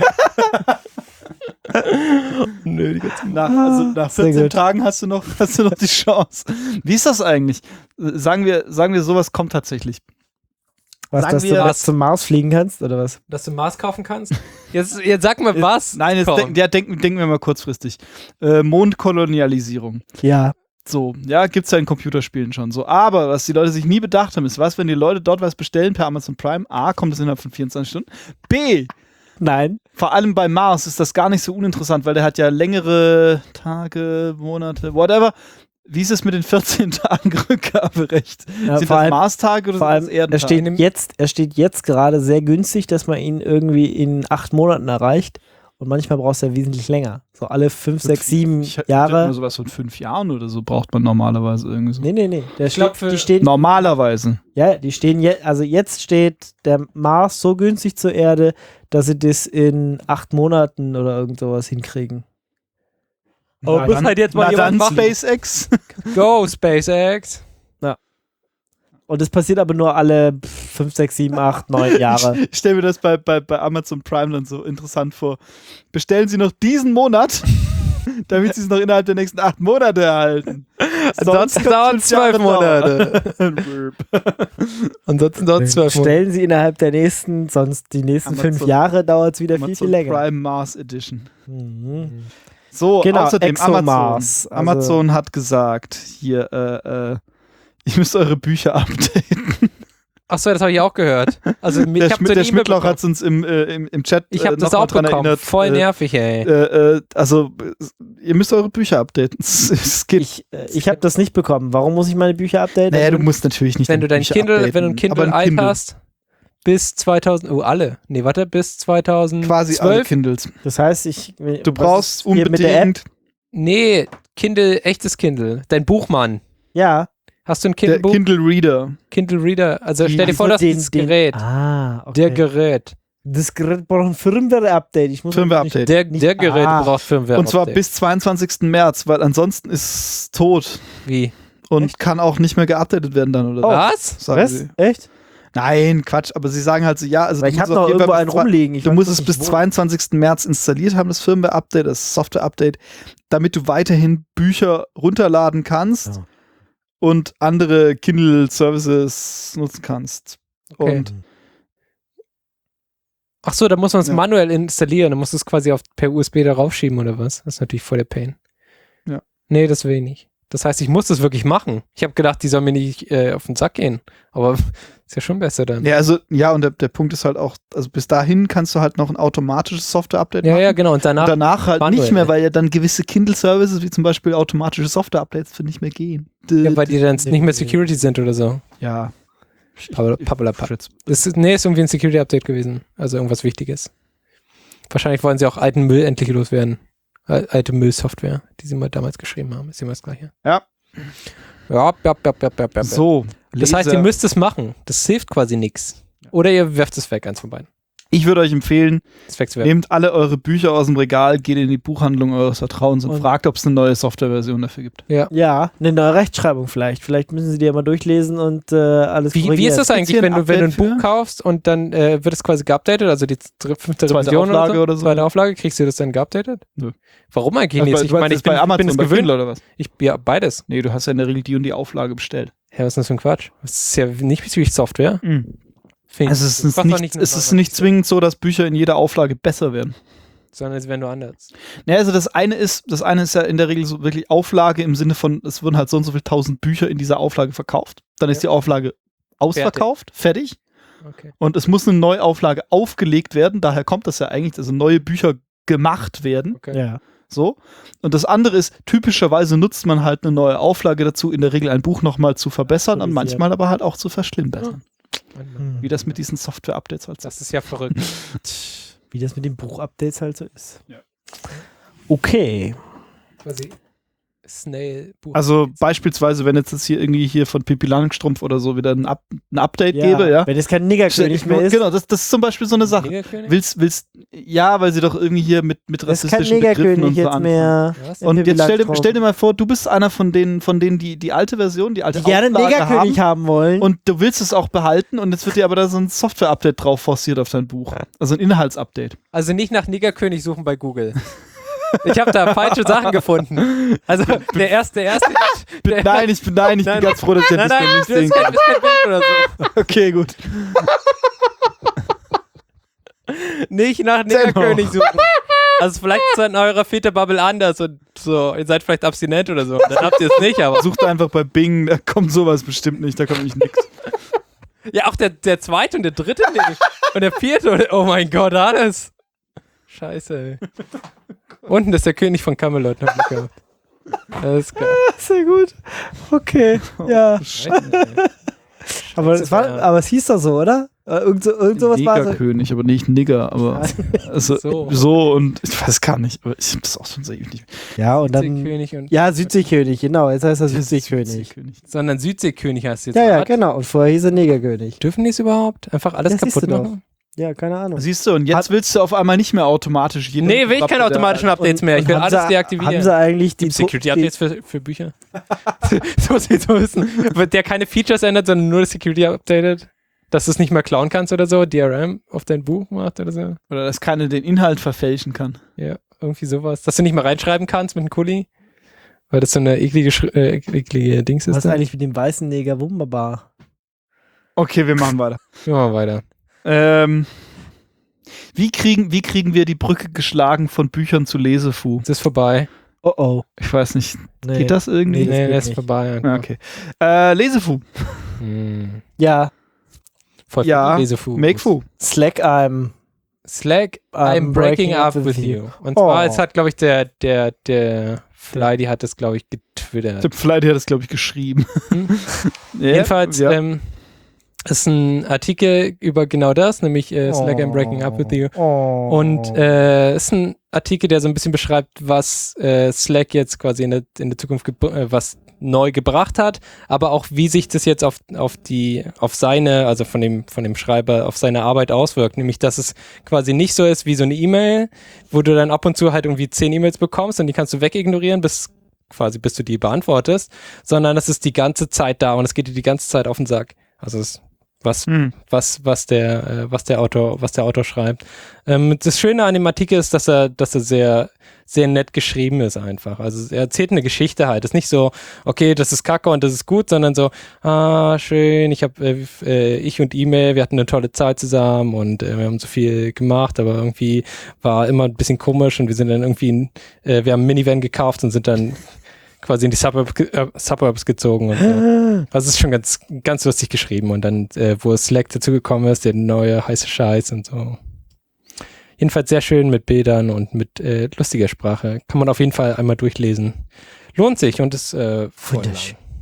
Nö, die ganze Nach, also nach Sehr vierzehn gut. Tagen hast du, noch, hast du noch die Chance. Wie ist das eigentlich? Sagen wir, sagen wir, sowas kommt tatsächlich. Was, Sagen dass wir- du was zum Mars fliegen kannst, oder was? Dass du Mars kaufen kannst? Jetzt, jetzt sag mal was. Nein, jetzt Komm. denk, ja, denken, denken wir mal kurzfristig. Äh, Mondkolonialisierung. Ja. So, ja, gibt's ja in Computerspielen schon so. Aber was die Leute sich nie bedacht haben, ist, was, wenn die Leute dort was bestellen per Amazon Prime, A, kommt das innerhalb von vierundzwanzig Stunden, B, Nein. vor allem bei Mars ist das gar nicht so uninteressant, weil der hat ja längere Tage, Monate, whatever. Wie ist es mit den vierzehn Tagen Rückgaberecht? Ja, Sind vor das allem- Mars-Tage oder Vor sind allem, das er Erdentage? steht, jetzt, er steht jetzt gerade sehr günstig, dass man ihn irgendwie in acht Monaten erreicht. Und manchmal brauchst du ja wesentlich länger. So alle fünf, sechs, sieben Ich hätte immer Jahre. sowas von fünf Jahren oder so braucht man normalerweise irgendwie so. Nee, nee, nee. Der Ich glaub, steht, für- die stehen, Normalerweise. ja, die stehen jetzt, also jetzt steht der Mars so günstig zur Erde, dass sie das in acht Monaten oder irgend sowas hinkriegen. Aber Na muss dann- halt jetzt mal na jemand dann machen. SpaceX. Go, SpaceX. Und das passiert aber nur alle fünf, sechs, sieben, acht, neun Jahre. Ich stelle mir das bei, bei, bei Amazon Prime dann so interessant vor. Bestellen Sie noch diesen Monat, damit Sie es noch innerhalb der nächsten acht Monate erhalten. Ansonsten könnte dauert fünf es zwölf Jahre Monate. Ansonsten dauert es zwölf Monate. Stellen sie innerhalb der nächsten, sonst die nächsten Amazon- fünf Jahre dauert es wieder viel, Amazon viel länger. Prime Mars Edition. Mhm. So, Genau, außerdem ExoMars. Amazon. Also- Amazon hat gesagt, hier, äh, äh, ihr müsst eure Bücher updaten. Achso, das habe ich auch gehört. Also, ich Der, habe Schmidt, so der eine E-Mail Schmidtloch bekommen. hat es uns im, äh, im, im Chat Ich habe äh, das noch mal auch dran bekommen. erinnert. Voll äh, nervig, ey. Äh, äh, also, äh, ihr müsst eure Bücher updaten. Es, es geht. Ich, äh, ich habe das nicht bekommen. Warum muss ich meine Bücher updaten? Naja, du musst natürlich nicht wenn deine du dein Bücher Kindle, updaten, wenn du ein Kindle aber alt hast, bis zweitausend, oh, alle. Nee, warte, bis zweitausendzwölf. Quasi alle Kindles. Das heißt, ich. Du brauchst hier mit der App? unbedingt Nee, Kindle, echtes Kindle. Dein Buchmann. Ja. Hast du ein der Kindle-Buch? Kindle Reader. Kindle Reader. Also Die- stell dir vor, Also das den- ist das den- Gerät. Ah, okay. Der Gerät. Das Gerät braucht ein Firmware-Update. Ich muss Firmware-Update. Der, Nicht- der Gerät Ah. braucht Firmware. Und zwar bis zweiundzwanzigsten März, weil ansonsten ist es tot Wie? und Echt? kann auch nicht mehr geupdatet werden dann oder Oh. Was? so, sagen Was? sie. Echt? Nein, Quatsch, aber sie sagen halt so, ja, also Weil du ich musst habe auf noch jeden irgendwo Fall einen bis zwei- rumliegen. Ich Du weiß musst noch es nicht, bis wo. zweiundzwanzigsten März installiert haben, das Firmware-Update, das Software-Update, damit du weiterhin Bücher runterladen kannst Ja. und andere Kindle-Services nutzen kannst. Okay. Und Ach so, da muss man es Ja. manuell installieren. Dann musst du es quasi auf, per U S B da raufschieben oder was? Das ist natürlich voll der Pain. Ja. Nee, das will ich nicht. Das heißt, ich muss das wirklich machen. Ich habe gedacht, die sollen mir nicht äh, auf den Sack gehen. Aber ist ja schon besser dann. ja, also, ja, und der, der Punkt ist halt auch, also bis dahin kannst du halt noch ein automatisches Software-Update Ja, machen. ja, genau. Und danach. Und danach halt manuell. nicht mehr, weil ja dann gewisse Kindle-Services, wie zum Beispiel automatische Software-Updates, für nicht mehr gehen. ja, weil die dann nicht mehr Security sind oder so. Ja. Aber Pappelapapp. Schätz- Das ist, nee, ist irgendwie ein Security-Update gewesen. Also irgendwas Wichtiges. Wahrscheinlich wollen sie auch alten Müll endlich loswerden. Al- Alte Müllsoftware, die sie mal damals geschrieben haben. Ist immer das Gleiche. Ja. Ja, ja, ja, ja, ja, ja. So. Das heißt, Leser. ihr müsst es machen. Das hilft quasi nichts. Oder ihr werft es weg, eins von beiden. Ich würde euch empfehlen, Das wegzuwerfen. nehmt alle eure Bücher aus dem Regal, geht in die Buchhandlung eures Vertrauens und, Und- fragt, ob es eine neue Softwareversion dafür gibt. Ja, eine neue Rechtschreibung vielleicht. Vielleicht müssen sie die ja mal durchlesen und äh, alles Wie, wie korrigieren. ist das eigentlich, Gibt's hier wenn ein du, wenn du ein Update Buch für? kaufst und dann äh, wird es quasi geupdatet, also die dr- fünfte Zweite Revision oder Auflage so, oder so? zweite Auflage, kriegst du das dann geupdatet? Nö. Warum eigentlich Also nicht? bei- Ich du meinst meine, ich jetzt bin, bei Amazon, ich bin es bei gewöhnt. Kindle oder was? Ich, ja, beides. Nee, du hast ja in der Regel die und die Auflage bestellt. Ja, was ist das für ein Quatsch? Das ist ja nicht bezüglich Software. Find Also ich- es ist kostet nicht, doch nicht nur es ist neunundneunzig, nicht zwingend so, dass Bücher in jeder Auflage besser werden. sondern es wäre nur anders. Ja, also das eine ist, das eine ist ja in der Regel so wirklich Auflage im Sinne von, es wurden halt so und so viele tausend Bücher in dieser Auflage verkauft. Dann ist Ja. die Auflage ausverkauft, fertig. Okay. Und es muss eine Neuauflage aufgelegt werden. Daher kommt das ja eigentlich, dass neue Bücher gemacht werden. okay. Ja. So. Und das andere ist, typischerweise nutzt man halt eine neue Auflage dazu, in der Regel ein Buch nochmal zu verbessern und Aktualisieren. manchmal aber halt auch zu verschlimmbessern. Hm. Wie das mit diesen Software-Updates halt so Das ist ja verrückt. Wie das mit den Buch-Updates halt so ist. Ja. Okay. Quasi. Snail-Buch. Also beispielsweise, wenn jetzt das hier irgendwie hier von Pippi Langstrumpf oder so wieder ein, Up, ein Update Ja, gäbe, ja. wenn es kein Niggerkönig mehr ist. Genau, das, das ist zum Beispiel so eine Sache. Negerkönig? Willst, willst, ja, weil sie doch irgendwie hier mit, mit Das ist kein rassistischen Begriffen und Negerkönig so jetzt anfangen. mehr. Was? Und Pippi jetzt stell dir, Langstrumpf. stell dir mal vor, du bist einer von denen, von denen die die alte Version, die alte Die gerne einen Auflage Negerkönig haben. haben wollen. Und du willst es auch behalten und jetzt wird dir aber da so ein Software-Update drauf forciert auf dein Buch. Also ein Inhaltsupdate. Also nicht nach Negerkönig suchen bei Google. Ich habe da falsche Sachen gefunden. Also der erste, der erste. Der, Nein, ich bin, nein, ich bin Nein. ganz froh, dass ich nein, das nein, nicht das sehen ist kein, kann. das ist kein Bild oder so. Okay, gut. Nicht nach Negerkönig suchen. Also vielleicht ist in eurer Väterbubble anders und so, ihr seid vielleicht abstinent oder so. Dann habt ihr es nicht, aber. Sucht einfach bei Bing, da kommt sowas bestimmt nicht, da kommt nicht nix. Ja, auch der, der zweite und der dritte nicht. Und der vierte und oh mein Gott, alles. Scheiße, ey. Unten ist der König von Camelot noch nicht gehabt. Das ist geil. Sehr gut. Okay. Ja. Scheiße, Aber es, war, aber es hieß doch so, oder? Äh, Irgend, so, irgend sowas war so. Negerkönig, aber nicht Nigger, aber also, So. so. Und ich weiß gar nicht, aber ich hab das auch schon sehr ewig nicht Ja, und dann. Südseekönig und. Ja, Südseekönig, genau. Jetzt heißt er Südseekönig. Südseekönig. Sondern Südseekönig heißt jetzt. Ja, ja, Was? genau. Und vorher hieß er Negerkönig. Dürfen die es überhaupt? Einfach alles Ja, siehst kaputt du doch. machen? Ja, keine Ahnung. Siehst du, und jetzt Hat- willst du auf einmal nicht mehr automatisch jeden Nee, will ich keine automatischen Updates mehr. Ich will haben alles sie, deaktivieren. Haben sie eigentlich die, Gibt's Security die Updates für, für Bücher? So sieht's aus. Der keine Features ändert, sondern nur das Security updated. Dass du es nicht mehr klauen kannst oder so, D R M auf dein Buch macht oder so. Oder dass keiner den Inhalt verfälschen kann. Ja, irgendwie sowas. Dass du nicht mehr reinschreiben kannst mit einem Kuli. Weil das so eine eklige, Schri- äh, eklige Dings Was ist. ist Da. eigentlich mit dem weißen Neger? Wunderbar. Okay, wir machen weiter. Gehen wir mal weiter. Ähm, wie, kriegen, wie kriegen wir die Brücke geschlagen von Büchern zu Lesefu? Es ist vorbei. Oh oh. Ich weiß nicht, Nee. geht das irgendwie? Nee, das Nee, geht der ist nicht. vorbei. Ja, okay. Äh, Lesefu. Hm. Ja, Voll Ja, viel Lesefu. Make Fu. Slack I'm. Slack, I'm I'm breaking up with you. Und Oh. zwar, jetzt hat, glaube ich, der, der, der Fly, die hat das, glaube ich, getwittert. Der Flight hat das, glaube ich, geschrieben. Hm? Ja, Jedenfalls ja. ähm, ist ein Artikel über genau das, nämlich äh, Slack, I'm breaking up with you. Oh. Und äh, ist ein Artikel, der so ein bisschen beschreibt, was äh, Slack jetzt quasi in der, in der Zukunft gebr- äh, was neu gebracht hat, aber auch wie sich das jetzt auf, auf die, auf seine, also von dem, von dem Schreiber, auf seine Arbeit auswirkt. Nämlich, dass es quasi nicht so ist wie so eine E-Mail, wo du dann ab und zu halt irgendwie zehn E-Mails bekommst und die kannst du wegignorieren, bis quasi bis du die beantwortest, sondern es ist die ganze Zeit da und es geht dir die ganze Zeit auf den Sack. Also es was, Hm. was, was der, äh, was der Autor, was der Autor schreibt. Ähm, das Schöne an dem Artikel ist, dass er, dass er sehr, sehr nett geschrieben ist einfach. Also er erzählt eine Geschichte halt. Es ist nicht so, okay, das ist Kacke und das ist gut, sondern so, ah, schön, ich habe, äh, äh, ich und E-Mail, wir hatten eine tolle Zeit zusammen und äh, wir haben so viel gemacht, aber irgendwie war immer ein bisschen komisch und wir sind dann irgendwie, in, äh, wir haben einen Minivan gekauft und sind dann quasi in die Suburb, äh, Suburbs gezogen und so. Das ist schon ganz, ganz lustig geschrieben. Und dann, äh, wo Slack dazugekommen ist, der neue heiße Scheiß und so. Jedenfalls sehr schön mit Bildern und mit äh, lustiger Sprache. Kann man auf jeden Fall einmal durchlesen. Lohnt sich und ist äh, voll Wunderschön. lang.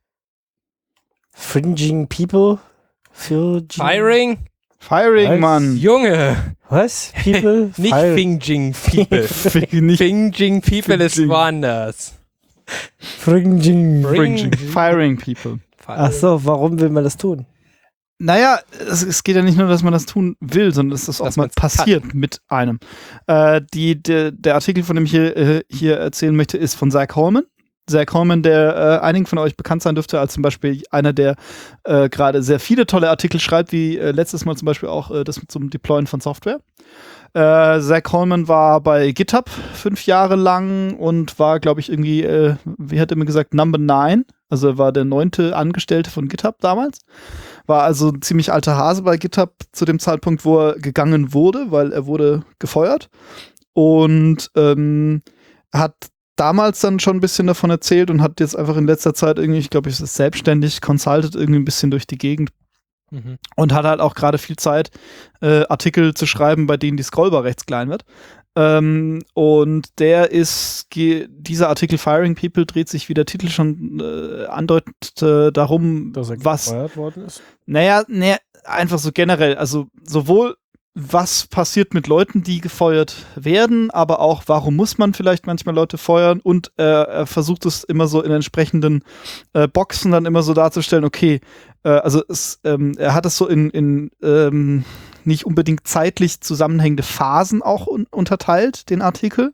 Fringing People? Fringing- Firing? Firing, Was? Mann. Junge! Was? People? Nicht Fire- Finging People. Nicht Finging People ist Finging. woanders. Fringing. Fringing. Firing people. Ach so, warum will man das tun? Naja, es, es geht ja nicht nur, dass man das tun will, sondern dass das auch Dass mal man's passiert mit einem. Äh, die, der, der Artikel, von dem ich hier, äh, hier erzählen möchte, ist von Zach Holman. Zach Holman, der äh, einigen von euch bekannt sein dürfte, als zum Beispiel einer, der äh, gerade sehr viele tolle Artikel schreibt, wie äh, letztes Mal zum Beispiel auch äh, das zum Deployen von Software. Äh, Zach Holman war bei GitHub fünf Jahre lang und war, glaube ich, irgendwie, äh, wie hat er mir gesagt, Number Nine. Also er war der neunte Angestellte von GitHub damals. War also ein ziemlich alter Hase bei GitHub zu dem Zeitpunkt, wo er gegangen wurde, weil er wurde gefeuert. Und ähm, hat damals dann schon ein bisschen davon erzählt und hat jetzt einfach in letzter Zeit irgendwie, ich glaube, ich ist selbstständig, consulted irgendwie ein bisschen durch die Gegend. Mhm. Und hat halt auch gerade viel Zeit, äh, Artikel zu schreiben, bei denen die Scrollbar rechts klein wird. Ähm, und der ist, ge- dieser Artikel Firing People dreht sich, wie der Titel schon äh, andeutet, äh, darum, Dass er was, gefeuert worden ist. naja, naja, einfach so generell, also sowohl was passiert mit Leuten, die gefeuert werden, aber auch, warum muss man vielleicht manchmal Leute feuern, und äh, er versucht es immer so in entsprechenden äh, Boxen dann immer so darzustellen, okay, äh, also es, ähm, er hat es so in, in ähm, nicht unbedingt zeitlich zusammenhängende Phasen auch un- unterteilt, den Artikel.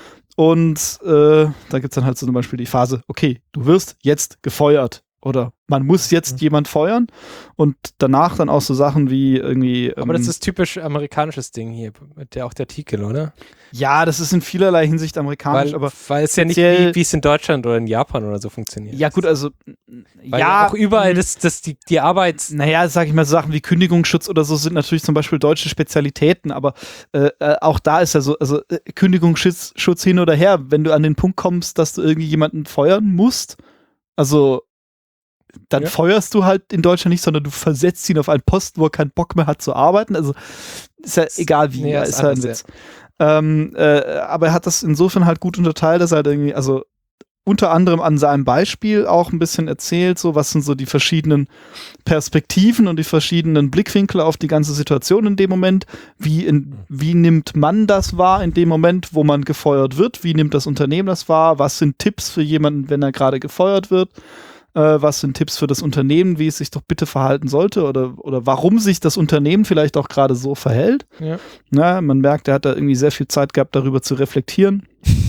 Und äh, da gibt es dann halt so zum Beispiel die Phase, okay, du wirst jetzt gefeuert. Oder man muss jetzt mhm. jemand feuern, und danach dann auch so Sachen wie irgendwie. Aber ähm, das ist typisch amerikanisches Ding hier, mit der auch der Artikel, oder? Ja, das ist in vielerlei Hinsicht amerikanisch, Weil, aber. weil es ja nicht wie, wie es in Deutschland oder in Japan oder so funktioniert. Ja, gut, also. Weil ja. auch überall das, das die, die Arbeits. Naja, sag ich mal, so Sachen wie Kündigungsschutz oder so sind natürlich zum Beispiel deutsche Spezialitäten, aber äh, äh, auch da ist ja so, also äh, Kündigungsschutz Schutz hin oder her, wenn du an den Punkt kommst, dass du irgendwie jemanden feuern musst, also. Dann ja. feuerst du halt in Deutschland nicht, sondern du versetzt ihn auf einen Posten, wo er keinen Bock mehr hat zu arbeiten. Also ist ja egal wie, ja, ist ja ein Witz. Ähm, äh, aber er hat das insofern halt gut unterteilt, dass er halt irgendwie, also unter anderem an seinem Beispiel auch ein bisschen erzählt, so was sind so die verschiedenen Perspektiven und die verschiedenen Blickwinkel auf die ganze Situation in dem Moment. Wie, in, wie nimmt man das wahr in dem Moment, wo man gefeuert wird? Wie nimmt das Unternehmen das wahr? Was sind Tipps für jemanden, wenn er gerade gefeuert wird? Äh, was sind Tipps für das Unternehmen, wie es sich doch bitte verhalten sollte, oder, oder warum sich das Unternehmen vielleicht auch gerade so verhält. Ja. Na, man merkt, er hat da irgendwie sehr viel Zeit gehabt, darüber zu reflektieren.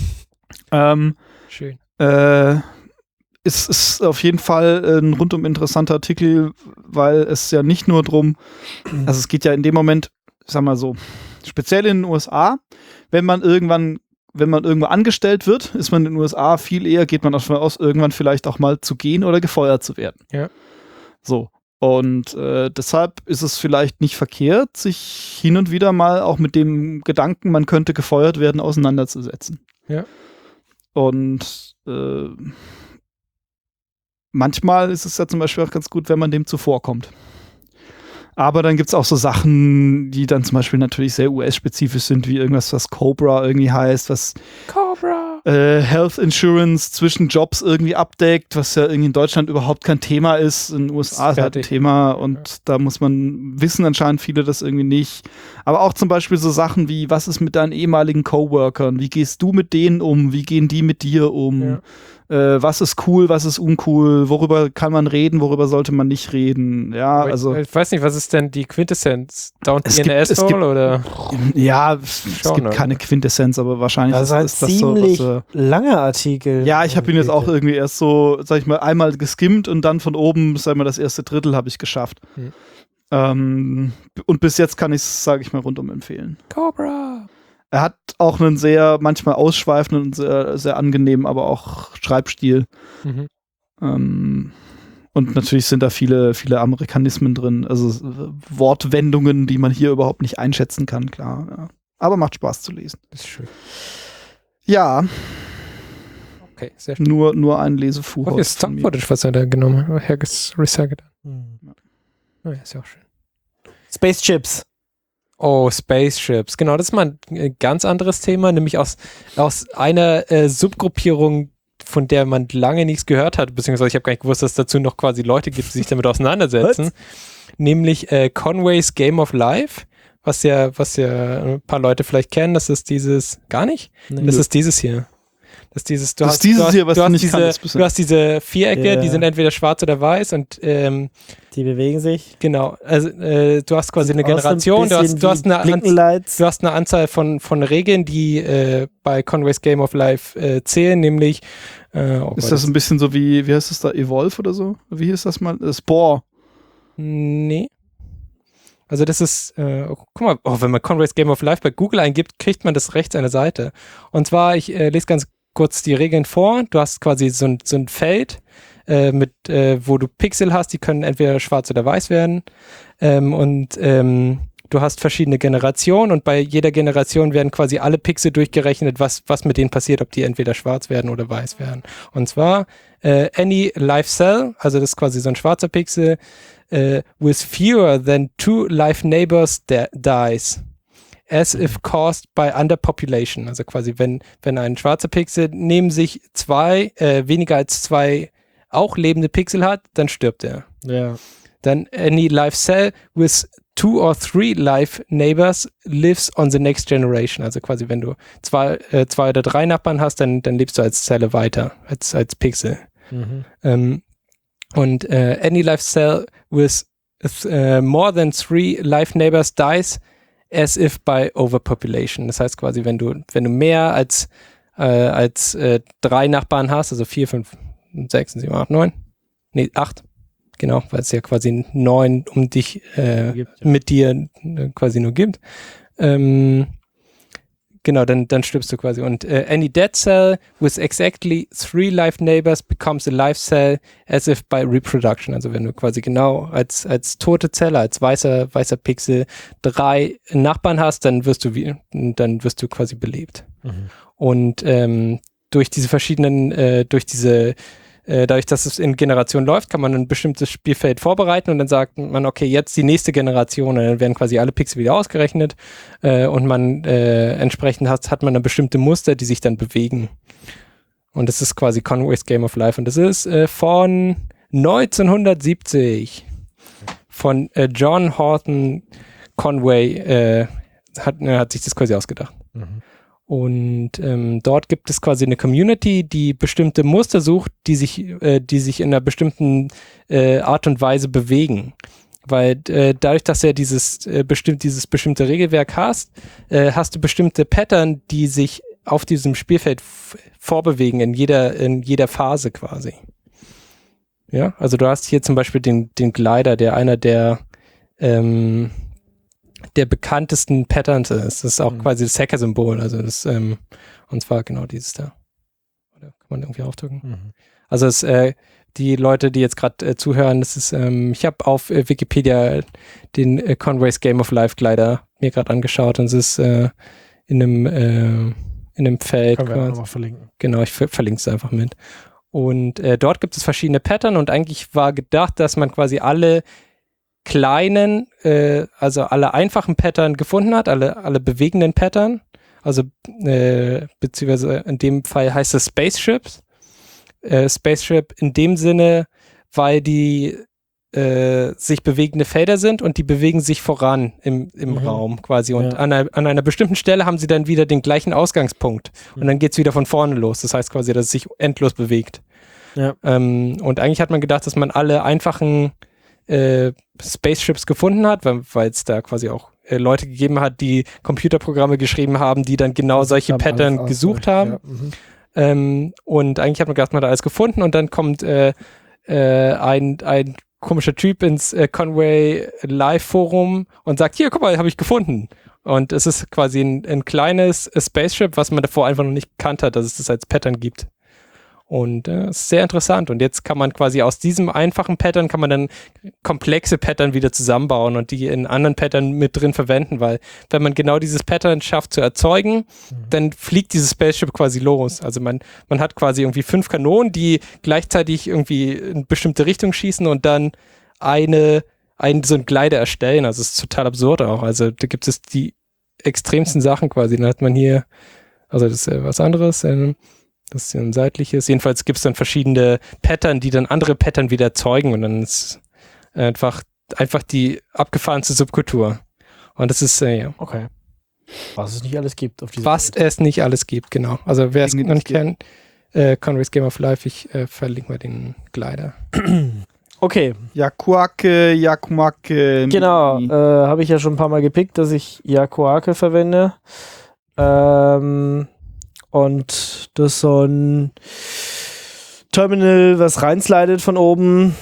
ähm, Schön. Äh, es ist auf jeden Fall ein rundum interessanter Artikel, weil es ja nicht nur drum, also es geht ja in dem Moment, sag mal so, speziell in den U S A, wenn man irgendwann Wenn man irgendwo angestellt wird, ist man in den U S A viel eher, geht man davon aus, irgendwann vielleicht auch mal zu gehen oder gefeuert zu werden. Ja. So. Und äh, deshalb ist es vielleicht nicht verkehrt, sich hin und wieder mal auch mit dem Gedanken, man könnte gefeuert werden, auseinanderzusetzen. Ja. Und äh, manchmal ist es ja zum Beispiel auch ganz gut, wenn man dem zuvorkommt. Aber dann gibt es auch so Sachen, die dann zum Beispiel natürlich sehr U S-spezifisch sind, wie irgendwas, was Cobra irgendwie heißt, was Cobra. Äh, Health Insurance zwischen Jobs irgendwie abdeckt, was ja irgendwie in Deutschland überhaupt kein Thema ist. In den U S A ist halt ein Thema, und ja. da muss man wissen, anscheinend viele das irgendwie nicht. Aber auch zum Beispiel so Sachen wie, was ist mit deinen ehemaligen Coworkern? Wie gehst du mit denen um? Wie gehen die mit dir um? Ja. Äh, was ist cool, was ist uncool, worüber kann man reden, worüber sollte man nicht reden, ja, ich, also. Ich weiß nicht, was ist denn die Quintessenz? Don't be an asshole, oder? Ja, es Schon, gibt oder? keine Quintessenz, aber wahrscheinlich das ist, halt ist das ziemlich so. Was, äh, langer Artikel. Ja, ich habe ihn jetzt auch irgendwie erst so, sag ich mal, einmal geskimmt, und dann von oben, sag ich mal, das erste Drittel habe ich geschafft. Hm. Ähm, und bis jetzt kann ich es, sage ich mal, rundum empfehlen. Cobra! Er hat auch einen sehr, manchmal ausschweifenden und sehr, sehr angenehmen, aber auch Schreibstil. Mhm. Ähm, und natürlich sind da viele, viele Amerikanismen drin, also Wortwendungen, die man hier überhaupt nicht einschätzen kann, klar. Ja. Aber macht Spaß zu lesen. Das ist schön. Ja. Okay, sehr schön. Nur, nur ein Lesefuhr. Oh, das Stock-Footage, was er da genommen hat, hergerecycelt hat. Mhm. Oh, ja, ist ja auch schön. Spaceships. Oh, Spaceships. Genau, das ist mal ein ganz anderes Thema, nämlich aus, aus einer äh, Subgruppierung, von der man lange nichts gehört hat, beziehungsweise ich habe gar nicht gewusst, dass es dazu noch quasi Leute gibt, die sich damit auseinandersetzen, was? nämlich äh, Conway's Game of Life, was ja, was ja ein paar Leute vielleicht kennen, das ist dieses, gar nicht? Nee. Das ist dieses hier. Das ist dieses, du das hast, ist dieses du hast, hier, was du du hast nicht diese, kannst. Du hast diese Vierecke, ja. die sind entweder schwarz oder weiß, und ähm, die bewegen sich. Genau, also äh, du hast quasi eine Generation, du hast, du, hast eine An- du hast eine Anzahl von, von Regeln, die äh, bei Conway's Game of Life äh, zählen, nämlich äh, oh, ist das ein bisschen so wie, wie heißt das da, Evolve oder so? Wie hieß das mal? Äh, Spore. Nee. Also das ist, äh, oh, guck mal, oh, wenn man Conway's Game of Life bei Google eingibt, kriegt man das rechts an der Seite. Und zwar, ich äh, lese ganz kurz die Regeln vor. Du hast quasi so ein, so ein Feld, äh, mit, äh, wo du Pixel hast, die können entweder schwarz oder weiß werden. Ähm, und ähm, du hast verschiedene Generationen, und bei jeder Generation werden quasi alle Pixel durchgerechnet, was, was mit denen passiert, ob die entweder schwarz werden oder weiß werden. Und zwar äh, any life cell, also das ist quasi so ein schwarzer Pixel, äh, with fewer than two life neighbors de- dies. As if caused by underpopulation. Also quasi, wenn, wenn ein schwarzer Pixel neben sich zwei, äh, weniger als zwei auch lebende Pixel hat, dann stirbt er. Ja. Dann any live cell with two or three live neighbors lives on the next generation. Also quasi, wenn du zwei, äh, zwei oder drei Nachbarn hast, dann, dann lebst du als Zelle weiter, als, als Pixel. Mhm. Ähm, und äh, any live cell with uh, more than three live neighbors dies as if by overpopulation. Das heißt quasi, wenn du, wenn du mehr als, äh, als äh, drei Nachbarn hast, also vier, fünf, sechs, sieben, acht, neun, nee, acht, genau, weil es ja quasi neun um dich äh, gibt, ja. mit dir äh, quasi nur gibt. Ähm, Genau, dann, dann stirbst du quasi. Und äh, any dead cell with exactly three live neighbors becomes a live cell as if by reproduction. Also wenn du quasi genau als, als tote Zelle, als weißer, weißer Pixel drei Nachbarn hast, dann wirst du wie, dann wirst du quasi belebt. Mhm. Und ähm, durch diese verschiedenen, äh, durch diese Äh, dadurch, dass es in Generationen läuft, kann man ein bestimmtes Spielfeld vorbereiten und dann sagt man, okay, jetzt die nächste Generation, und dann werden quasi alle Pixel wieder ausgerechnet äh, und man äh, entsprechend hat, hat man dann bestimmte Muster, die sich dann bewegen. Und das ist quasi Conway's Game of Life und das ist äh, von neunzehnhundertsiebzig von äh, John Horton Conway äh, hat, äh, hat sich das quasi ausgedacht. Mhm. Und ähm, dort gibt es quasi eine Community, die bestimmte Muster sucht, die sich, äh, die sich in einer bestimmten äh, Art und Weise bewegen. Weil äh, dadurch, dass er dieses, äh, bestimmt, dieses bestimmte Regelwerk hast, äh, hast du bestimmte Pattern, die sich auf diesem Spielfeld f- vorbewegen, in jeder, in jeder Phase quasi. Ja, also du hast hier zum Beispiel den, den Glider, der einer der ähm, der bekanntesten Patterns ist. Das ist auch mhm. quasi das Hacker-Symbol. Also das, ähm, und zwar genau dieses da. Oder kann man irgendwie aufdrücken? Mhm. Also es, äh, die Leute, die jetzt gerade äh, zuhören, das ist, ähm, ich habe auf äh, Wikipedia den äh, Conway's Game of Life Glider mir gerade angeschaut und es ist äh, in einem äh, in einem Feld. Können wir auch quasi. nochmal verlinken. Genau, ich ver- verlinke es einfach mit. Und äh, dort gibt es verschiedene Pattern und eigentlich war gedacht, dass man quasi alle kleinen, äh, also alle einfachen Pattern gefunden hat, alle, alle bewegenden Pattern, also äh, beziehungsweise in dem Fall heißt es Spaceships. Äh, Spaceship in dem Sinne, weil die äh, sich bewegende Felder sind und die bewegen sich voran im, im Mhm. Raum quasi und Ja. an, einer, an einer bestimmten Stelle haben sie dann wieder den gleichen Ausgangspunkt und Mhm. dann geht es wieder von vorne los. Das heißt quasi, dass es sich endlos bewegt. Ja. Ähm, und eigentlich hat man gedacht, dass man alle einfachen äh, Spaceships gefunden hat, weil es da quasi auch äh, Leute gegeben hat, die Computerprogramme geschrieben haben, die dann genau solche Haben Pattern alles gesucht ausgleich, haben. Ja. Mhm. Ähm, und eigentlich hat man gedacht, man hat alles gefunden und dann kommt äh, äh, ein, ein komischer Typ ins äh, Conway Live Forum und sagt, hier, guck mal, habe ich gefunden. Und es ist quasi ein, ein kleines äh, Spaceship, was man davor einfach noch nicht gekannt hat, dass es das als Pattern gibt. Und äh, ist sehr interessant. Und jetzt kann man quasi aus diesem einfachen Pattern kann man dann komplexe Pattern wieder zusammenbauen und die in anderen Pattern mit drin verwenden, weil wenn man genau dieses Pattern schafft zu erzeugen, Mhm. dann fliegt dieses Spaceship quasi los. Also man, man hat quasi irgendwie fünf Kanonen, die gleichzeitig irgendwie in bestimmte Richtung schießen und dann eine, einen so einen Glider erstellen. Also es ist total absurd auch. Also da gibt es die extremsten Sachen quasi. Dann hat man hier, also das ist äh, was anderes, ähm, das ist ja ein seitliches. Jedenfalls gibt es dann verschiedene Pattern, die dann andere Pattern wieder erzeugen und dann ist einfach, einfach die abgefahrenste Subkultur. Und das ist, äh, ja. Okay. Was es nicht alles gibt auf dieser Was Welt. es nicht alles gibt, genau. Also wer es Dinge, noch nicht die es kennt, äh, Conway's Game of Life, ich äh, verlinke mal den Glider. Okay, Yakuake, Yakumake. genau. Äh, Mini. Habe ich ja schon ein paar Mal gepickt, dass ich Yakuake verwende. Ähm, und das ist so ein Terminal, was reinslidet von oben.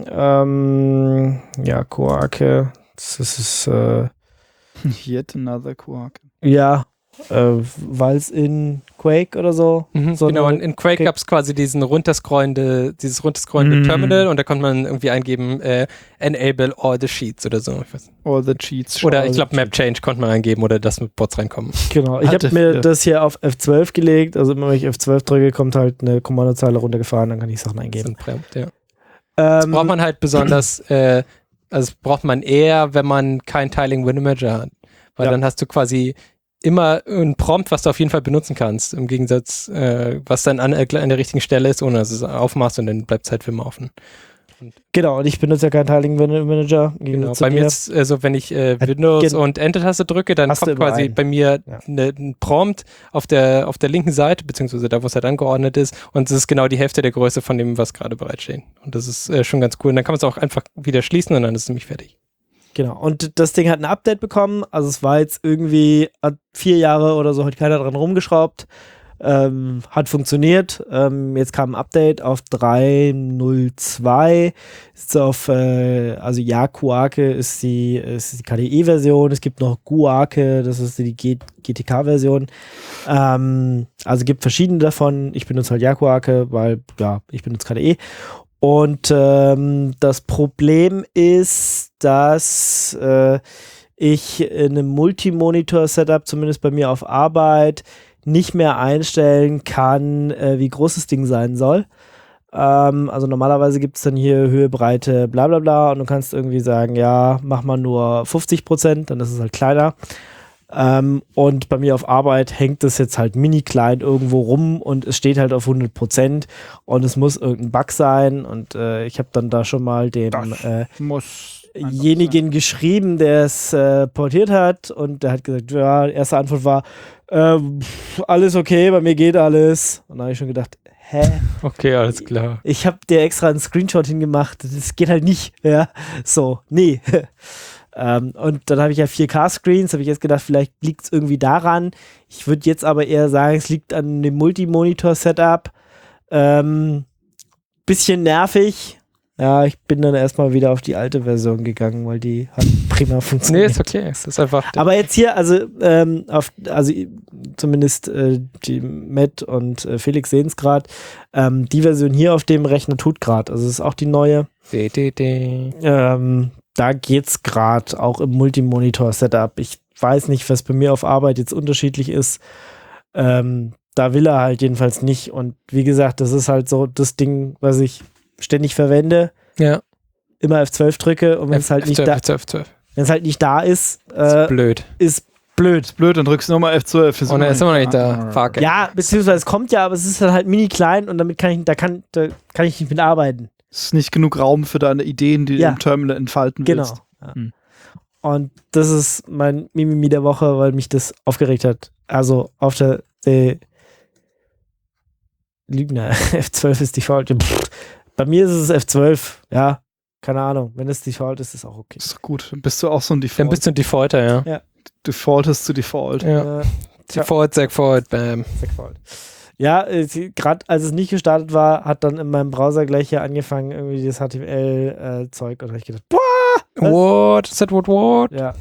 Ähm, Yakuake. Das ist, äh, Yet another Quark. ja, äh, weil es in Quake oder so. Mhm, so genau, eine- und in Quake okay. gab es quasi diesen runterscrollende, dieses runterscrollende Mhm. Terminal und da konnte man irgendwie eingeben, äh, enable all the sheets oder so. Ich weiß. All the cheats. Oder all ich the glaube Map Change konnte man eingeben oder dass mit Bots reinkommen. Genau, ich Hatte habe mir viele. das hier auf F zwölf gelegt. Also immer wenn ich F zwölf drücke, kommt halt eine Kommandozeile runtergefahren, dann kann ich Sachen eingeben. Ja. Das Ähm, braucht man halt besonders, äh, also das braucht man eher, wenn man kein Tiling Window Manager hat. Weil Ja. dann hast du quasi immer ein Prompt, was du auf jeden Fall benutzen kannst. Im Gegensatz, äh, was dann an, an der richtigen Stelle ist, ohne dass du es aufmachst und dann bleibt es halt für immer offen. Genau, und ich benutze ja keinen Tiling Manager. Genau. Bei mir ist also, wenn ich äh, Windows Gen- und Enter-Taste drücke, dann Hast du kommt immer quasi einen. bei mir Ja. ne, ein Prompt auf der, auf der linken Seite, beziehungsweise da, wo es halt angeordnet ist. Und es ist genau die Hälfte der Größe von dem, was gerade bereitsteht. Und das ist äh, schon ganz cool. Und dann kann man es auch einfach wieder schließen und dann ist es nämlich fertig. Genau, und das Ding hat ein Update bekommen. Also es war jetzt irgendwie hat vier Jahre oder so, hat keiner dran rumgeschraubt. Ähm, hat funktioniert. Ähm, jetzt kam ein Update auf drei Punkt null zwei. Ist auf, äh, also Yakuake ist die, ist die K D E-Version. Es gibt noch Guake, das ist die G- GTK-Version. Ähm, also gibt verschiedene davon. Ich benutze halt Yakuake, weil, ja, ich benutze K D E. Und ähm, das Problem ist, dass äh, ich in einem Multimonitor-Setup, zumindest bei mir auf Arbeit, nicht mehr einstellen kann, äh, wie groß das Ding sein soll. Ähm, also normalerweise gibt es dann hier Höhe, Breite, bla bla bla und du kannst irgendwie sagen, ja, mach mal nur fünfzig Prozent, dann ist es halt kleiner. Ähm, und bei mir auf Arbeit hängt das jetzt halt mini klein irgendwo rum und es steht halt auf hundert Prozent und es muss irgendein Bug sein und äh, ich habe dann da schon mal dem äh, Muss jenigen geschrieben, der es äh, portiert hat und der hat gesagt, ja, die erste Antwort war, äh, pff, alles okay, bei mir geht alles. Und da habe ich schon gedacht, hä? Okay, alles klar. Ich habe dir extra einen Screenshot hingemacht, das geht halt nicht, ja, so, nee. ähm, und dann habe ich ja vier K-Screens, habe ich jetzt gedacht, vielleicht liegt es irgendwie daran. Ich würde jetzt aber eher sagen, es liegt an dem Multimonitor-Setup. Ähm, bisschen nervig. Ja, ich bin dann erstmal wieder auf die alte Version gegangen, weil die hat prima Nee, funktioniert. ist okay. Es ist einfach. Aber jetzt hier, also, ähm, auf, also zumindest äh, die Matt und äh, Felix sehen es gerade, ähm, die Version hier auf dem Rechner tut gerade, also es ist auch die neue. De, de, de. Ähm, da geht's gerade auch im Multimonitor-Setup. Ich weiß nicht, was bei mir auf Arbeit jetzt unterschiedlich ist. Ähm, da will er halt jedenfalls nicht. Und wie gesagt, das ist halt so das Ding, was ich ständig verwende. Ja. Immer F zwölf drücke und wenn es halt F nicht zwölf, da, F zwölf, F zwölf. wenn es halt nicht da ist, Das äh, ist blöd. ist blöd. blöd, dann drückst du nochmal F zwölf. Und dann ist immer noch nicht da. Fuck. Ja, beziehungsweise es kommt ja, aber es ist dann halt mini klein und damit kann ich, da kann, da kann ich nicht mit arbeiten. Es ist nicht genug Raum für deine Ideen, die Ja. du im Terminal entfalten Genau. willst. Ja. Hm. Und das ist mein Mimimi der Woche, weil mich das aufgeregt hat. Also auf der, der Lügner, F zwölf ist Default. Pff, bei mir ist es F zwölf, ja, keine Ahnung. Wenn es Default ist, ist auch okay. Ist doch gut. Dann bist du auch so ein Default. Dann bist du ein Defaulter, ja. Defaultest zu Default. Ja. Äh, Default, Segfault, bam. Default. Ja, äh, gerade als es nicht gestartet war, hat dann in meinem Browser gleich hier angefangen, irgendwie das H T M L-Zeug. und da habe ich gedacht, boah! Was? What? Is that what, what? Ja.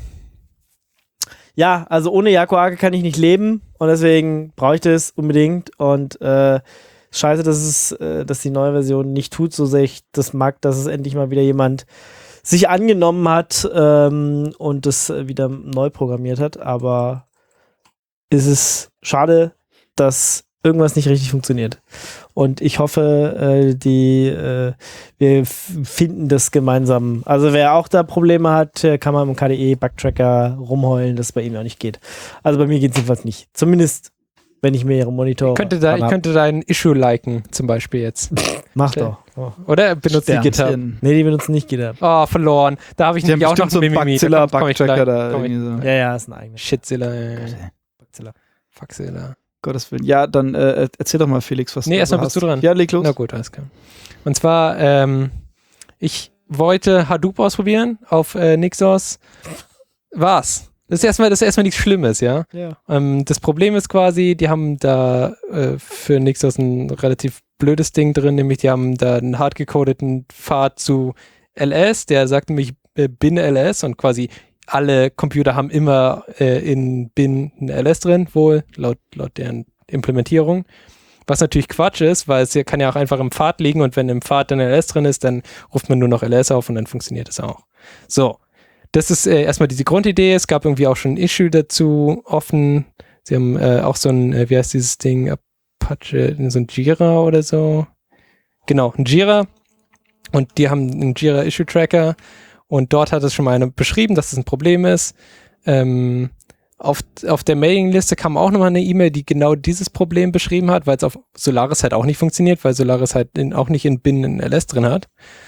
Ja, also ohne Yakuake kann ich nicht leben und deswegen brauche ich das unbedingt und äh, scheiße, dass es, äh, dass die neue Version nicht tut, so sehr ich das mag, dass es endlich mal wieder jemand sich angenommen hat ähm, und das äh, wieder neu programmiert hat, aber ist es schade, dass irgendwas nicht richtig funktioniert. Und ich hoffe, äh, die äh, wir f- finden das gemeinsam. Also wer auch da Probleme hat, äh, kann man im K D E-Bugtracker rumheulen, dass es bei ihm auch nicht geht. Also bei mir geht es jedenfalls nicht. Zumindest, wenn ich mir ihren Monitor Ich könnte, da, ich hab. könnte da ein Issue liken, zum Beispiel jetzt. Mach doch. Oh. Oder benutzt die GitHub. Sternchen. Nee, die benutzen nicht GitHub. Oh, verloren. Da habe ich Die haben nämlich auch noch bestimmt so einen Mimimi. Bugzilla, Da komm ich Bugtracker gleich- da komm ich- irgendwie so. Ja, ja, ist ein eigenes. Shitzilla, ey. Bugzilla. Fuckzilla. Gottes Willen. Ja, dann äh, erzähl doch mal, Felix, was Nee, du erstmal so bist du hast. dran. Ja, leg los. Na gut, alles klar. Und zwar, ähm, ich wollte Hadoop ausprobieren auf äh, Nixos. War's. Das ist erstmal, das ist erstmal nichts Schlimmes, ja. Ja. Ähm, das Problem ist quasi, die haben da äh, für Nixos ein relativ blödes Ding drin, nämlich die haben da einen hardgecodeten Pfad zu L S, der sagt nämlich äh, bin L S und quasi alle Computer haben immer äh, in bin ein L S drin, wohl, laut, laut deren Implementierung. Was natürlich Quatsch ist, weil es ja, kann ja auch einfach im Pfad liegen und wenn im Pfad dann L S drin ist, dann ruft man nur noch L S auf und dann funktioniert es auch. So, das ist äh, erstmal diese Grundidee. Es gab irgendwie auch schon ein Issue dazu offen. Sie haben äh, auch so ein, äh, wie heißt dieses Ding, Apache, so ein Jira oder so. Genau, ein Jira. Und die haben einen Jira Issue Tracker und dort hat es schon mal einer beschrieben, dass das ein Problem ist. Ähm, auf, auf der Mailingliste kam auch nochmal eine E-Mail, die genau dieses Problem beschrieben hat, weil es auf Solaris halt auch nicht funktioniert, weil Solaris halt in, auch nicht in bin ein L S drin hat.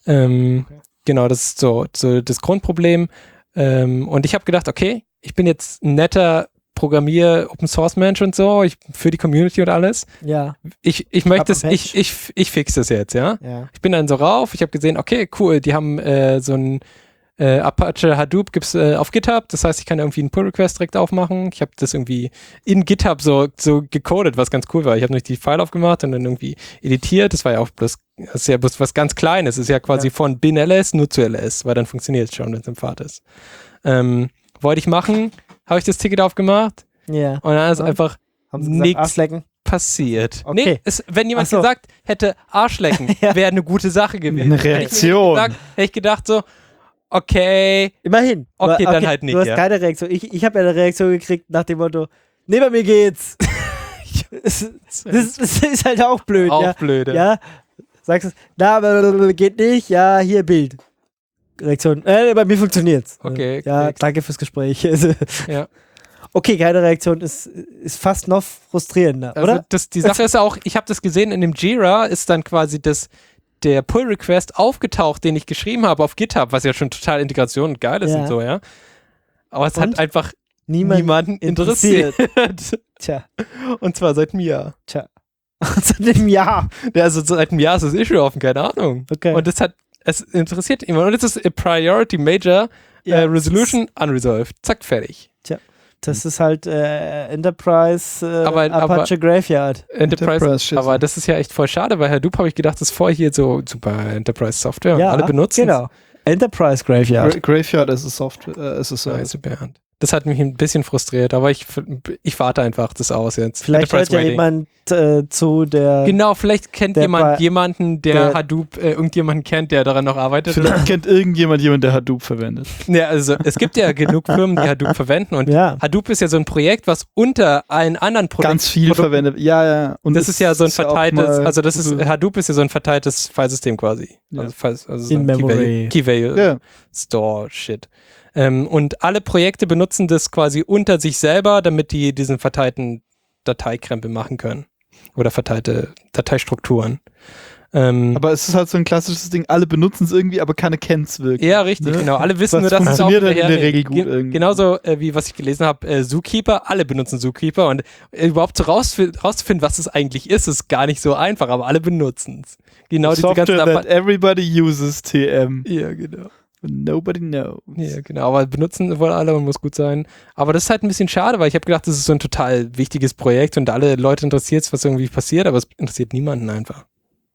Ähm, Okay. Genau, das ist so, so das Grundproblem. Ähm, und ich habe gedacht, okay, ich bin jetzt ein netter Programmier, Open Source Mensch und so, ich für die Community und alles. Ja, Ich, ich möchte es, ein ich, ich, ich fix das jetzt, ja. ja. Ich bin dann so rauf, ich habe gesehen, okay, cool, die haben äh, so ein äh, Apache Hadoop gibt's äh, auf GitHub, das heißt, ich kann irgendwie einen Pull-Request direkt aufmachen. Ich habe das irgendwie in GitHub so, so gecodet, was ganz cool war. Ich habe nicht die File aufgemacht und dann irgendwie editiert. Das war ja auch bloß, das ist ja bloß was ganz Kleines. Das ist ja quasi Ja. von bin L S nur zu L S, weil dann funktioniert es schon, wenn es im Pfad ist. Ähm, wollte ich machen, habe ich das Ticket aufgemacht Ja. und dann ist Und? einfach Haben sie gesagt, nix Arschlecken? passiert. Okay. Nee, es, wenn jemand Ach so. gesagt hätte, Arschlecken, Ja. wäre eine gute Sache gewesen. Eine Reaktion. Hätte ich, gesagt, hätte ich gedacht so, okay, Immerhin. Okay, Aber- dann halt nicht, Du hast ja. keine Reaktion. Ich, ich habe ja eine Reaktion gekriegt nach dem Motto, neben mir geht's. das, das, das ist halt auch blöd, auch ja. blöde. Ja, sagst du, na, aber geht nicht, ja, hier Bild. Reaktion, äh, bei mir funktioniert's. Okay, Ja, korrekt. danke fürs Gespräch. Also, Ja. okay, keine Reaktion ist, ist fast noch frustrierender, Also oder? das, die Sache ist auch, ich habe das gesehen, in dem Jira ist dann quasi das, der Pull-Request aufgetaucht, den ich geschrieben habe auf GitHub, was ja schon total Integration und geil ist Ja. und so, ja. Aber es Und? hat einfach Niemand niemanden interessiert. Tja, Und zwar seit einem Jahr. tja. Seit einem Jahr. Ja, also seit einem Jahr ist das Issue offen, keine Ahnung. Okay. Und das hat, es interessiert jemand. Und es ist a Priority Major Ja, äh, Resolution unresolved. Zack, fertig. Das ist halt äh, Enterprise äh, Aber- aber- Apache Graveyard. Enterprise, Enterprise-Shit. aber das ist ja echt voll schade, weil Hadoop habe ich gedacht, das ist voll hier so super Enterprise Software Ja, und alle benutzen es. Genau. Enterprise Graveyard. Gra Graveyard as a Software, äh, as a Service. Scheiße, Bernd. Das hat mich ein bisschen frustriert, aber ich, ich warte einfach das aus jetzt. Vielleicht hört Enterprise ja Waiting. jemand äh, zu, der. Genau, vielleicht kennt der jemand bei- jemanden, der, der- Hadoop, äh, irgendjemanden kennt, der daran noch arbeitet. Vielleicht kennt irgendjemand jemanden, der Hadoop verwendet. Ja, also es gibt ja genug Firmen, die Hadoop verwenden und Ja. Hadoop ist ja so ein Projekt, was unter allen anderen Produkten Ganz viel Produkten- verwendet. Ja, ja. Und Das ist ja so ein ist auch verteiltes, mal also das ist, gute- Hadoop ist ja so ein verteiltes Filesystem quasi. Ja. Also, Files- also so In ein Memory. Key-Value, Key-Value Ja. Store Shit. Ähm, und alle Projekte benutzen das quasi unter sich selber, damit die diesen verteilten Dateikrempel machen können. Oder verteilte Dateistrukturen. Ähm, Aber es ist halt so ein klassisches Ding, alle benutzen es irgendwie, aber keiner kennt es wirklich. ja, richtig, Ne? genau. Alle wissen Das nur, dass es auch funktioniert halt in hinterher- der Regel gut Ge- irgendwie. Genauso äh, wie was ich gelesen habe, äh, Zookeeper, alle benutzen Zookeeper und äh, überhaupt so rausfi- rauszufinden, was es eigentlich ist, ist gar nicht so einfach, aber alle benutzen es. Genau diese Software ganzen that everybody uses, T M. Ja, genau. Nobody knows. Ja, genau, aber benutzen wollen alle und muss gut sein. Aber das ist halt ein bisschen schade, weil ich habe gedacht, das ist so ein total wichtiges Projekt und alle Leute interessiert es, was irgendwie passiert, aber es interessiert niemanden einfach.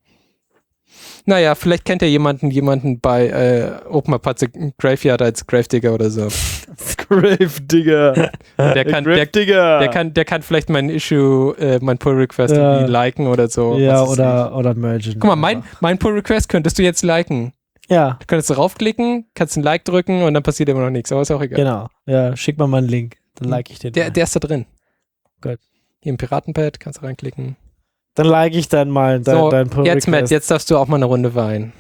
Naja, vielleicht kennt ja jemanden jemanden bei äh, Open Apache Graveyard als Gravedigger oder so. Gravedigger. Der kann, der, Gravedigger. der, kann, der kann vielleicht mein Issue, äh, mein Pull-Request Ja. irgendwie liken oder so. ja, Was weiß oder, oder mergen. ich. Guck mal, mein, mein Pull-Request könntest du jetzt liken. Ja, Du könntest draufklicken, kannst ein Like drücken und dann passiert immer noch nichts, aber ist auch egal. genau. Ja, schick mal mal einen Link. Dann like ich den. Der, mal. der ist da drin. Gut. Hier im Piratenpad kannst du reinklicken. Dann like ich dann mal dein, So, dein Pull jetzt Matt, Request. jetzt darfst du auch mal eine Runde weinen.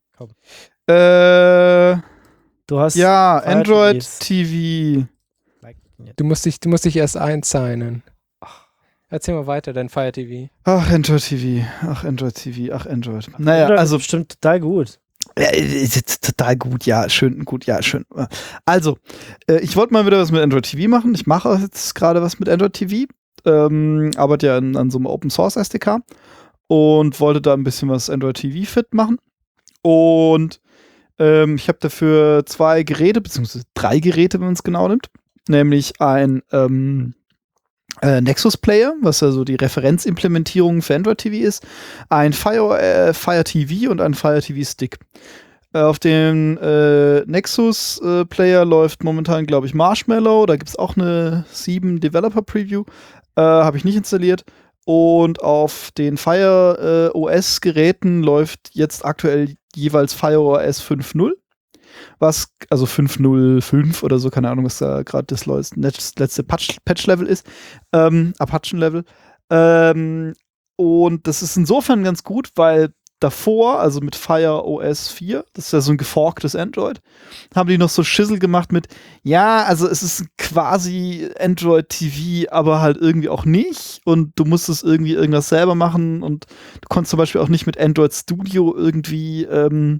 Äh, Du hast. ja, Fire Android T Vs. T V. Like ihn jetzt. Du musst dich, du musst dich erst einsignen. Erzähl mal weiter, dein Fire T V. Ach, Android T V. Ach, Android T V. Ach, Android. Naja, Android ist also bestimmt total gut. Ja, ist jetzt total gut, ja, schön, gut, ja, schön. Also, äh, ich wollte mal wieder was mit Android T V machen. Ich mache jetzt gerade was mit Android T V. Ähm, arbeite ja an, an so einem Open Source S D K und wollte da ein bisschen was Android T V fit machen. Und ähm, ich habe dafür zwei Geräte, beziehungsweise drei Geräte, wenn man es genau nimmt. Nämlich ein ähm, äh, Nexus Player, was ja so die Referenzimplementierung für Android T V ist, ein Fire, äh, Fire T V und ein Fire T V Stick. Äh, auf dem äh, Nexus äh, Player läuft momentan, glaube ich, Marshmallow. Da gibt es auch eine sieben Developer Preview. Äh, Habe ich nicht installiert. Und auf den Fire äh, O S Geräten läuft jetzt aktuell jeweils Fire O S fünf Punkt null. Was, also fünf Punkt null fünf oder so, keine Ahnung, was da gerade das letzte Patch-Level ist, ähm, Apachen-Level. Ähm, und das ist insofern ganz gut, weil davor, also mit Fire O S vier, das ist ja so ein geforktes Android, haben die noch so Schissel gemacht mit, ja, also es ist quasi Android T V, aber halt irgendwie auch nicht und du musstest irgendwie irgendwas selber machen und du konntest zum Beispiel auch nicht mit Android Studio irgendwie ähm,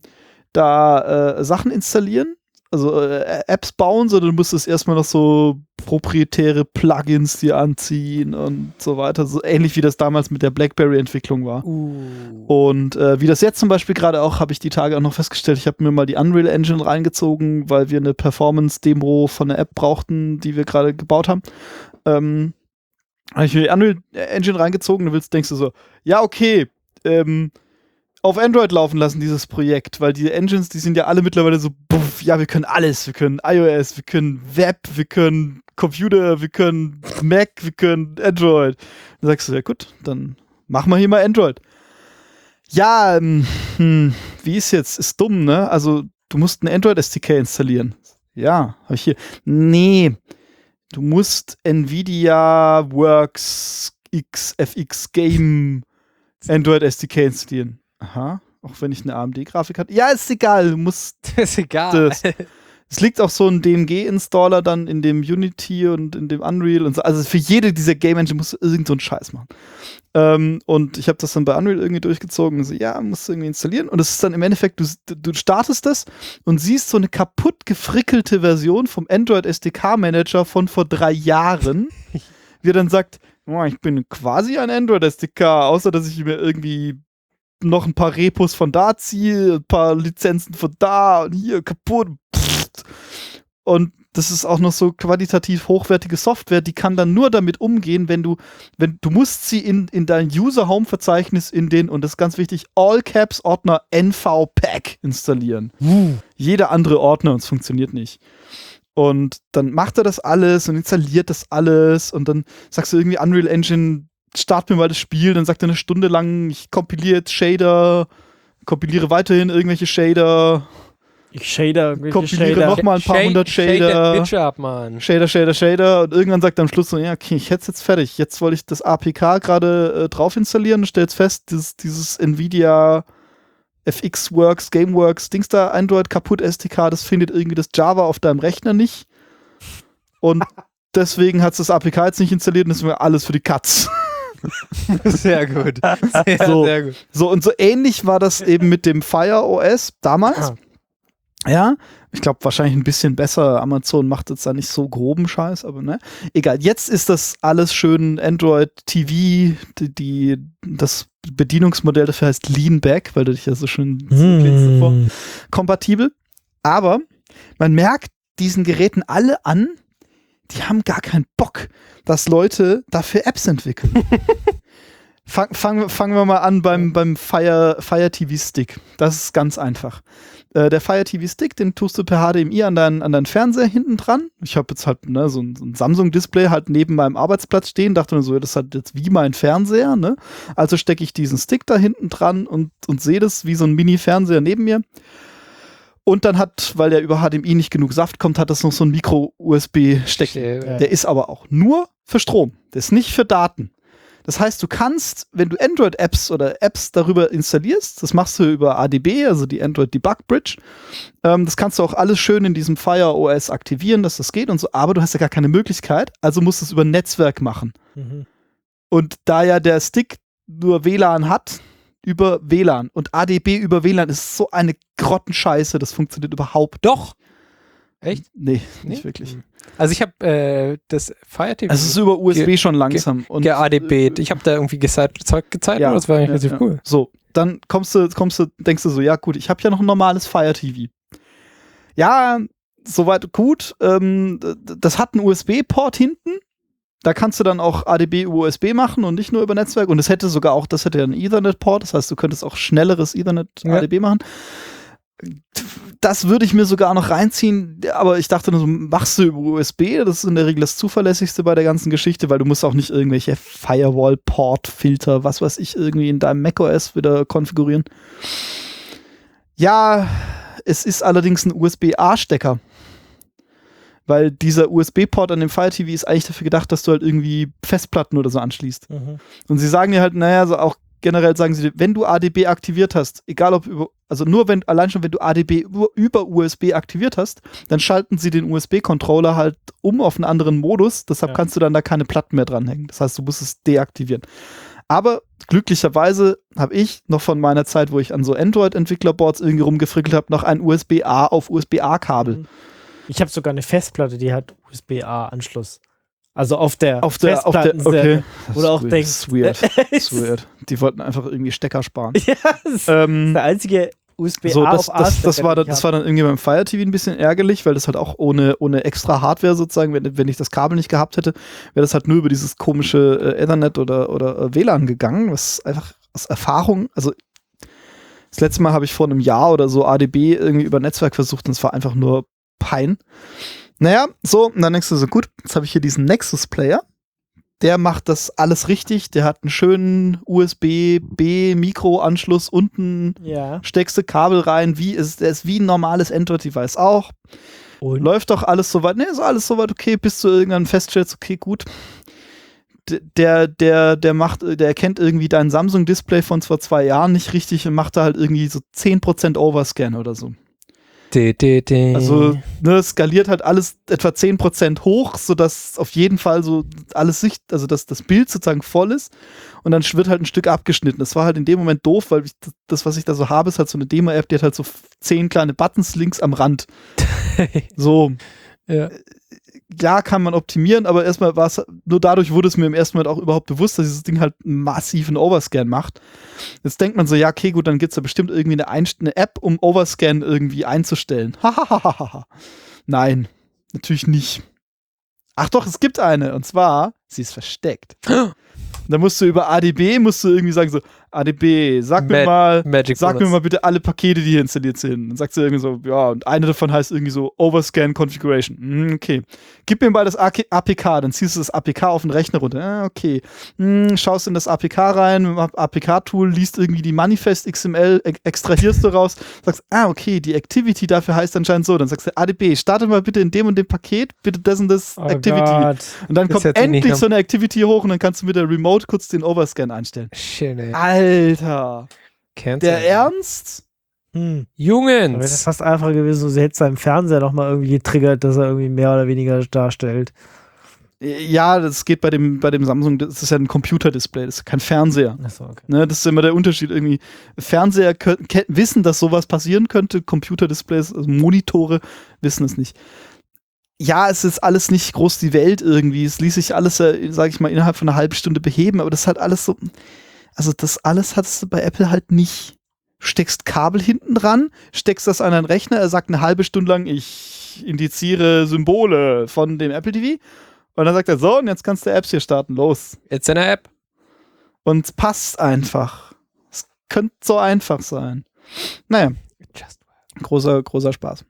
da äh, Sachen installieren, also äh, Apps bauen, sondern du musstest erstmal noch so proprietäre Plugins dir anziehen und so weiter. So ähnlich wie das damals mit der BlackBerry-Entwicklung war. Uh. Und äh, wie das jetzt zum Beispiel gerade auch, habe ich die Tage auch noch festgestellt, ich habe mir mal die Unreal Engine reingezogen, weil wir eine Performance-Demo von einer App brauchten, die wir gerade gebaut haben. Ähm, habe ich mir die Unreal Engine reingezogen, du willst, denkst du so, ja okay, ähm, auf Android laufen lassen, dieses Projekt, weil die Engines, die sind ja alle mittlerweile so, puff, ja, wir können alles, wir können iOS, wir können Web, wir können Computer, wir können Mac, wir können Android. Dann sagst du, ja gut, dann machen wir hier mal Android. Ja, ähm, hm, wie ist jetzt? Ist dumm, ne? Also, du musst ein Android-S D K installieren. Ja, habe ich hier. Nee, du musst NVIDIA Works X F X Game Android-S D K installieren. Aha, auch wenn ich eine A M D-Grafik hatte. Ja, ist egal, du musst. Ist egal. Das, es liegt auch so ein D M G-Installer dann in dem Unity und in dem Unreal und so. Also für jede dieser Game Engine musst du irgend so einen Scheiß machen. Ähm, und ich habe das dann bei Unreal irgendwie durchgezogen und so, ja, musst du irgendwie installieren. Und es ist dann im Endeffekt, du, du startest das und siehst so eine kaputt gefrickelte Version vom Android-S D K-Manager von vor drei Jahren, wie er dann sagt, oh, ich bin quasi ein Android-S D K, außer dass ich mir irgendwie noch ein paar Repos von da ziehe, ein paar Lizenzen von da und hier kaputt. Und das ist auch noch so qualitativ hochwertige Software, die kann dann nur damit umgehen, wenn du, wenn du musst sie in, in dein User-Home-Verzeichnis in den, und das ist ganz wichtig, All-Caps-Ordner N V-Pack installieren. Uh. Jeder andere Ordner, und es funktioniert nicht. Und dann macht er das alles und installiert das alles und dann sagst du irgendwie Unreal Engine, start mir mal das Spiel, dann sagt er eine Stunde lang, ich kompiliere jetzt Shader, kompiliere weiterhin irgendwelche Shader, Ich shader, kompiliere Shader. nochmal ein paar Shade- hundert Shade Shader, that bitch up, Mann. Shader, Shader, Shader und irgendwann sagt er am Schluss so, ja, okay, ich hätte es jetzt fertig, jetzt wollte ich das A P K gerade äh, drauf installieren und stellt fest, dieses, dieses NVIDIA F X Works, Gameworks, Dings da, Android kaputt S D K, das findet irgendwie das Java auf deinem Rechner nicht und deswegen hat es das A P K jetzt nicht installiert und das ist alles für die Katz. Sehr gut. Sehr, so, sehr gut. So, und so ähnlich war das eben mit dem Fire O S damals. Ja, ich glaube wahrscheinlich ein bisschen besser. Amazon macht jetzt da nicht so groben Scheiß, aber ne. Egal, jetzt ist das alles schön Android T V, die, die das Bedienungsmodell dafür heißt Leanback, weil du dich ja so schön mm. vor, kompatibel. Aber man merkt diesen Geräten alle an, die haben gar keinen Bock, dass Leute dafür Apps entwickeln. Fangen fang, fang wir mal an beim, beim Fire, Fire T V Stick. Das ist ganz einfach. Äh, der Fire T V Stick, den tust du per H D M I an deinen, an deinen Fernseher hinten dran. Ich habe jetzt halt ne, so ein, so ein Samsung-Display halt neben meinem Arbeitsplatz stehen. Dachte mir so, das ist halt jetzt wie mein Fernseher. Ne? Also stecke ich diesen Stick da hinten dran und, und sehe das wie so ein Mini-Fernseher neben mir. Und dann hat, weil der über H D M I nicht genug Saft kommt, hat das noch so ein Micro-U S B-Stecker. Ja. Der ist aber auch nur für Strom. Der ist nicht für Daten. Das heißt, du kannst, wenn du Android-Apps oder Apps darüber installierst, das machst du über A D B, also die Android Debug Bridge, ähm, das kannst du auch alles schön in diesem Fire O S aktivieren, dass das geht und so, aber du hast ja gar keine Möglichkeit, also musst du es über ein Netzwerk machen. Mhm. Und da ja der Stick nur W L A N hat, über W L A N und A D B über W L A N ist so eine Grottenscheiße, das funktioniert überhaupt Doch. nicht. Echt? Nee, nicht Nee? wirklich. Also ich habe äh, das Fire T V Also es ist über U S B ge schon langsam. Und A D B. Ich habe da irgendwie Zeug gezeigt, ja, und das war eigentlich ja, relativ ja. cool. So, dann kommst du, kommst du, denkst du so, ja gut, ich habe ja noch ein normales Fire T V. Ja, soweit gut. Ähm, das hat einen U S B-Port hinten. Da kannst du dann auch A D B über U S B machen und nicht nur über Netzwerk. Und es hätte sogar auch, das hätte ja einen Ethernet-Port. Das heißt, du könntest auch schnelleres Ethernet-A D B ja. machen. Das würde ich mir sogar noch reinziehen, aber ich dachte nur so, machst du über U S B, das ist in der Regel das zuverlässigste bei der ganzen Geschichte, weil du musst auch nicht irgendwelche Firewall-Port-Filter, was weiß ich, irgendwie in deinem macOS wieder konfigurieren. Ja, es ist allerdings ein U S B-A-Stecker, weil dieser U S B-Port an dem Fire T V ist eigentlich dafür gedacht, dass du halt irgendwie Festplatten oder so anschließt. Mhm. Und sie sagen dir halt, naja, so auch generell sagen sie, wenn du A D B aktiviert hast, egal ob über, also nur wenn, allein schon wenn du A D B über, über U S B aktiviert hast, dann schalten sie den U S B-Controller halt um auf einen anderen Modus, deshalb ja. kannst du dann da keine Platten mehr dranhängen. Das heißt, du musst es deaktivieren. Aber glücklicherweise habe ich noch von meiner Zeit, wo ich an so Android-Entwicklerboards irgendwie rumgefrickelt habe, noch ein U S B A auf U S B A-Kabel. Ich habe sogar eine Festplatte, die hat U S B A-Anschluss. Also auf der Auf der, auf der, Festplattenserie, okay. wo du auch weird. denkst, Das ist weird. Das ist weird. Die wollten einfach irgendwie Stecker sparen. ja, das ist ähm, der einzige U S B A so, das, auf das, das, war, A-Stecker, dann- das war dann irgendwie beim Fire T V ein bisschen ärgerlich, weil das halt auch ohne, ohne extra Hardware sozusagen, wenn, wenn ich das Kabel nicht gehabt hätte, wäre das halt nur über dieses komische äh, Ethernet oder, oder äh, W L A N gegangen, was einfach aus Erfahrung, also das letzte Mal habe ich vor einem Jahr oder so A D B irgendwie über Netzwerk versucht und es war einfach nur Pein. Naja, so, und dann denkst du so, gut, jetzt habe ich hier diesen Nexus-Player. Der macht das alles richtig. Der hat einen schönen U S B-B-Mikro-Anschluss unten. Ja. Steckst du Kabel rein, wie ist, der ist wie ein normales Android-Device auch. Und? Läuft doch alles soweit. Ne, ist alles soweit okay, bis du irgendwann feststellst, okay, gut. D- Der, der, der macht, der erkennt irgendwie dein Samsung-Display von vor zwei Jahren nicht richtig und macht da halt irgendwie so zehn Prozent Overscan oder so. De, de, de. Also, ne, skaliert halt alles etwa zehn Prozent hoch, sodass auf jeden Fall so alles Sicht, also dass das Bild sozusagen voll ist und dann wird halt ein Stück abgeschnitten. Das war halt in dem Moment doof, weil ich, das, was ich da so habe, ist halt so eine Demo-App, die hat halt so zehn kleine Buttons links am Rand. So, ja. ja, kann man optimieren, aber erstmal war es, nur dadurch wurde es mir im ersten Moment auch überhaupt bewusst, dass dieses Ding halt einen massiven Overscan macht. Jetzt denkt man so, ja, okay, gut, dann gibt es da bestimmt irgendwie eine, Einst- eine App, um Overscan irgendwie einzustellen. Hahaha. Nein, natürlich nicht. Ach doch, es gibt eine, und zwar, sie ist versteckt. Da musst du über A D B, musst du irgendwie sagen so, A D B, sag mir Ma- mal, Magic sag mir Bullets. mal bitte alle Pakete, die hier installiert sind. Dann sagst du irgendwie so, ja, und eine davon heißt irgendwie so Overscan Configuration. Hm, okay. Gib mir mal das A P K, dann ziehst du das A P K auf den Rechner runter. Ah, okay. Hm, schaust in das A P K rein, mit dem A P K-Tool, liest irgendwie die Manifest X M L, e- extrahierst du raus, sagst, ah, okay, die Activity dafür heißt anscheinend so. Dann sagst du, A D B, starte mal bitte in dem und dem Paket, bitte das und das Oh Activity. Gott. Und dann Das kommt hört sich nicht endlich an. so eine Activity hoch und dann kannst du mit der Remote kurz den Overscan einstellen. Shit, ey. Alter. Cancel. Der Ernst? Hm. Aber wäre Jungens. fast einfacher gewesen, sie hätte seinem Fernseher nochmal irgendwie getriggert, dass er irgendwie mehr oder weniger darstellt. Ja, das geht bei dem, bei dem Samsung, das ist ja ein Computerdisplay, das ist kein Fernseher. Achso, okay. Ne, das ist immer der Unterschied. Irgendwie Fernseher kö- ke- wissen, dass sowas passieren könnte, Computerdisplays, also Monitore wissen es nicht. Ja, es ist alles nicht groß die Welt irgendwie. Es ließ sich alles, äh, sag ich mal, innerhalb von einer halben Stunde beheben, aber das ist halt alles so, also das alles hattest du bei Apple halt nicht. Du steckst Kabel hinten dran, steckst das an einen Rechner, er sagt eine halbe Stunde lang, ich indiziere Symbole von dem Apple T V. Und dann sagt er, so, und jetzt kannst du Apps hier starten, los. Jetzt in der App. Und es passt einfach. Es könnte so einfach sein. Naja, Just großer, großer Spaß.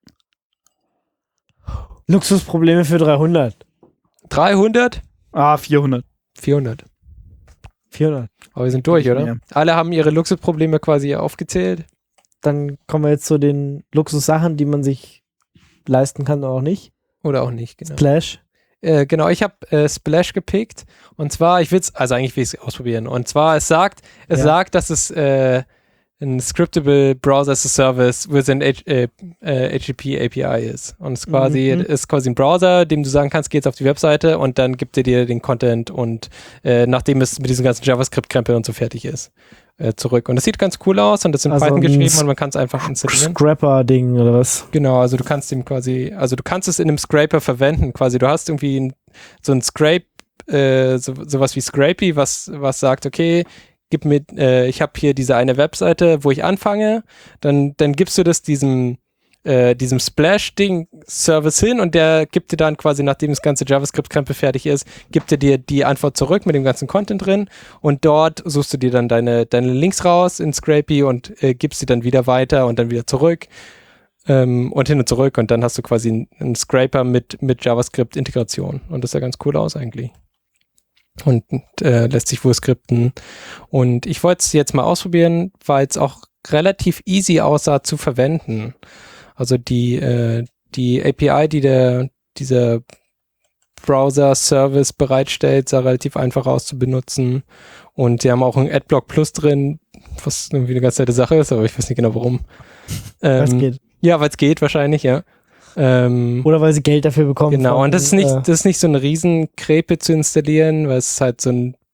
Luxusprobleme für dreihundert. dreihundert? Ah, vierhundert. vierhundert. vierhundert. Aber wir sind durch, Nicht oder? mehr. Alle haben ihre Luxusprobleme quasi aufgezählt. Dann kommen wir jetzt zu den Luxussachen, die man sich leisten kann oder auch nicht. Oder auch nicht, genau. Splash. Äh, genau, ich habe äh, Splash gepickt. Und zwar, ich will es, also eigentlich will ich es ausprobieren. Und zwar, es sagt, es Ja. sagt, dass es äh, ein Scriptable Browser as a Service within H, äh, äh, H T T P A P I ist. Und es quasi, Mhm. ist quasi ein Browser, dem du sagen kannst, geh jetzt auf die Webseite und dann gibt er dir den Content und äh, nachdem es mit diesem ganzen JavaScript-Krempel und so fertig ist, äh, zurück. Und das sieht ganz cool aus und das ist in Also Python ein geschrieben S- und man kann es einfach installieren. Scrapper-Ding oder was? Genau, also du kannst ihm quasi, also du kannst es in einem Scraper verwenden, quasi. Du hast irgendwie ein, so ein Scrape, äh, so, sowas wie Scrapey, was, was sagt, okay, gib mir, äh, ich habe hier diese eine Webseite, wo ich anfange, dann, dann gibst du das diesem, äh, diesem Splash-Ding-Service hin und der gibt dir dann quasi, nachdem das ganze JavaScript-Krempel fertig ist, gibt er dir die Antwort zurück mit dem ganzen Content drin und dort suchst du dir dann deine, deine Links raus in Scrapey und äh, gibst sie dann wieder weiter und dann wieder zurück. Ähm, und hin und zurück und dann hast du quasi einen, einen Scraper mit, mit JavaScript-Integration und das sah ganz cool aus eigentlich. Und äh, lässt sich wohl skripten. Und ich wollte es jetzt mal ausprobieren, weil es auch relativ easy aussah zu verwenden. Also die, äh, die A P I, die der, dieser Browser-Service bereitstellt, sah relativ einfach aus zu benutzen. Und sie haben auch ein Adblock Plus drin, was irgendwie eine ganz nette Sache ist, aber ich weiß nicht genau warum. Was Ähm, geht. Ja, weil es geht wahrscheinlich, ja. Ähm, Oder weil sie Geld dafür bekommen. genau, von, und das ist nicht, äh, das ist nicht so eine Riesenkrepe zu installieren, weil es ist halt so ein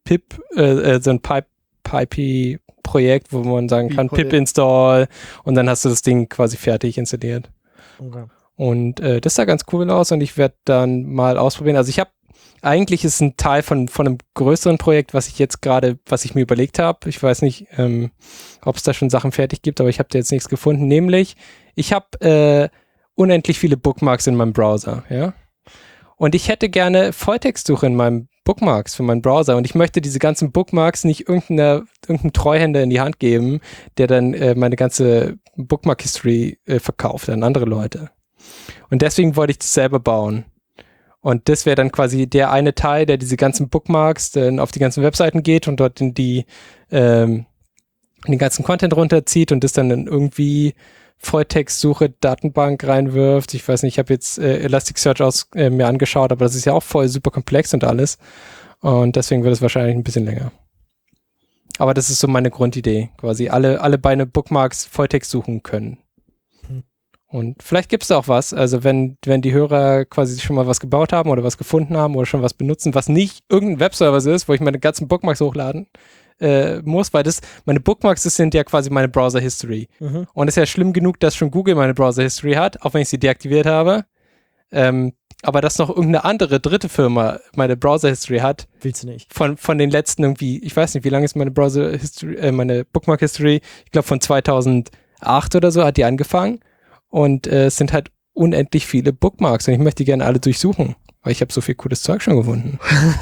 Pip, äh, äh, so ein Pipe, Pipey-Projekt, wo man sagen kann, Projekt. Pip install und dann hast du das Ding quasi fertig installiert. Okay. Und äh, das sah ganz cool aus und ich werde dann mal ausprobieren. Also ich habe, eigentlich ist ein Teil von, von einem größeren Projekt, was ich jetzt gerade, was ich mir überlegt habe. Ich weiß nicht, ähm, ob es da schon Sachen fertig gibt, aber ich habe da jetzt nichts gefunden. Nämlich, ich habe äh, unendlich viele Bookmarks in meinem Browser, ja. Und ich hätte gerne Volltextsuche in meinem Bookmarks für meinen Browser und ich möchte diese ganzen Bookmarks nicht irgendeiner, irgendeinem Treuhänder in die Hand geben, der dann äh, meine ganze Bookmark-History äh, verkauft an andere Leute. Und deswegen wollte ich das selber bauen. Und das wäre dann quasi der eine Teil, der diese ganzen Bookmarks dann auf die ganzen Webseiten geht und dort in die ähm, den ganzen Content runterzieht und das dann in irgendwie Volltextsuche, Datenbank reinwirft. Ich weiß nicht, ich habe jetzt äh, Elasticsearch aus, äh, mir angeschaut, aber das ist ja auch voll super komplex und alles. Und deswegen wird es wahrscheinlich ein bisschen länger. Aber das ist so meine Grundidee, quasi alle, alle Beine Bookmarks Volltext suchen können. Hm. Und vielleicht gibt es da auch was, also wenn, wenn die Hörer quasi schon mal was gebaut haben oder was gefunden haben oder schon was benutzen, was nicht irgendein Webservice ist, wo ich meine ganzen Bookmarks hochladen äh, muss, weil das, meine Bookmarks, das sind ja quasi meine Browser-History. Mhm. Und es ist ja schlimm genug, dass schon Google meine Browser-History hat, auch wenn ich sie deaktiviert habe. Ähm, aber dass noch irgendeine andere dritte Firma meine Browser-History hat, Willst du nicht. von, von den letzten irgendwie, ich weiß nicht, wie lange ist meine Browser-History, äh, meine Bookmark-History, ich glaube von zweitausendacht oder so hat die angefangen. Und äh, es sind halt unendlich viele Bookmarks und ich möchte die gerne alle durchsuchen, weil ich habe so viel cooles Zeug schon gefunden.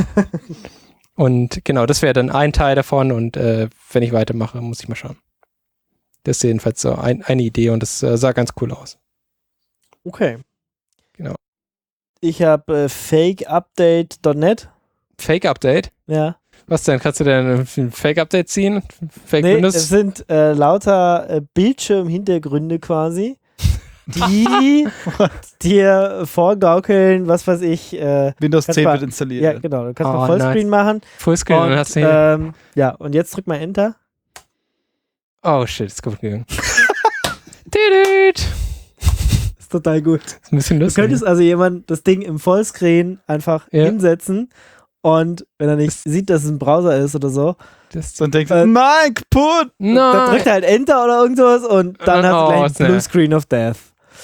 Und genau, das wäre dann ein Teil davon und äh, wenn ich weitermache, muss ich mal schauen. Das ist jedenfalls so ein, eine Idee und das äh, sah ganz cool aus. Okay. Genau. Ich habe äh, fake-update Punkt net. Fake-Update? Ja. Was denn? Kannst du denn ein Fake-Update ziehen? Fake Nee, Windows? es sind äh, lauter äh, Bildschirmhintergründe quasi, die dir vorgaukeln, was weiß ich. Äh, Windows Kannst zehn mal- wird installiert. ja, genau. Du kannst Oh, mal Vollscreen machen. Fullscreen und dann Und, hast du hier. ähm, ja, und jetzt drück mal Enter. Oh shit, ist kaputt gegangen. Düdüt. Ist total gut. Ist ein bisschen Du lustig. könntest also jemand das Ding im Vollscreen einfach Ja. hinsetzen und wenn er nicht sieht, dass es ein Browser ist oder so, das, Und denkt, Äh, nein, kaputt! nein. dann drückt er halt Enter oder irgend sowas und dann dann- hast du oh, gleich einen snap. Blue Screen of Death.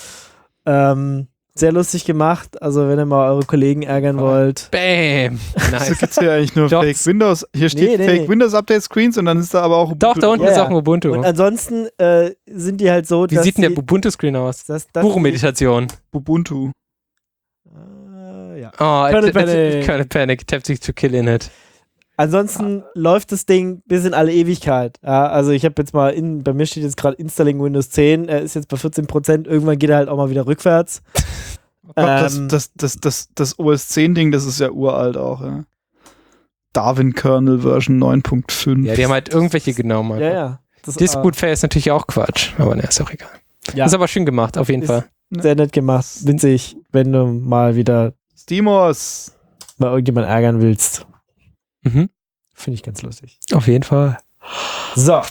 Ähm, sehr lustig gemacht. Also wenn ihr mal eure Kollegen ärgern Oh. wollt. Bam. So Nice. gibt es hier eigentlich nur Doch. Fake Windows. Hier steht Nee, nee, Fake nee. Windows Update Screens und dann ist da aber auch Doch, da unten Ja, ist ja. auch ein Ubuntu. Und ansonsten äh, sind die halt so, Wie dass sieht denn der die, Ubuntu-Screen aus? dass, dass Guru-Meditation. Ubuntu. Äh, ja. Oh, Kernel it, it, Panic. Kernel Panic. Tapped sich to kill in it. Ansonsten läuft das Ding bis in alle Ewigkeit. Ja, also ich habe jetzt mal, in, bei mir steht jetzt gerade Installing Windows zehn, er ist jetzt bei vierzehn Prozent, irgendwann geht er halt auch mal wieder rückwärts. Das, Ähm, das, das, das, das O S zehn Ding, das ist ja uralt auch. Ja. Darwin Kernel Version neun Punkt fünf. Ja, die haben halt irgendwelche genommen. Ja, einfach. ja. Das, Dispute Fair ist natürlich auch Quatsch, aber ne, ist auch egal. Ja. Ist aber schön gemacht, auf jeden Ist- Fall. äh, sehr nett gemacht. Witzig, wenn du mal wieder Steamos. mal irgendjemand ärgern willst. Mhm. Finde ich ganz lustig. Auf jeden Fall. So.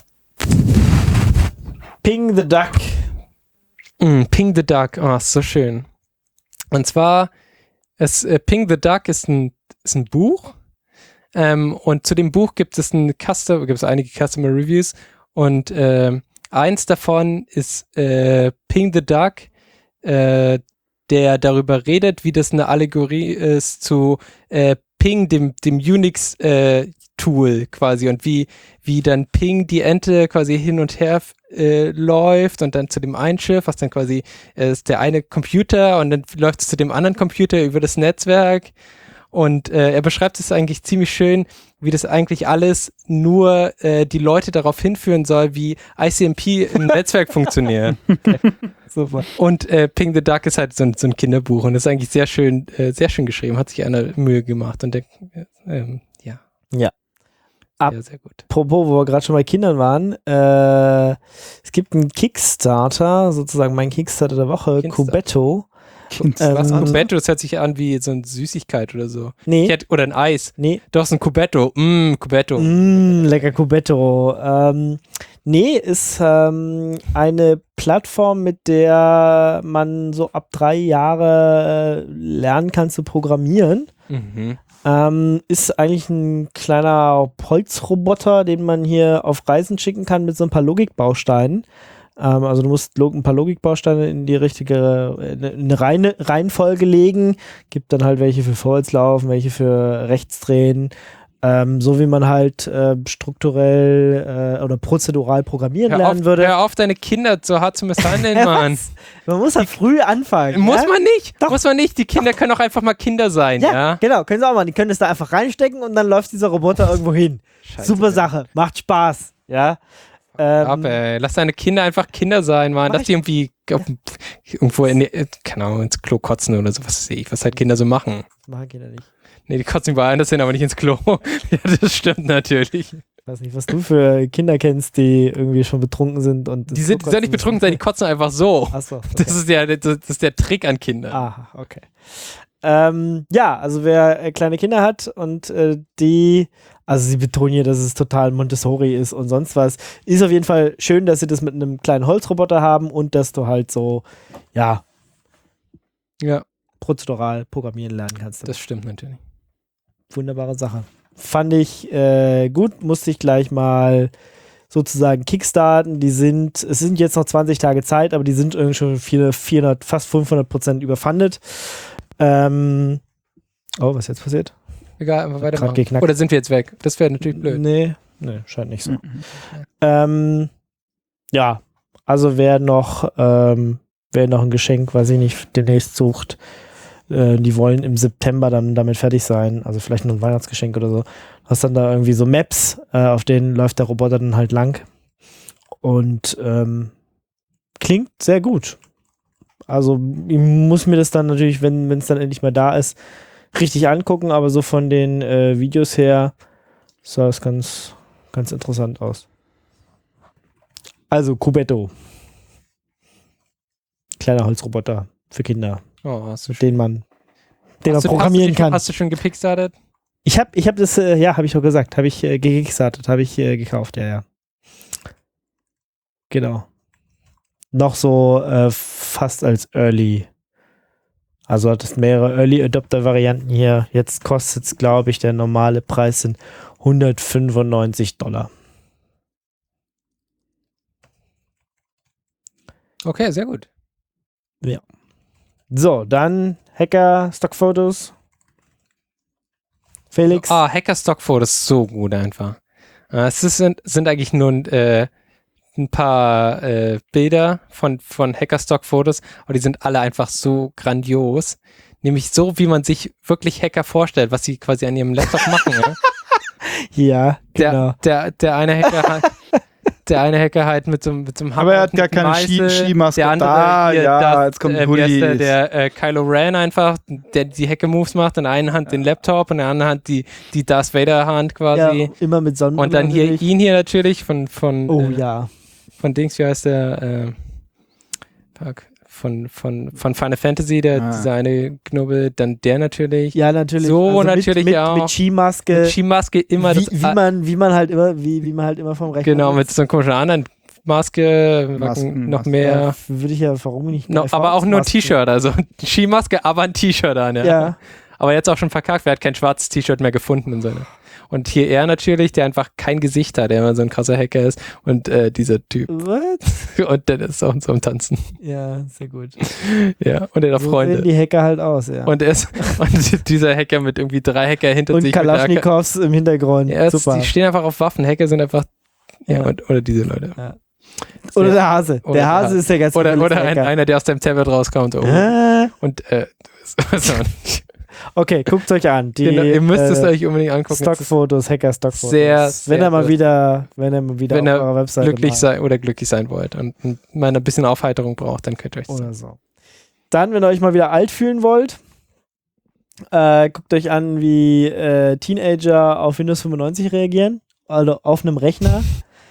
Ping the Duck. Mm, Ping the Duck, oh, ist so schön. Und zwar, es, äh, Ping the Duck ist ein, ist ein Buch. Ähm, und zu dem Buch gibt es ein Custom, gibt es einige Customer Reviews. Und ähm, eins davon ist äh, Ping the Duck, äh, der darüber redet, wie das eine Allegorie ist zu äh, Ping, dem, dem Unix äh, Tool quasi und wie, wie dann Ping die Ente quasi hin und her äh, läuft und dann zu dem einen Schiff, was dann quasi äh, ist der eine Computer und dann läuft es zu dem anderen Computer über das Netzwerk und äh, er beschreibt es eigentlich ziemlich schön, wie das eigentlich alles nur äh, die Leute darauf hinführen soll, wie I C M P im Netzwerk funktioniert. Super. Und äh, Ping the Duck ist halt so ein, so ein Kinderbuch und ist eigentlich sehr schön, äh, sehr schön geschrieben, hat sich einer Mühe gemacht und der, äh, ähm, ja. Ja. Ab- Sehr, sehr gut. Apropos, wo wir gerade schon bei Kindern waren, äh, es gibt einen Kickstarter, sozusagen mein Kickstarter der Woche, Kickstarter. Kubetto. Kind. Ähm, Was? Ein Kubetto, das hört sich an wie so eine Süßigkeit oder so. Nee, Ich hätte, oder ein Eis. nee. Du hast ein Kubetto. Mm, Kubetto. Mm, lecker Kubetto. Ähm, nee, ist ähm, eine Plattform, mit der man so ab drei Jahre äh, lernen kann zu programmieren. Mhm. Ähm, ist eigentlich ein kleiner Holzroboter, den man hier auf Reisen schicken kann mit so ein paar Logikbausteinen. Ähm, also du musst log- ein paar Logikbausteine in die richtige, in eine reine Reihenfolge legen. Gibt dann halt welche für Vorwärtslaufen, welche für Rechtsdrehen. Ähm, so wie man halt äh, strukturell äh, oder prozedural programmieren Hör lernen auf, würde. hör auf, deine Kinder so hart zu misshandeln, Mann. Was? Man muss halt früh anfangen. Muss ja? man nicht. Doch. Muss man nicht. Die Kinder können auch einfach mal Kinder sein, Ja, ja? genau, können sie auch machen. Die können es da einfach reinstecken und dann läuft dieser Roboter irgendwo hin. Scheiße, Super ey. Sache, macht Spaß, ja. Ähm, Ab, ey. Lass deine Kinder einfach Kinder sein, Mann. Mach Lass die irgendwie auf, irgendwo in die, keine Ahnung, ins Klo kotzen oder so. Was sehe ich, was halt Kinder so machen. das machen Kinder nicht. Nee, die kotzen überall anders hin, aber nicht ins Klo. Ja, das stimmt natürlich. Ich weiß nicht, was du für Kinder kennst, die irgendwie schon betrunken sind und Die sind, die sind nicht betrunken sein, die kotzen einfach so. Achso, okay. Das ist der, das ist der Trick an Kindern. Aha, okay. Ähm, ja, also wer äh, kleine Kinder hat und äh, die, also sie betonen hier, dass es total Montessori ist und sonst was, ist auf jeden Fall schön, dass sie das mit einem kleinen Holzroboter haben und dass du halt so, ja, Ja, prozedural programmieren lernen kannst. das stimmt natürlich. Wunderbare Sache. Fand ich äh, gut, musste ich gleich mal sozusagen kickstarten. Die sind, es sind jetzt noch zwanzig Tage Zeit, aber die sind irgendwie schon viele, vierhundert, fast fünfhundert Prozent überfundet. Ähm, oh, was ist jetzt passiert? Egal, einfach Grad weitermachen. geknackt. Oder sind wir jetzt weg? Das wäre natürlich blöd. Nee, nee, scheint nicht so. Mhm. Ähm, ja, also wer noch, ähm, wer noch ein Geschenk, weiß ich nicht, demnächst sucht, äh, die wollen im September dann damit fertig sein, also vielleicht noch ein Weihnachtsgeschenk oder so. Hast dann da irgendwie so Maps, äh, auf denen läuft der Roboter dann halt lang und ähm, klingt sehr gut. Also ich muss mir das dann natürlich, wenn es dann endlich mal da ist, richtig angucken, aber so von den äh, Videos her sah es ganz, ganz interessant aus. Also Cubetto. Kleiner Holzroboter für Kinder, Oh, hast du schon, den man, den man hast du, programmieren hast du, kann. Hast du schon gepickstartet? Ich habe ich hab das, äh, ja, habe ich doch gesagt, habe ich äh, gekickstartet, habe ich äh, gekauft, ja, ja. Genau. Noch so äh, fast als Early. Also hat es mehrere Early Adopter Varianten hier. Jetzt kostet es, glaube ich, der normale Preis sind hundertfünfundneunzig Dollar. Okay, sehr gut. So, dann Hacker Stockfotos. Felix. Ah, Hacker-Stock-Fotos, so gut einfach. Äh, Es ist, sind, sind eigentlich nur äh, ein paar äh, Bilder von, von Hacker-Stock-Fotos, aber die sind alle einfach so grandios. Nämlich so, wie man sich wirklich Hacker vorstellt, was sie quasi an ihrem Laptop machen. Ja? Ja, Der, genau. der, der eine Hacker hat, der eine Hacker halt mit so, mit so einem Hammer. Aber er hat und gar mit keine Meißel. Ski- Skimaske. Der andere, Da, hier, ja, das, jetzt kommt äh, wie heißt der, Hoodies. der äh, Kylo Ren einfach, der die Hacker-Moves macht, in der einen Hand den Laptop und in der anderen Hand die, die Darth Vader-Hand quasi. Ja, immer mit Sonnenbrille. Und dann hier natürlich. ihn hier natürlich von, von, Oh äh, ja. von Dings, wie heißt der? Äh, fuck, von, von, von Final Fantasy, der Ah. dieser eine Knubbel, dann der natürlich. Ja, natürlich. So mit- natürlich mit, auch. Mit Skimaske. Mit Skimaske immer wie, das. wie man, wie man halt immer, wie, wie man halt immer vom Rechner genau, mit sitzt. so einer komischen anderen Maske, Masken, noch Masken. mehr. Ja, würde ich ja, warum nicht? No, aber auch nur ein T-Shirt, also Skimaske, aber ein T-Shirt an, ja. Ja. Aber jetzt auch schon verkackt, wer hat kein schwarzes T-Shirt mehr gefunden in seiner. Und hier er natürlich, der einfach kein Gesicht hat, der immer so ein krasser Hacker ist. Und äh, dieser Typ. What? Und der ist auch so am Tanzen. Ja, sehr gut. Ja, und er hat So Freunde. sehen die Hacker halt aus, ja. Und, er ist, und dieser Hacker mit irgendwie drei Hacker hinter Und sich. Kalaschnikows im Hintergrund. Ja, es, Super. die stehen einfach auf Waffen. Hacker sind einfach. Ja, Ja. Und, oder diese Leute. Oder der Hase. Oder der der Hase Hase. ist der ganz Oder, coole oder ein, Hacker. einer, der aus dem Tablet rauskommt. Oh. Ah, Und äh, das ist auch nicht. okay, guckt euch an. Die, Genau, ihr müsst es äh, euch unbedingt angucken. Es ist Stockfotos, Hacker-Stockfotos. sehr, wenn sehr er mal gut. wieder, wenn er mal wieder Wenn auf er eurer Webseite glücklich mal- sein oder glücklich sein wollt und und mal ein bisschen Aufheiterung braucht, dann könnt ihr euch das oder so. Dann, wenn ihr euch mal wieder alt fühlen wollt, äh, guckt euch an, wie äh, Teenager auf Windows fünfundneunzig reagieren. Also auf einem Rechner,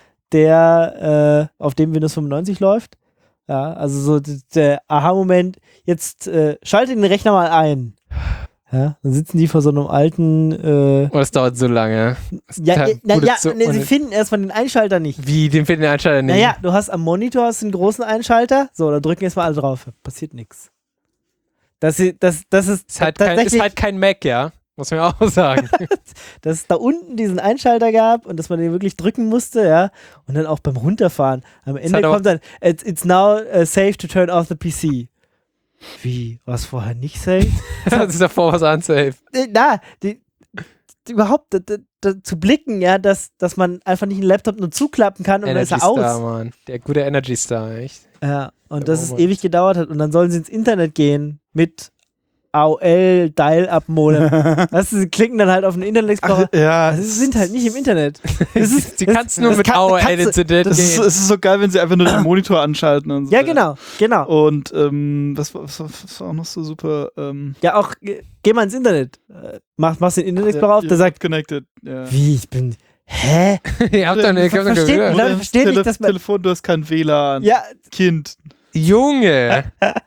der äh, auf dem Windows fünfundneunzig läuft. Ja, also so d- der Aha-Moment, jetzt äh, schaltet den Rechner mal ein. Ja, dann sitzen die vor so einem alten äh, Und es dauert so lange. Es ja, hat ja, na, gute ja Zo- ne, sie und- finden erstmal den Einschalter nicht. Wie, den finden den Einschalter nicht. Naja, du hast am Monitor hast einen großen Einschalter. So, da drücken jetzt mal alle drauf. Passiert nichts. Das, i- das, das ist, Ist halt, kein, ist tatsächlich. halt kein Mac, ja. Muss man auch sagen. dass es da unten diesen Einschalter gab und dass man den wirklich drücken musste, ja. Und dann auch beim Runterfahren. Am Ende hat auch- kommt dann, it's, it's now uh, safe to turn off the P C. Wie? War es vorher nicht safe? Das ist davor was unsafe. Äh, Na, die, die, überhaupt da, da, da, zu blicken, ja, dass, dass man einfach nicht einen Laptop nur zuklappen kann und Energy dann ist er Star, aus. Mann. Der gute Energy Star, echt. Ja, und Der dass es Moment. ewig gedauert hat und dann sollen sie ins Internet gehen mit A O L, Dial-Up-Modem. Weißt du, sie klicken dann halt auf den Internet Explorer. Ja, Also, sie sind halt nicht im Internet. Das ist, Sie das- kannst nur das mit kann- A O L kannst du- ins Internet es ist, gehen. es ist so geil, wenn sie einfach nur den Monitor anschalten und so. Ja, genau, genau. Und ähm, was, war- was, war- was war auch noch so super? Ähm, Ja, auch, ge- geh mal ins Internet. Äh, Mach, machst den Internet Explorer auf, der sagt, connected. Ja. wie, ich bin, hä? Ihr habt doch eine, ich hab doch Versteht- gehört. Leute, Oder versteht Tele nicht, dass man- Telefon, du hast kein W L A N. Ja, Kind. Junge!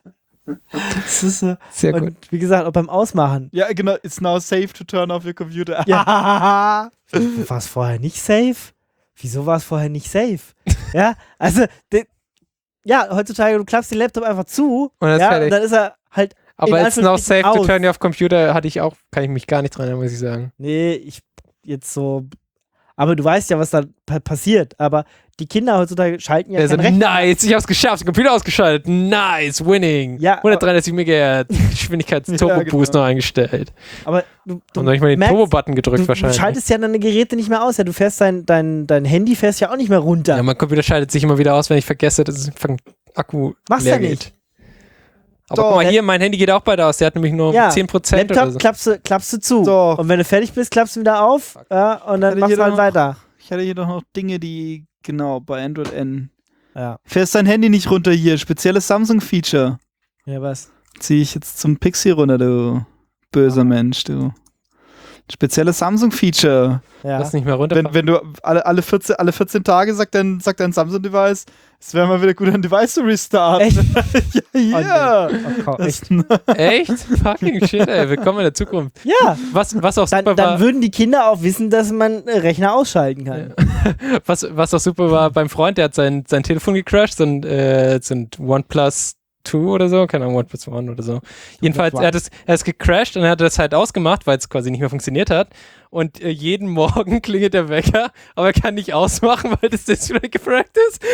das ist so. Sehr gut. Und wie gesagt, auch beim Ausmachen. Ja, genau. It's now safe to turn off your computer. Ja. War es vorher nicht safe? Wieso war es vorher nicht safe? Ja, also, de, ja, heutzutage, du klappst den Laptop einfach zu, Und dann ist ja, fertig. und dann ist er halt, Aber in it's now safe Anführungsstrichen to aus. turn you off Computer hatte ich auch, kann ich mich gar nicht dran erinnern, muss ich sagen. nee, ich jetzt so, aber du weißt ja, was da pa passiert, aber die Kinder heutzutage schalten ja Der so, kein Rechner. nice, ich hab's geschafft, Computer ausgeschaltet, nice, winning. Ja, hundertdreißig Megahertz, Geschwindigkeits-Turbo-Boost Ja, genau. noch eingestellt. Aber du, du Und noch nicht mal den merkst, Turbo-Button gedrückt du, du wahrscheinlich. schaltest ja deine Geräte nicht mehr aus, ja, du fährst dein, dein, dein Handy fährst ja auch nicht mehr runter. Ja, mein Computer schaltet sich immer wieder aus, wenn ich vergesse, dass es vom Akku Machst leer du geht. nicht. Aber Doch, guck mal der- hier, mein Handy geht auch bald aus. Der hat nämlich nur Ja, zehn Prozent Laptop oder so. klappst, du, klappst du zu. Doch. Und wenn du fertig bist, klappst du wieder auf, ja, und dann Hätte machst du jeder halt noch- weiter. Ich hatte hier doch noch Dinge, die, genau, bei Android N. Ja. Fährst dein Handy nicht runter hier. Spezielles Samsung-Feature. Ja, was? Zieh ich jetzt zum Pixie runter, du böser Mensch, du. Spezielles Samsung-Feature. Ja. Lass nicht mehr runter. Wenn, wenn du alle, alle, vierzehn, alle vierzehn Tage sagt dein, sagt dein Samsung-Device, es wäre mal wieder gut, ein Device zu restarten. Echt? ja, ja. Oh, Gott, echt. Echt? Fucking shit, ey. Willkommen in der Zukunft. Ja, Was, was auch dann, super dann war, würden die Kinder auch wissen, dass man äh, Rechner ausschalten kann. was, was auch super war beim Freund, der hat sein, sein Telefon gecrashed, so ein, äh, so ein OnePlus zwei oder so, keine Ahnung, OnePlus One oder so. Jedenfalls, er hat es, er ist gecrashed und er hat das halt ausgemacht, weil es quasi nicht mehr funktioniert hat. Und äh, jeden Morgen klingelt der Wecker, aber er kann nicht ausmachen, weil das Display gefragt ist.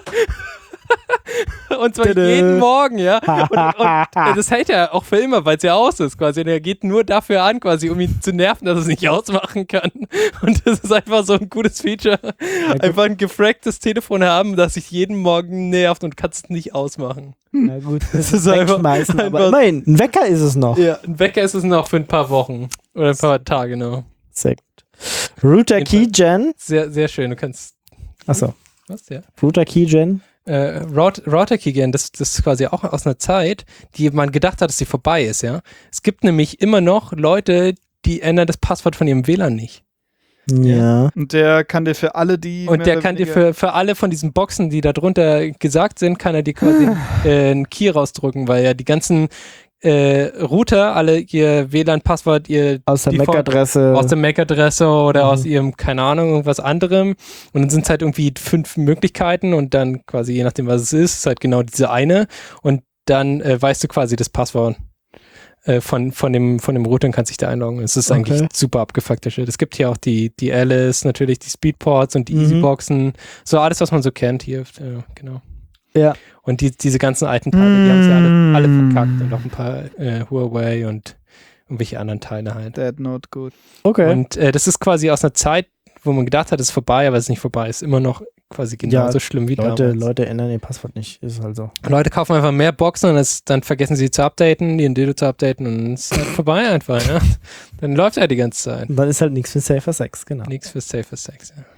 Und zwar Tada. jeden Morgen, ja. Und, und das hält er auch für immer, weil es ja aus ist quasi. Und er geht nur dafür an, quasi, um ihn zu nerven, dass er es nicht ausmachen kann. Und das ist einfach so ein gutes Feature. Einfach ein gefracktes Telefon haben, das sich jeden Morgen nervt und kannst es nicht ausmachen. Na gut, das ist ist einfach- wegschmeißen, aber einfach- immerhin, ein Wecker ist es noch. Ja, ein Wecker ist es noch für ein paar Wochen. Oder ein paar Tage, genau. Sehr gut. Router Keygen. Sehr, sehr schön. Du kannst. Achso, Was, ja? Router Keygen. Äh, Rout- Router Keygen, das, das ist quasi auch aus einer Zeit, die man gedacht hat, dass sie vorbei ist, ja. Es gibt nämlich immer noch Leute, die ändern das Passwort von ihrem W L A N nicht. Ja. Und der kann dir für alle die. Und mehr der oder kann dir weniger- für, für alle von diesen Boxen, die da drunter gesagt sind, kann er dir quasi äh, einen Key rausdrücken, weil ja die ganzen äh, Router alle ihr W L A N-Passwort, ihr Aus der Default- MAC-Adresse. aus der M A C-Adresse oder Mhm. aus ihrem, keine Ahnung, irgendwas anderem. Und dann sind es halt irgendwie fünf Möglichkeiten und dann quasi, je nachdem, was es ist, ist halt genau diese eine. Und dann äh, weißt du quasi das Passwort äh, von, von, dem, von dem Router und kannst dich da einloggen. Es ist Okay. eigentlich super abgefuckte Shit. Es gibt hier auch die, die Alice, natürlich die Speedports und die Mhm. Easyboxen. So alles, was man so kennt hier. Äh, genau. Ja. Und die, diese ganzen alten Teile, die haben sie alle, alle verkackt. Und auch ein paar äh, Huawei und irgendwelche anderen Teile halt. That not good. Okay. Und äh, das ist quasi aus einer Zeit, wo man gedacht hat, es ist vorbei, aber es ist nicht vorbei. Es ist immer noch quasi genauso Ja, schlimm wie Leute, damals. Leute ändern ihr Passwort nicht. Ist halt so. Leute kaufen einfach mehr Boxen und es, dann vergessen sie zu updaten, ihren Dildo zu updaten und es ist halt vorbei einfach. Ja? Dann läuft er die ganze Zeit. Und dann ist halt nichts für Safer Sex, genau. Nichts für Safer Sex. Ja.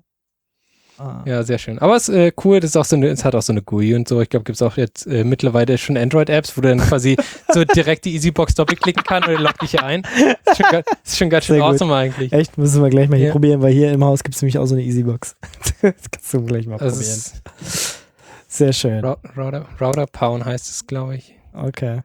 Ah. Ja, sehr schön. Aber es ist äh, cool, das ist auch so eine, es hat auch so eine G U I und so. Ich glaube, gibt es auch jetzt äh, mittlerweile schon Android-Apps, wo du dann quasi so direkt die Easybox doppelklicken kann und loggt dich hier ein. Ist schon, ga- ist schon ganz schön Sehr gut. awesome eigentlich. Echt, müssen wir gleich mal hier Ja. probieren, weil hier im Haus gibt es nämlich auch so eine Easybox. Das kannst du gleich mal Also probieren. es ist Sehr schön. Rou- Router, Router Pound heißt es, glaube ich. Okay.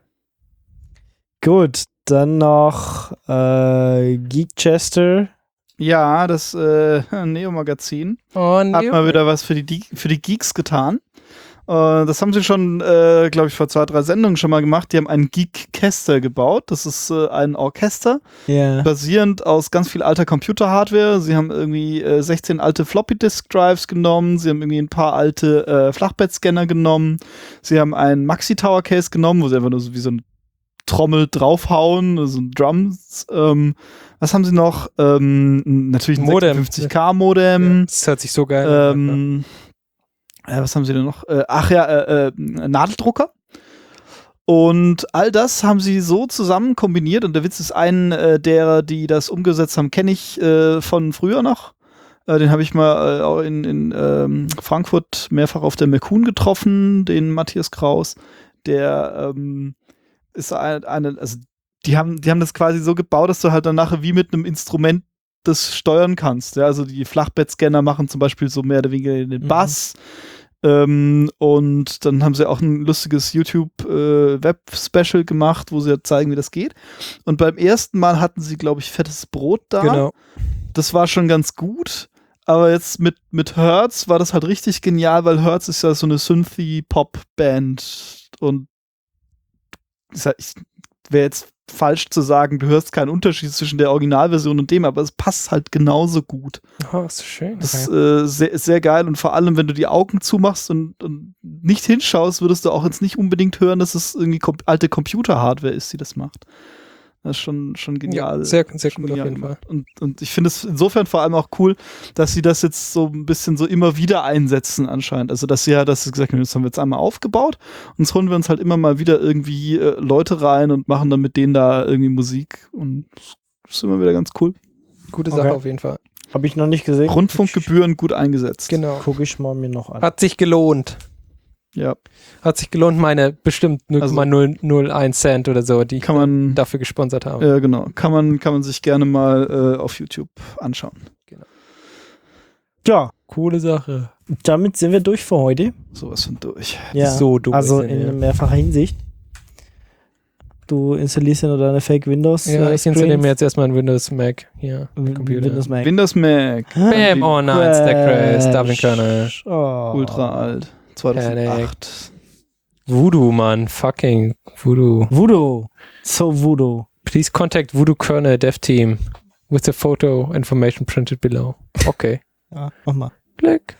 Gut, dann noch äh, Geekchester. Ja, das äh, Neo-Magazin Oh, hat nee. mal wieder was für die, Die- für die Geeks getan. Äh, das haben sie schon, äh, glaube ich, vor zwei, drei Sendungen schon mal gemacht. Die haben einen Geekcaster gebaut. Das ist äh, ein Orchester, Ja. basierend aus ganz viel alter Computer-Hardware. Sie haben irgendwie äh, sechzehn alte Floppy-Disk-Drives genommen. Sie haben irgendwie ein paar alte äh, Flachbettscanner genommen. Sie haben einen Maxi-Tower-Case genommen, wo sie einfach nur so wie so ein Trommel draufhauen, also Drums. Ähm, was haben sie noch? Ähm, natürlich ein Modem. sechsundfünfzig K Modem. Das hört sich so geil an. Ähm, äh, was haben sie denn noch? Äh, ach ja, äh, äh, Nadeldrucker. Und all das haben sie so zusammen kombiniert. Und der Witz ist, einen äh, derer, die das umgesetzt haben, kenne ich äh, von früher noch. Äh, den habe ich mal äh, auch in, in ähm, Frankfurt mehrfach auf der McCoon getroffen, den Matthias Kraus. Der ähm, ist eine, eine, also die haben, die haben das quasi so gebaut, dass du halt dann nachher wie mit einem Instrument das steuern kannst. Ja? Also die Flachbettscanner machen zum Beispiel so mehr oder weniger den Bass. Mhm. Ähm, und dann haben sie auch ein lustiges YouTube-Web-Special äh, gemacht, wo sie halt zeigen, wie das geht. Und beim ersten Mal hatten sie, glaube ich, fettes Brot da. Genau. Das war schon ganz gut. Aber jetzt mit, mit Hertz war das halt richtig genial, weil Hertz ist ja so eine Synthy-Pop-Band. Und ich wäre jetzt falsch zu sagen, du hörst keinen Unterschied zwischen der Originalversion und dem, aber es passt halt genauso gut. Oh, ist so schön. Das ist äh, sehr, sehr geil und vor allem, wenn du die Augen zumachst und, und nicht hinschaust, würdest du auch jetzt nicht unbedingt hören, dass es irgendwie kom- alte Computer-Hardware ist, die das macht. Das ist schon, schon genial. Ja, sehr, sehr schon cool auf genial jeden Fall. gemacht. Und, und ich finde es insofern vor allem auch cool, dass sie das jetzt so ein bisschen so immer wieder einsetzen anscheinend. Also dass sie ja, dass sie gesagt haben, das haben wir jetzt einmal aufgebaut und jetzt holen wir uns halt immer mal wieder irgendwie äh, Leute rein und machen dann mit denen da irgendwie Musik und das ist immer wieder ganz cool. Gute Okay. Sache auf jeden Fall. Habe ich noch nicht gesehen. Rundfunkgebühren gut eingesetzt. Genau. Gucke ich mal mir noch an. Hat sich gelohnt. Ja, Hat sich gelohnt, meine bestimmt null Komma null null eins Cent oder so, die ich kann man, dafür gesponsert habe. ja genau, kann man, kann man sich gerne mal äh, auf YouTube anschauen. Ja, Coole Sache. damit sind wir durch für heute. Sowas von durch. Ja, So dumm also sind wir. in mehrfacher Hinsicht. Du installierst ja nur deine Fake Windows. Ja, äh, ich installiere mir Screens. jetzt erstmal ein Windows Mac hier. Win- Computer. Windows Mac. Windows Mac, Bam, oh nein, Stack Crash, Dublin Kernel. Oh. ultra alt, zweitausendacht. Voodoo, Mann, fucking Voodoo. Voodoo. So Voodoo. Please contact Voodoo Kernel Dev Team with the photo information printed below. Okay. Ja, mach mal. Klick.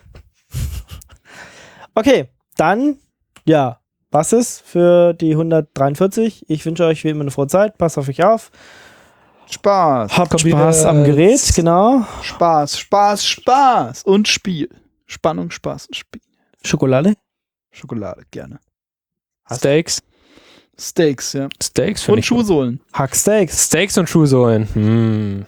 Okay, dann, ja, was ist für die hundertdreiundvierzig? Ich wünsche euch wie immer eine frohe Zeit. Passt auf euch auf. Spaß, Habt Kommt Spaß wieder, am äh, Gerät, genau. Spaß, Spaß, Spaß und Spiel. Spannung, Spaß und Spiel. Schokolade. Schokolade, gerne. Steaks. Steaks, ja. Steaks finde Und ich gut. Schuhsohlen. Hacksteaks. Steaks und Schuhsohlen. Hm.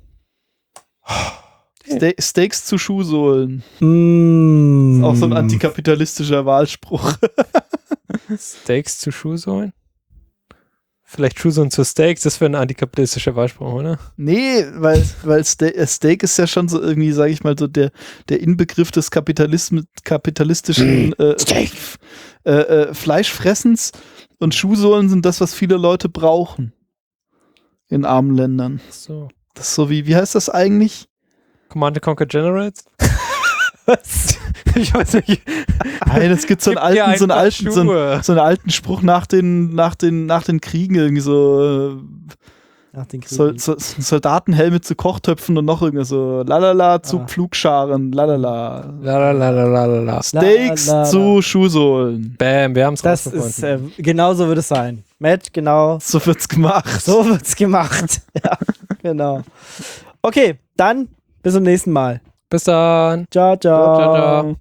Ste Steaks zu Schuhsohlen. Mm. Auch so ein antikapitalistischer Wahlspruch. Steaks zu Schuhsohlen? Vielleicht Schuhsohlen zu Steaks, das wäre ein antikapitalistischer Wahlspruch, oder? Nee, weil, weil Ste äh, Steak ist ja schon so irgendwie, sage ich mal, so der, der Inbegriff des Kapitalism kapitalistischen äh, äh, äh, Fleischfressens und Schuhsohlen sind das, was viele Leute brauchen in armen Ländern. So. Das ist so wie, wie heißt das eigentlich? Command and Conquer Generals? Was? Ich weiß nicht. Nein, es gibt so einen Gib mir alten, so einen einfach alten, so einen, Schuhe. so einen alten Spruch nach den, nach den, nach den Kriegen irgendwie so äh, Nach den Kriegen. Sol so, Soldatenhelme zu Kochtöpfen und noch irgendwie so lalala zu Ah. Pflugscharen, lalala. La la la la la la la. Steaks La, la, la. zu Schuhsohlen. Bam, wir haben es Das ist, äh, genau so wird es sein. Matt, genau. So wird's gemacht. So wird's gemacht. Ja, genau. Okay, dann bis zum nächsten Mal. Bis dann. Ciao, ciao. Ciao, ciao, ciao.